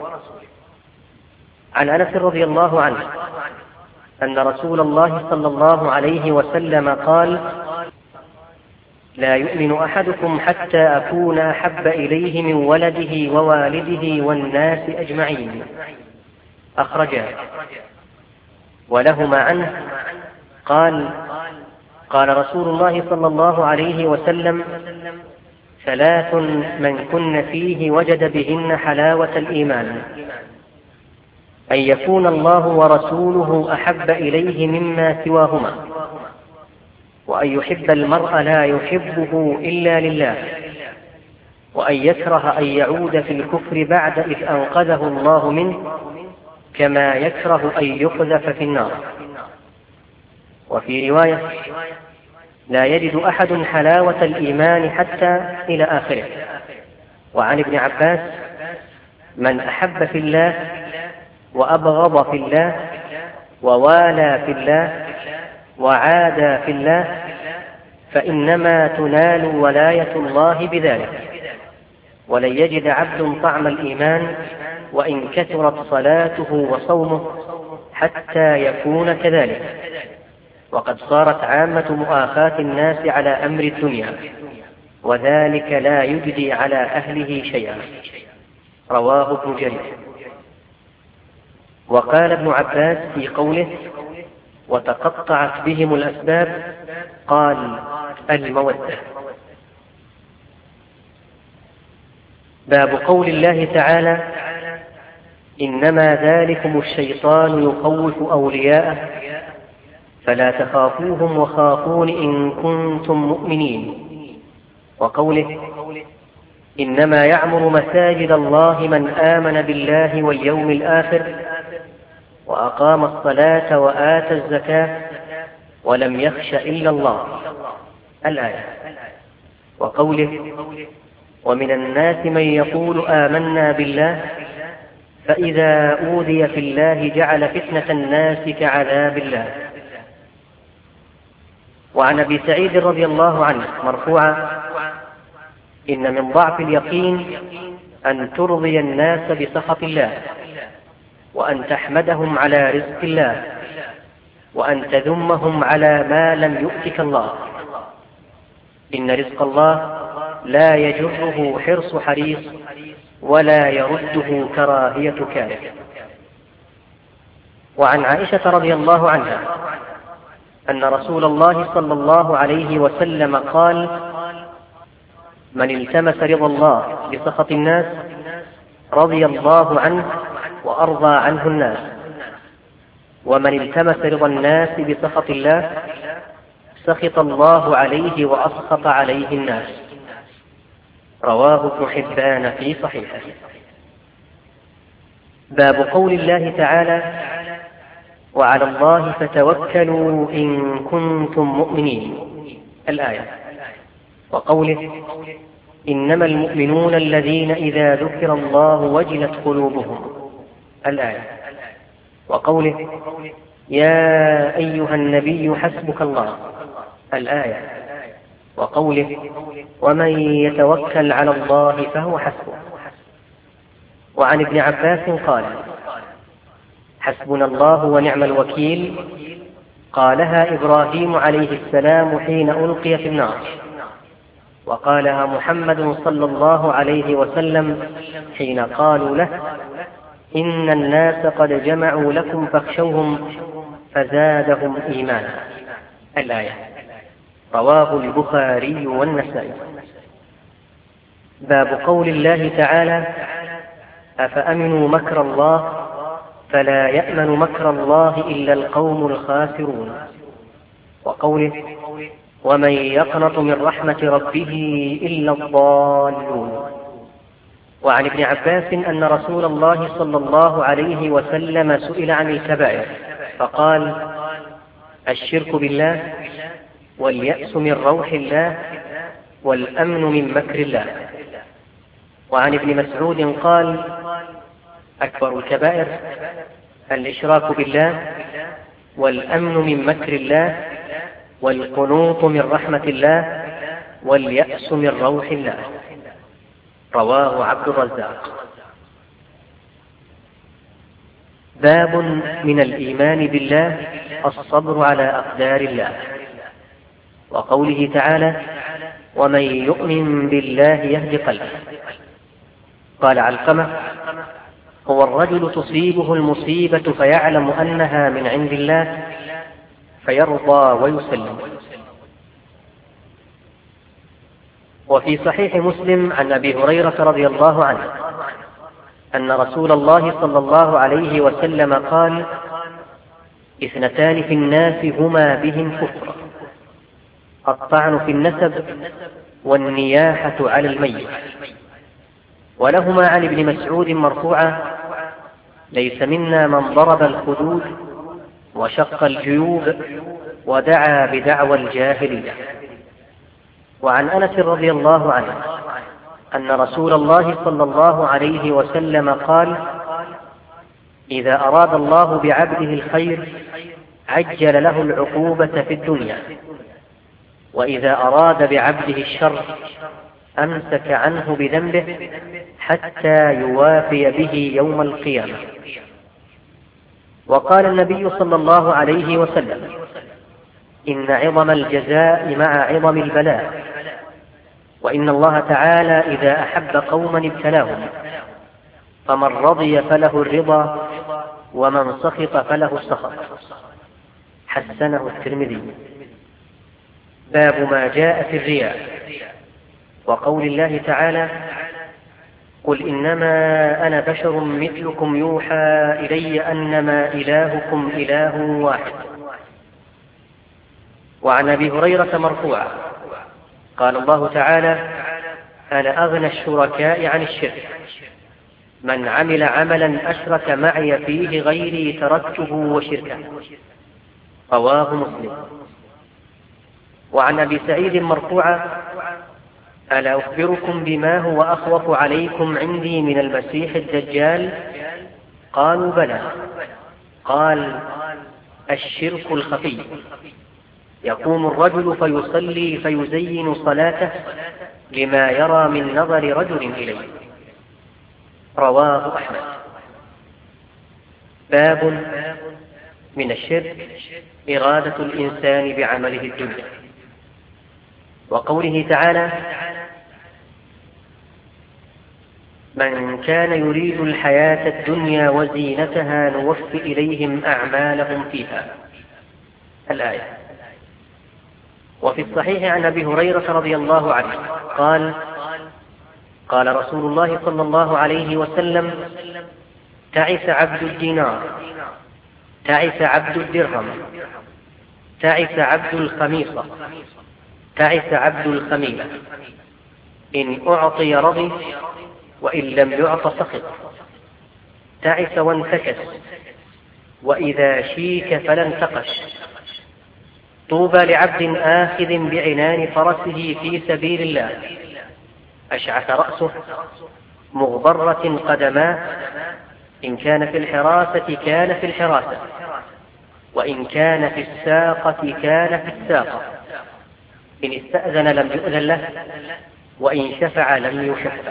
عن أنس رضي الله عنه أن رسول الله صلى الله عليه وسلم قال لا يؤمن أحدكم حتى أكون أحب إليه من ولده ووالده والناس أجمعين، أخرجاه. ولهما عنه قال قال رسول الله صلى الله عليه وسلم ثلاث من كن فيه وجد بهن حلاوة الإيمان: أن يكون الله ورسوله أحب إليه مما سواهما، وأن يحب المرء لا يحبه إلا لله، وأن يكره أن يعود في الكفر بعد إذ أنقذه الله منه كما يكره أن يقذف في النار. وفي رواية لا يجد أحد حلاوة الإيمان حتى إلى آخره. وعن ابن عباس من أحب في الله وأبغض في الله ووالى في الله وعادى في الله فإنما تنال ولاية الله بذلك، ولن يجد عبد طعم الإيمان وإن كثرت صلاته وصومه حتى يكون كذلك. وقد صارت عامة مؤاخاة الناس على أمر الدنيا، وذلك لا يجدي على أهله شيئا. رواه ابن جرير. وقال ابن عباس في قوله وتقطعت بهم الأسباب قال المودة. باب قول الله تعالى إنما ذلكم الشيطان يخوف أولياءه فلا تخافوهم وخافون إن كنتم مؤمنين. وقوله إنما يعمر مساجد الله من آمن بالله واليوم الآخر وأقام الصلاة وآتى الزكاة ولم يخش إلا الله، الآية. وقوله ومن الناس من يقول آمنا بالله فإذا أوذي في الله جعل فتنة الناس كعذاب الله. وعن أبي سعيد رضي الله عنه مرفوعا إن من ضعف اليقين أن ترضي الناس بسخط الله، وأن تحمدهم على رزق الله، وأن تذمهم على ما لم يؤتك الله. إن رزق الله لا يجره حرص حريص ولا يرده كراهية كاره. وعن عائشة رضي الله عنها أن رسول الله صلى الله عليه وسلم قال من التمس رضا الله بسخط الناس رضي الله عنه وأرضى عنه الناس، ومن التمس رضا الناس بسخط الله سخط الله عليه وأسخط عليه الناس. رواه ابن حبان في صحيحه. باب قول الله تعالى وعلى الله فتوكلوا إن كنتم مؤمنين، الآية. وقوله إنما المؤمنون الذين إذا ذكر الله وجلت قلوبهم، الآية. وقوله يا أيها النبي حسبك الله، الآية. وقوله ومن يتوكل على الله فهو حسبه. وعن ابن عباس قال حسبنا الله ونعم الوكيل، قالها إبراهيم عليه السلام حين ألقي في النار، وقالها محمد صلى الله عليه وسلم حين قالوا له إن الناس قد جمعوا لكم فاخشوهم فزادهم إيمانا. الآية. رواه البخاري والنسائي. باب قول الله تعالى: أفأمنوا مكر الله فلا يأمن مكر الله إلا القوم الخاسرون. وقوله: ومن يقنط من رحمة ربه إلا الضالون. وعن ابن عباس أن رسول الله صلى الله عليه وسلم سئل عن الكبائر فقال: الشرك بالله، واليأس من روح الله، والأمن من مكر الله. وعن ابن مسعود قال: أكبر الكبائر الإشراك بالله، والأمن من مكر الله، والقنوط من رحمة الله، واليأس من روح الله. رواه عبد الرزاق. باب من الإيمان بالله الصبر على أقدار الله. وقوله تعالى: ومن يؤمن بالله يهد قلبه. قال علقمة: هو الرجل تصيبه المصيبة فيعلم أنها من عند الله فيرضى ويسلم. وفي صحيح مسلم عن أبي هريرة رضي الله عنه أن رسول الله صلى الله عليه وسلم قال: اثنتان في الناس هما بهم كفر: الطعن في النسب، والنياحة على الميت. ولهما عن ابن مسعود مرفوعا: ليس منا من ضرب الخدود وشق الجيوب ودعا بدعوى الجاهلية. وعن أنس رضي الله عنه أن رسول الله صلى الله عليه وسلم قال: إذا أراد الله بعبده الخير عجل له العقوبة في الدنيا، وإذا أراد بعبده الشر أمسك عنه بذنبه حتى يوافي به يوم القيامة. وقال النبي صلى الله عليه وسلم: إن عظم الجزاء مع عظم البلاء، وإن الله تعالى إذا أحب قوما ابتلاهم، فمن رضي فله الرضا، ومن سخط فله السخط. حسنه الترمذي. باب ما جاء في الرياء. وقول الله تعالى: قل إنما أنا بشر مثلكم يوحى إلي أنما إلهكم إله واحد. وعن أبي هريرة مرفوعا قال الله تعالى: أنا أغنى الشركاء عن الشرك، من عمل عملا أشرك معي فيه غيري تركته وشركه. رواه مسلم. وعن أبي سعيد مرفوعا: ألا أخبركم بما هو أخوف عليكم عندي من المسيح الدجال؟ قالوا بلى. قال: الشرك الخفي، يقوم الرجل فيصلي فيزين صلاته لما يرى من نظر رجل إليه. رواه أحمد. باب من الشرك إرادة الإنسان بعمله الدنيا. وقوله تعالى: من كان يريد الحياة الدنيا وزينتها نوفي إليهم أعمالهم فيها. الآية. وفي الصحيح عن أبي هريرة رضي الله عنه قال: قال رسول الله صلى الله عليه وسلم: تعس عبد الدينار، تعس عبد الدرهم، تعس عبد الخميصة، تعس عبد الخميلة، إن أعطي رضي وإن لم يعط سخط، تعس وانتكس، وإذا شيك فلا انتقش. طوبى لعبد آخذ بعنان فرسه في سبيل الله، أشعث رأسه، مغبرة قدماه، إن كان في الحراسة كان في الحراسة، وإن كان في الساقة كان في الساقة، إن استأذن لم يؤذن له، وإن شفع لم يشفع.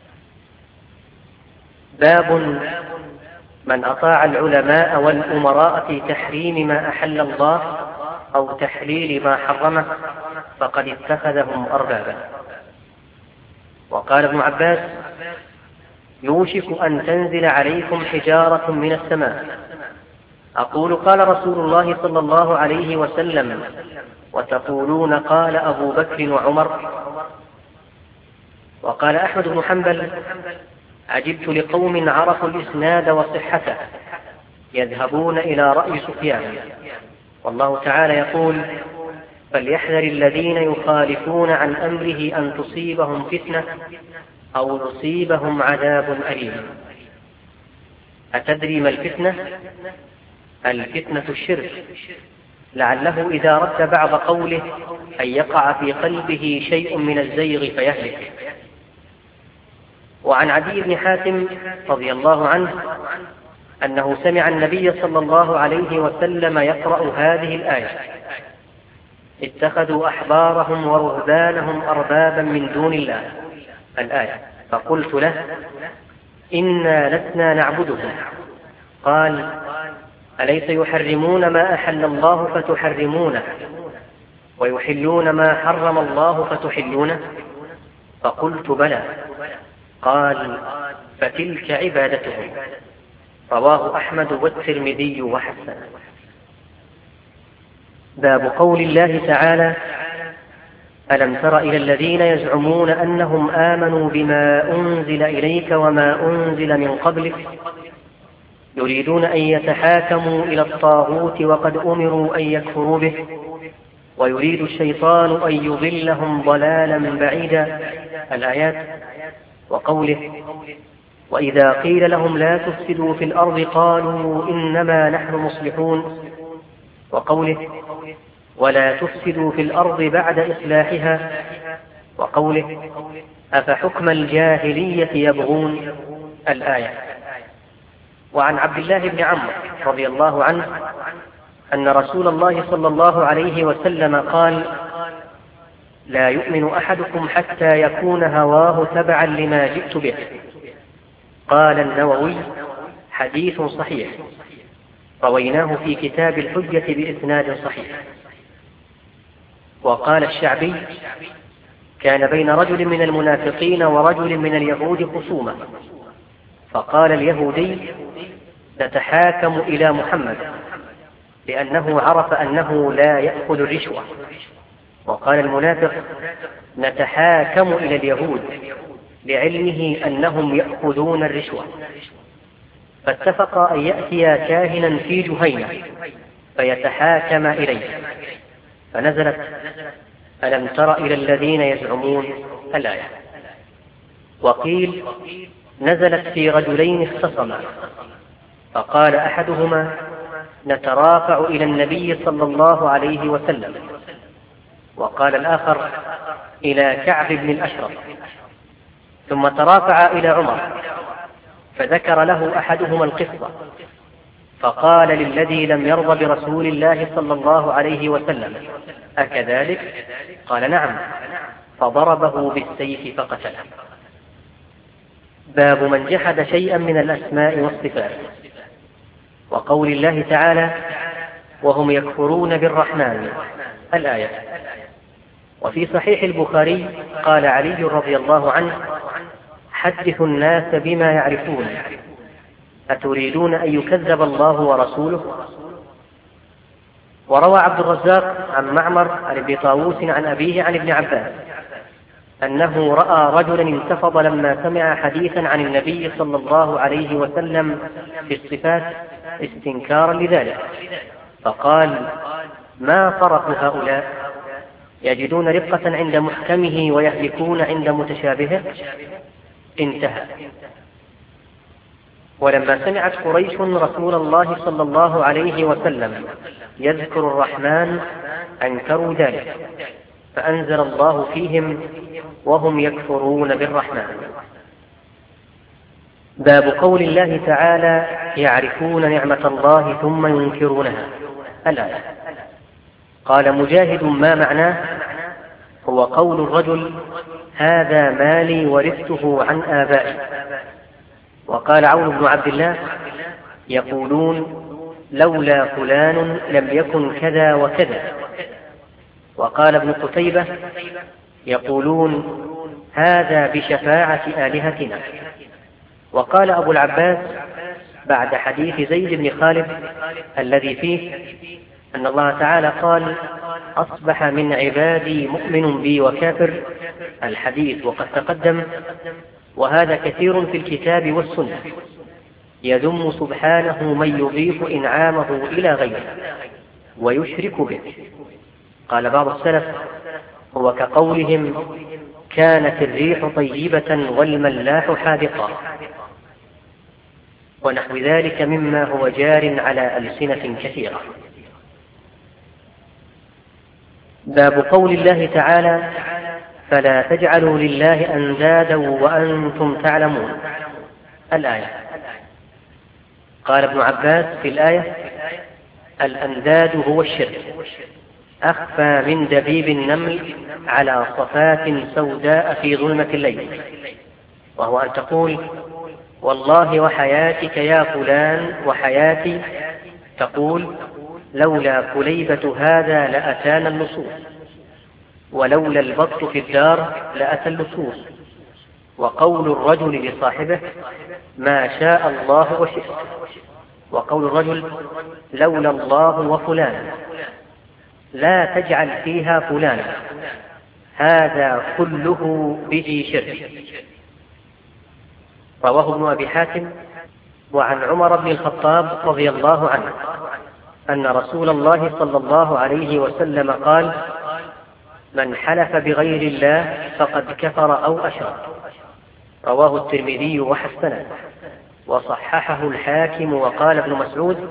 باب من أطاع العلماء والأمراء في تحريم ما أحل الله أو تحليل ما حرمه فقد اتخذهم أربابا. وقال ابن عباس: يوشك أن تنزل عليكم حجارة من السماء. أقول قال رسول الله صلى الله عليه وسلم، وتقولون قال أبو بكر وعمر. وقال أحمد بن حنبل: عجبت لقوم عرفوا الإسناد وصحته يذهبون إلى رأي سفيان. والله تعالى يقول: فليحذر الذين يخالفون عن أمره أن تصيبهم فتنة أو يصيبهم عذاب أليم. أتدري ما الفتنة؟ الفتنة الشرك، لعله إذا رد بعض قوله أن يقع في قلبه شيء من الزيغ فيهلك. وعن عدي بن حاتم رضي الله عنه أنه سمع النبي صلى الله عليه وسلم يقرأ هذه الآية: اتخذوا أحبارهم ورهبانهم أربابا من دون الله، الآية. فقلت له: إنا لسنا نعبدهم. قال: أليس يحرمون ما أحل الله فتحرمونه ويحلون ما حرم الله فتحلونه؟ فقلت: بلى. قال: فتلك عبادتهم. رواه أحمد والترمذي وحسن. باب قول الله تعالى: ألم تر إلى الذين يزعمون أنهم آمنوا بما أنزل إليك وما أنزل من قبلك يريدون أن يتحاكموا إلى الطاغوت وقد أمروا أن يكفروا به ويريد الشيطان أن يضلهم ضلالا بعيدا، الآيات. وقوله: وإذا قيل لهم لا تفسدوا في الأرض قالوا إنما نحن مصلحون. وقوله: ولا تفسدوا في الأرض بعد إصلاحها. وقوله: أفحكم الجاهلية يبغون، الآية. وعن عبد الله بن عمرو رضي الله عنه أن رسول الله صلى الله عليه وسلم قال: لا يؤمن أحدكم حتى يكون هواه تبعا لما جئت به. قال النووي: حديث صحيح، رويناه في كتاب الحجة بإسناد صحيح. وقال الشعبي: كان بين رجل من المنافقين ورجل من اليهود خصومة، فقال اليهودي: نتحاكم إلى محمد، لأنه عرف أنه لا يأخذ الرشوة. وقال المنافق: نتحاكم إلى اليهود، لعلمه أنهم يأخذون الرشوة. فاتفقا أن يأتيا كاهنا في جهينة فيتحاكم إليه، فنزلت: ألم تر إلى الذين يزعمون، الآية. وقيل: نزلت في رجلين اختصما، فقال أحدهما: نترافع إلى النبي صلى الله عليه وسلم، وقال الآخر: إلى كعب بن الأشرف. ثم ترافع إلى عمر، فذكر له أحدهما القصة، فقال للذي لم يرضى برسول الله صلى الله عليه وسلم: أكذلك؟ قال: نعم. فضربه بالسيف فقتله. باب من جحد شيئا من الأسماء والصفات. وقول الله تعالى: وهم يكفرون بالرحمن، الآية. وفي صحيح البخاري قال علي رضي الله عنه: حدثوا الناس بما يعرفون، أتريدون أن يكذب الله ورسوله؟ وروى عبد الرزاق عن معمر عن ابن طاووس عن أبيه عن ابن عباس أنه رأى رجلا انتفض لما سمع حديثا عن النبي صلى الله عليه وسلم في الصفات استنكارا لذلك، فقال: ما فرق هؤلاء؟ يجدون رقة عند محكمه ويهلكون عند متشابهه. انتهى. ولما سمعت قريش رسول الله صلى الله عليه وسلم يذكر الرحمن أنكروا ذلك، فأنزل الله فيهم: وهم يكفرون بالرحمن. باب قول الله تعالى: يعرفون نعمة الله ثم ينكرونها، الآية. قال مجاهد: ما معناه؟ هو قول الرجل: هذا مالي ورثته عن آبائي. وقال عون بن عبد الله: يقولون لولا فلان لم يكن كذا وكذا. وقال ابن قتيبة: يقولون هذا بشفاعة آلهتنا. وقال أبو العباس بعد حديث زيد بن خالد الذي فيه أن الله تعالى قال: أصبح من عبادي مؤمن بي وكافر، الحديث وقد تقدم، وهذا كثير في الكتاب والسنة، يذم سبحانه من يضيف إنعامه إلى غيره ويشرك به. قال بعض السلف: هو كقولهم: كانت الريح طيبة والملاح حاذقا، ونحو ذلك مما هو جار على ألسنة كثيرة. باب قول الله تعالى: فلا تجعلوا لله أندادا وأنتم تعلمون، الآية. قال ابن عباس في الآية: الأنداد هو الشرك، أخفى من دبيب النمل على صفات سوداء في ظلمة الليل، وهو أن تقول: والله وحياتك يا فلان وحياتي، تقول: لولا كليبة هذا لأتانا اللصوص، ولولا البط في الدار لأتى اللصوص. وقول الرجل لصاحبه: ما شاء الله وشئت، وقول الرجل: لولا الله وفلان، لا تجعل فيها فلان، هذا كله به شرك. رواه ابن أبي حاتم. وعن عمر بن الخطاب رضي الله عنه أن رسول الله صلى الله عليه وسلم قال: من حلف بغير الله فقد كفر أو أشرك. رواه الترمذي وحسنه، وصححه الحاكم. وقال ابن مسعود: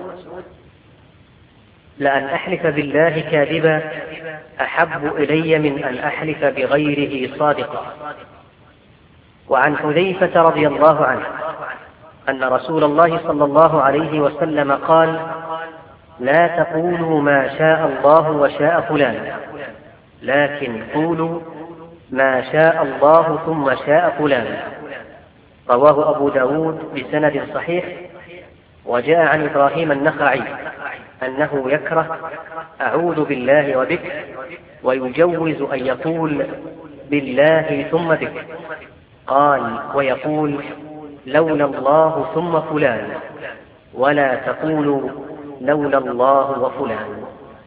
لأن أحلف بالله كاذبا أحب إلي من أن أحلف بغيره صادقا. وعن حذيفة رضي الله عنه أن رسول الله صلى الله عليه وسلم قال: لا تقولوا ما شاء الله وشاء فلان، لكن قولوا ما شاء الله ثم شاء فلان. رواه أبو داود بسند صحيح. وجاء عن إبراهيم النخعي أنه يكره أعوذ بالله وبك، ويجوز أن يقول بالله ثم بك. قال: ويقول لولا الله ثم فلان، ولا تقولوا لولا الله وفلان.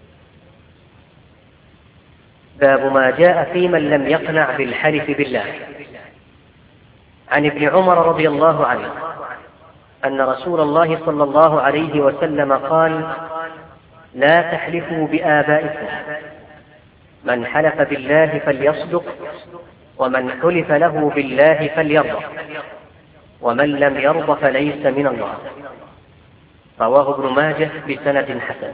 باب ما جاء في من لم يقنع بالحلف بالله. عن ابن عمر رضي الله عنه أن رسول الله صلى الله عليه وسلم قال: لا تحلفوا بآبائكم، من حلف بالله فليصدق، ومن حلف له بالله فليرضى، ومن لم يرضى فليس من الله. رواه ابن ماجه بسند حسن.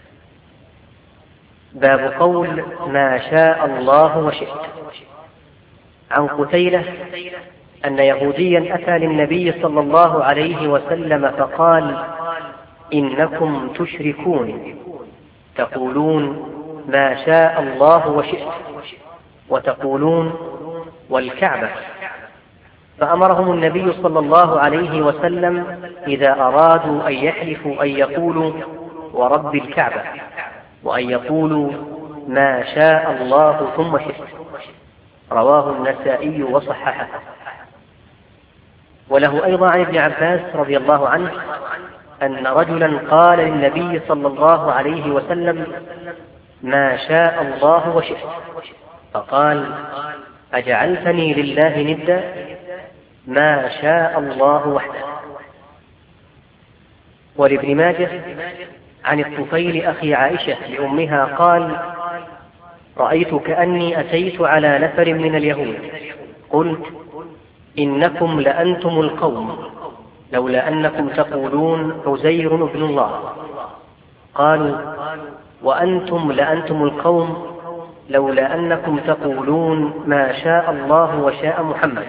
باب قول ما شاء الله وشئت. عن قتيلة أن يهوديا أتى للنبي صلى الله عليه وسلم فقال: إنكم تشركون، تقولون ما شاء الله وشئت، وتقولون والكعبة. فأمرهم النبي صلى الله عليه وسلم إذا أرادوا أن يحلفوا أن يقولوا ورب الكعبة، وأن يقولوا ما شاء الله ثم شئت. رواه النسائي وصححه. وله أيضا عن ابن عباس رضي الله عنه أن رجلا قال للنبي صلى الله عليه وسلم: ما شاء الله وشئت. فقال: أجعلتني لله ندا؟ ما شاء الله وحده. ولابن ماجه عن الطفيل أخي عائشة لأمها قال: رأيت كأني أتيت على نفر من اليهود، قلت: إنكم لأنتم القوم، لولا أنكم تقولون عزير ابن الله. قالوا: وأنتم لأنتم القوم، لولا أنكم تقولون ما شاء الله وشاء محمد.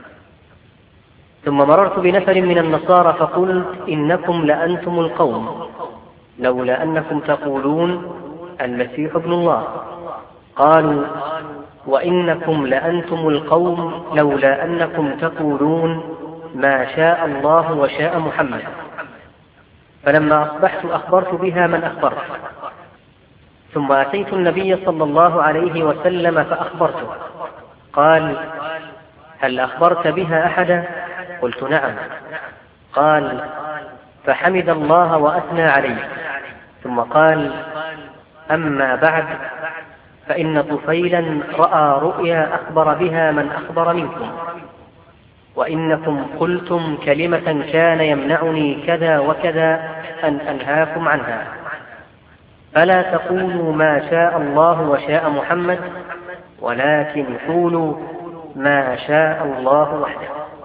ثم مررت بنفر من النصارى فقلت: إنكم لأنتم القوم، لولا أنكم تقولون المسيح ابن الله. قالوا: وإنكم لأنتم القوم، لولا أنكم تقولون ما شاء الله وشاء محمد. فلما أصبحت أخبرت بها من أخبرت، ثم أتيت النبي صلى الله عليه وسلم فأخبرته. قال: هل أخبرت بها أحدا؟ قلت نعم. قال: فحمد الله وأثنى عليه، ثم قال: أما بعد، فإن طفيلا رأى رؤيا أخبر بها من أخبر منكم، وإنكم قلتم كلمة كان يمنعني كذا وكذا أن أنهاكم عنها، فلا تقولوا ما شاء الله وشاء محمد، ولكن قولوا ما شاء الله وحده.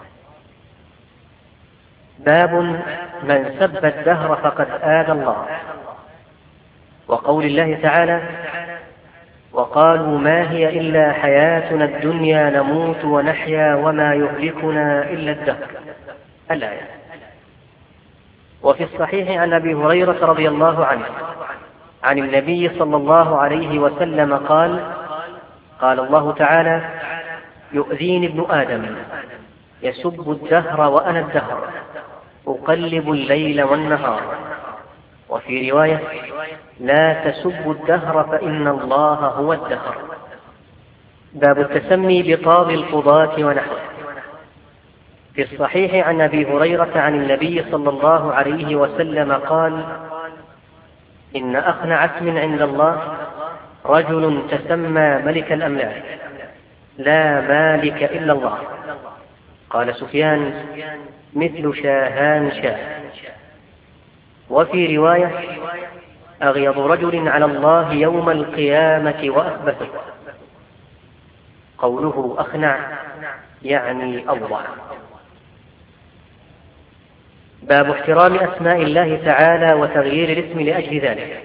باب من سب الدهر فقد آذى الله. وقول الله تعالى: وقالوا ما هي إلا حياتنا الدنيا نموت ونحيا وما يهلكنا إلا الدهر، الآية. وفي الصحيح عن أبي هريرة رضي الله عنه عن النبي صلى الله عليه وسلم قال: قال الله تعالى: يؤذيني ابن آدم يسب الدهر وأنا الدهر أقلب الليل والنهار. وفي رواية: لا تسبوا الدهر فإن الله هو الدهر. باب التسمي بطاب القضاة ونحوه. في الصحيح عن أبي هريرة عن النبي صلى الله عليه وسلم قال: إن أخنع اسم عند الله رجل تسمى ملك الأملاك، لا مالك إلا الله. قال سفيان: مثل شاهان شاه. وفي رواية: أغيض رجل على الله يوم القيامة وأخبثه. قوله أخنع يعني الله. باب احترام أسماء الله تعالى وتغيير الاسم لأجل ذلك.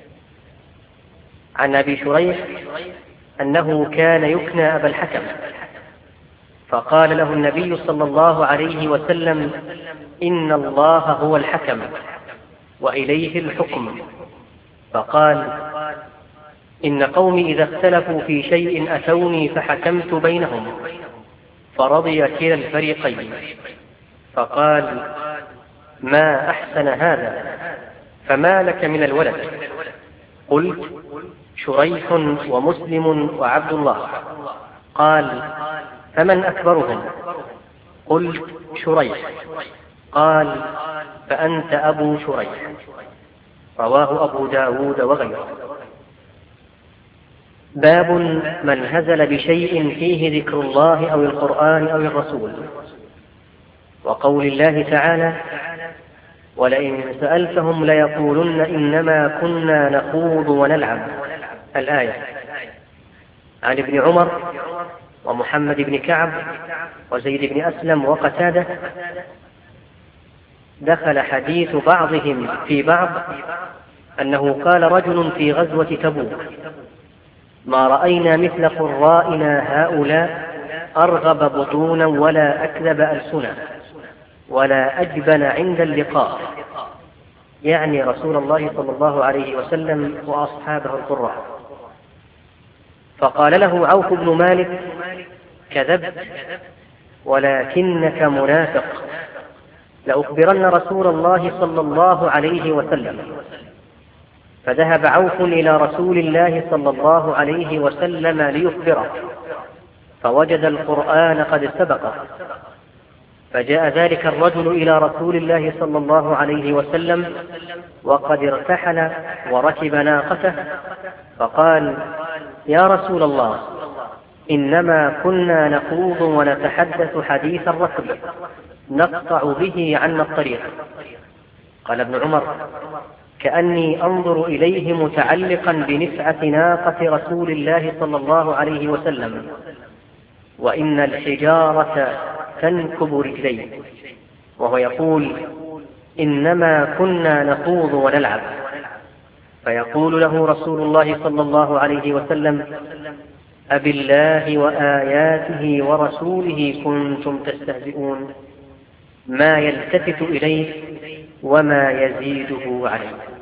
عن أبي شريح أنه كان يكنى أبا الحكم، فقال له النبي صلى الله عليه وسلم: إن الله هو الحكم وإليه الحكم. فقال: إن قومي إذا اختلفوا في شيء أتوني فحكمت بينهم فرضي كلا الفريقين. فقال: ما أحسن هذا، فما لك من الولد؟ قلت: شريح ومسلم وعبد الله. قال: فمن أكبرهم؟ قلت: شريح. قال: فأنت أبو شريح. رواه أبو داود وغيره. باب من هزل بشيء فيه ذكر الله أو القرآن أو الرسول. وقول الله تعالى: ولئن سألتهم ليقولن إنما كنا نخوض ونلعب، الآية. عن ابن عمر ومحمد بن كعب وزيد بن أسلم وقتادة دخل حديث بعضهم في بعض أنه قال رجل في غزوة تبوك: ما رأينا مثل قرائنا هؤلاء أرغب بطونا ولا أكذب ألسنا ولا أجبن عند اللقاء، يعني رسول الله صلى الله عليه وسلم وأصحابه القراء. فقال له عوف بن مالك: كذبت ولكنك منافق، لأخبرن رسول الله صلى الله عليه وسلم. فذهب عوف إلى رسول الله صلى الله عليه وسلم ليخبره، فوجد القرآن قد سبقه. فجاء ذلك الرجل إلى رسول الله صلى الله عليه وسلم وقد ارتحل وركب ناقته، فقال: يا رسول الله، إنما كنا نخوض ونتحدث حديث الركب نقطع به عنا الطريق. قال ابن عمر: كأني أنظر إليه متعلقا بنفعة ناقة رسول الله صلى الله عليه وسلم، وإن الحجارة تنكب رجليه، وهو يقول: إنما كنا نخوض ونلعب. فيقول له رسول الله صلى الله عليه وسلم: أبالله وآياته ورسوله كنتم تستهزئون؟ ما يلتفت إليه وما يزيده عليه.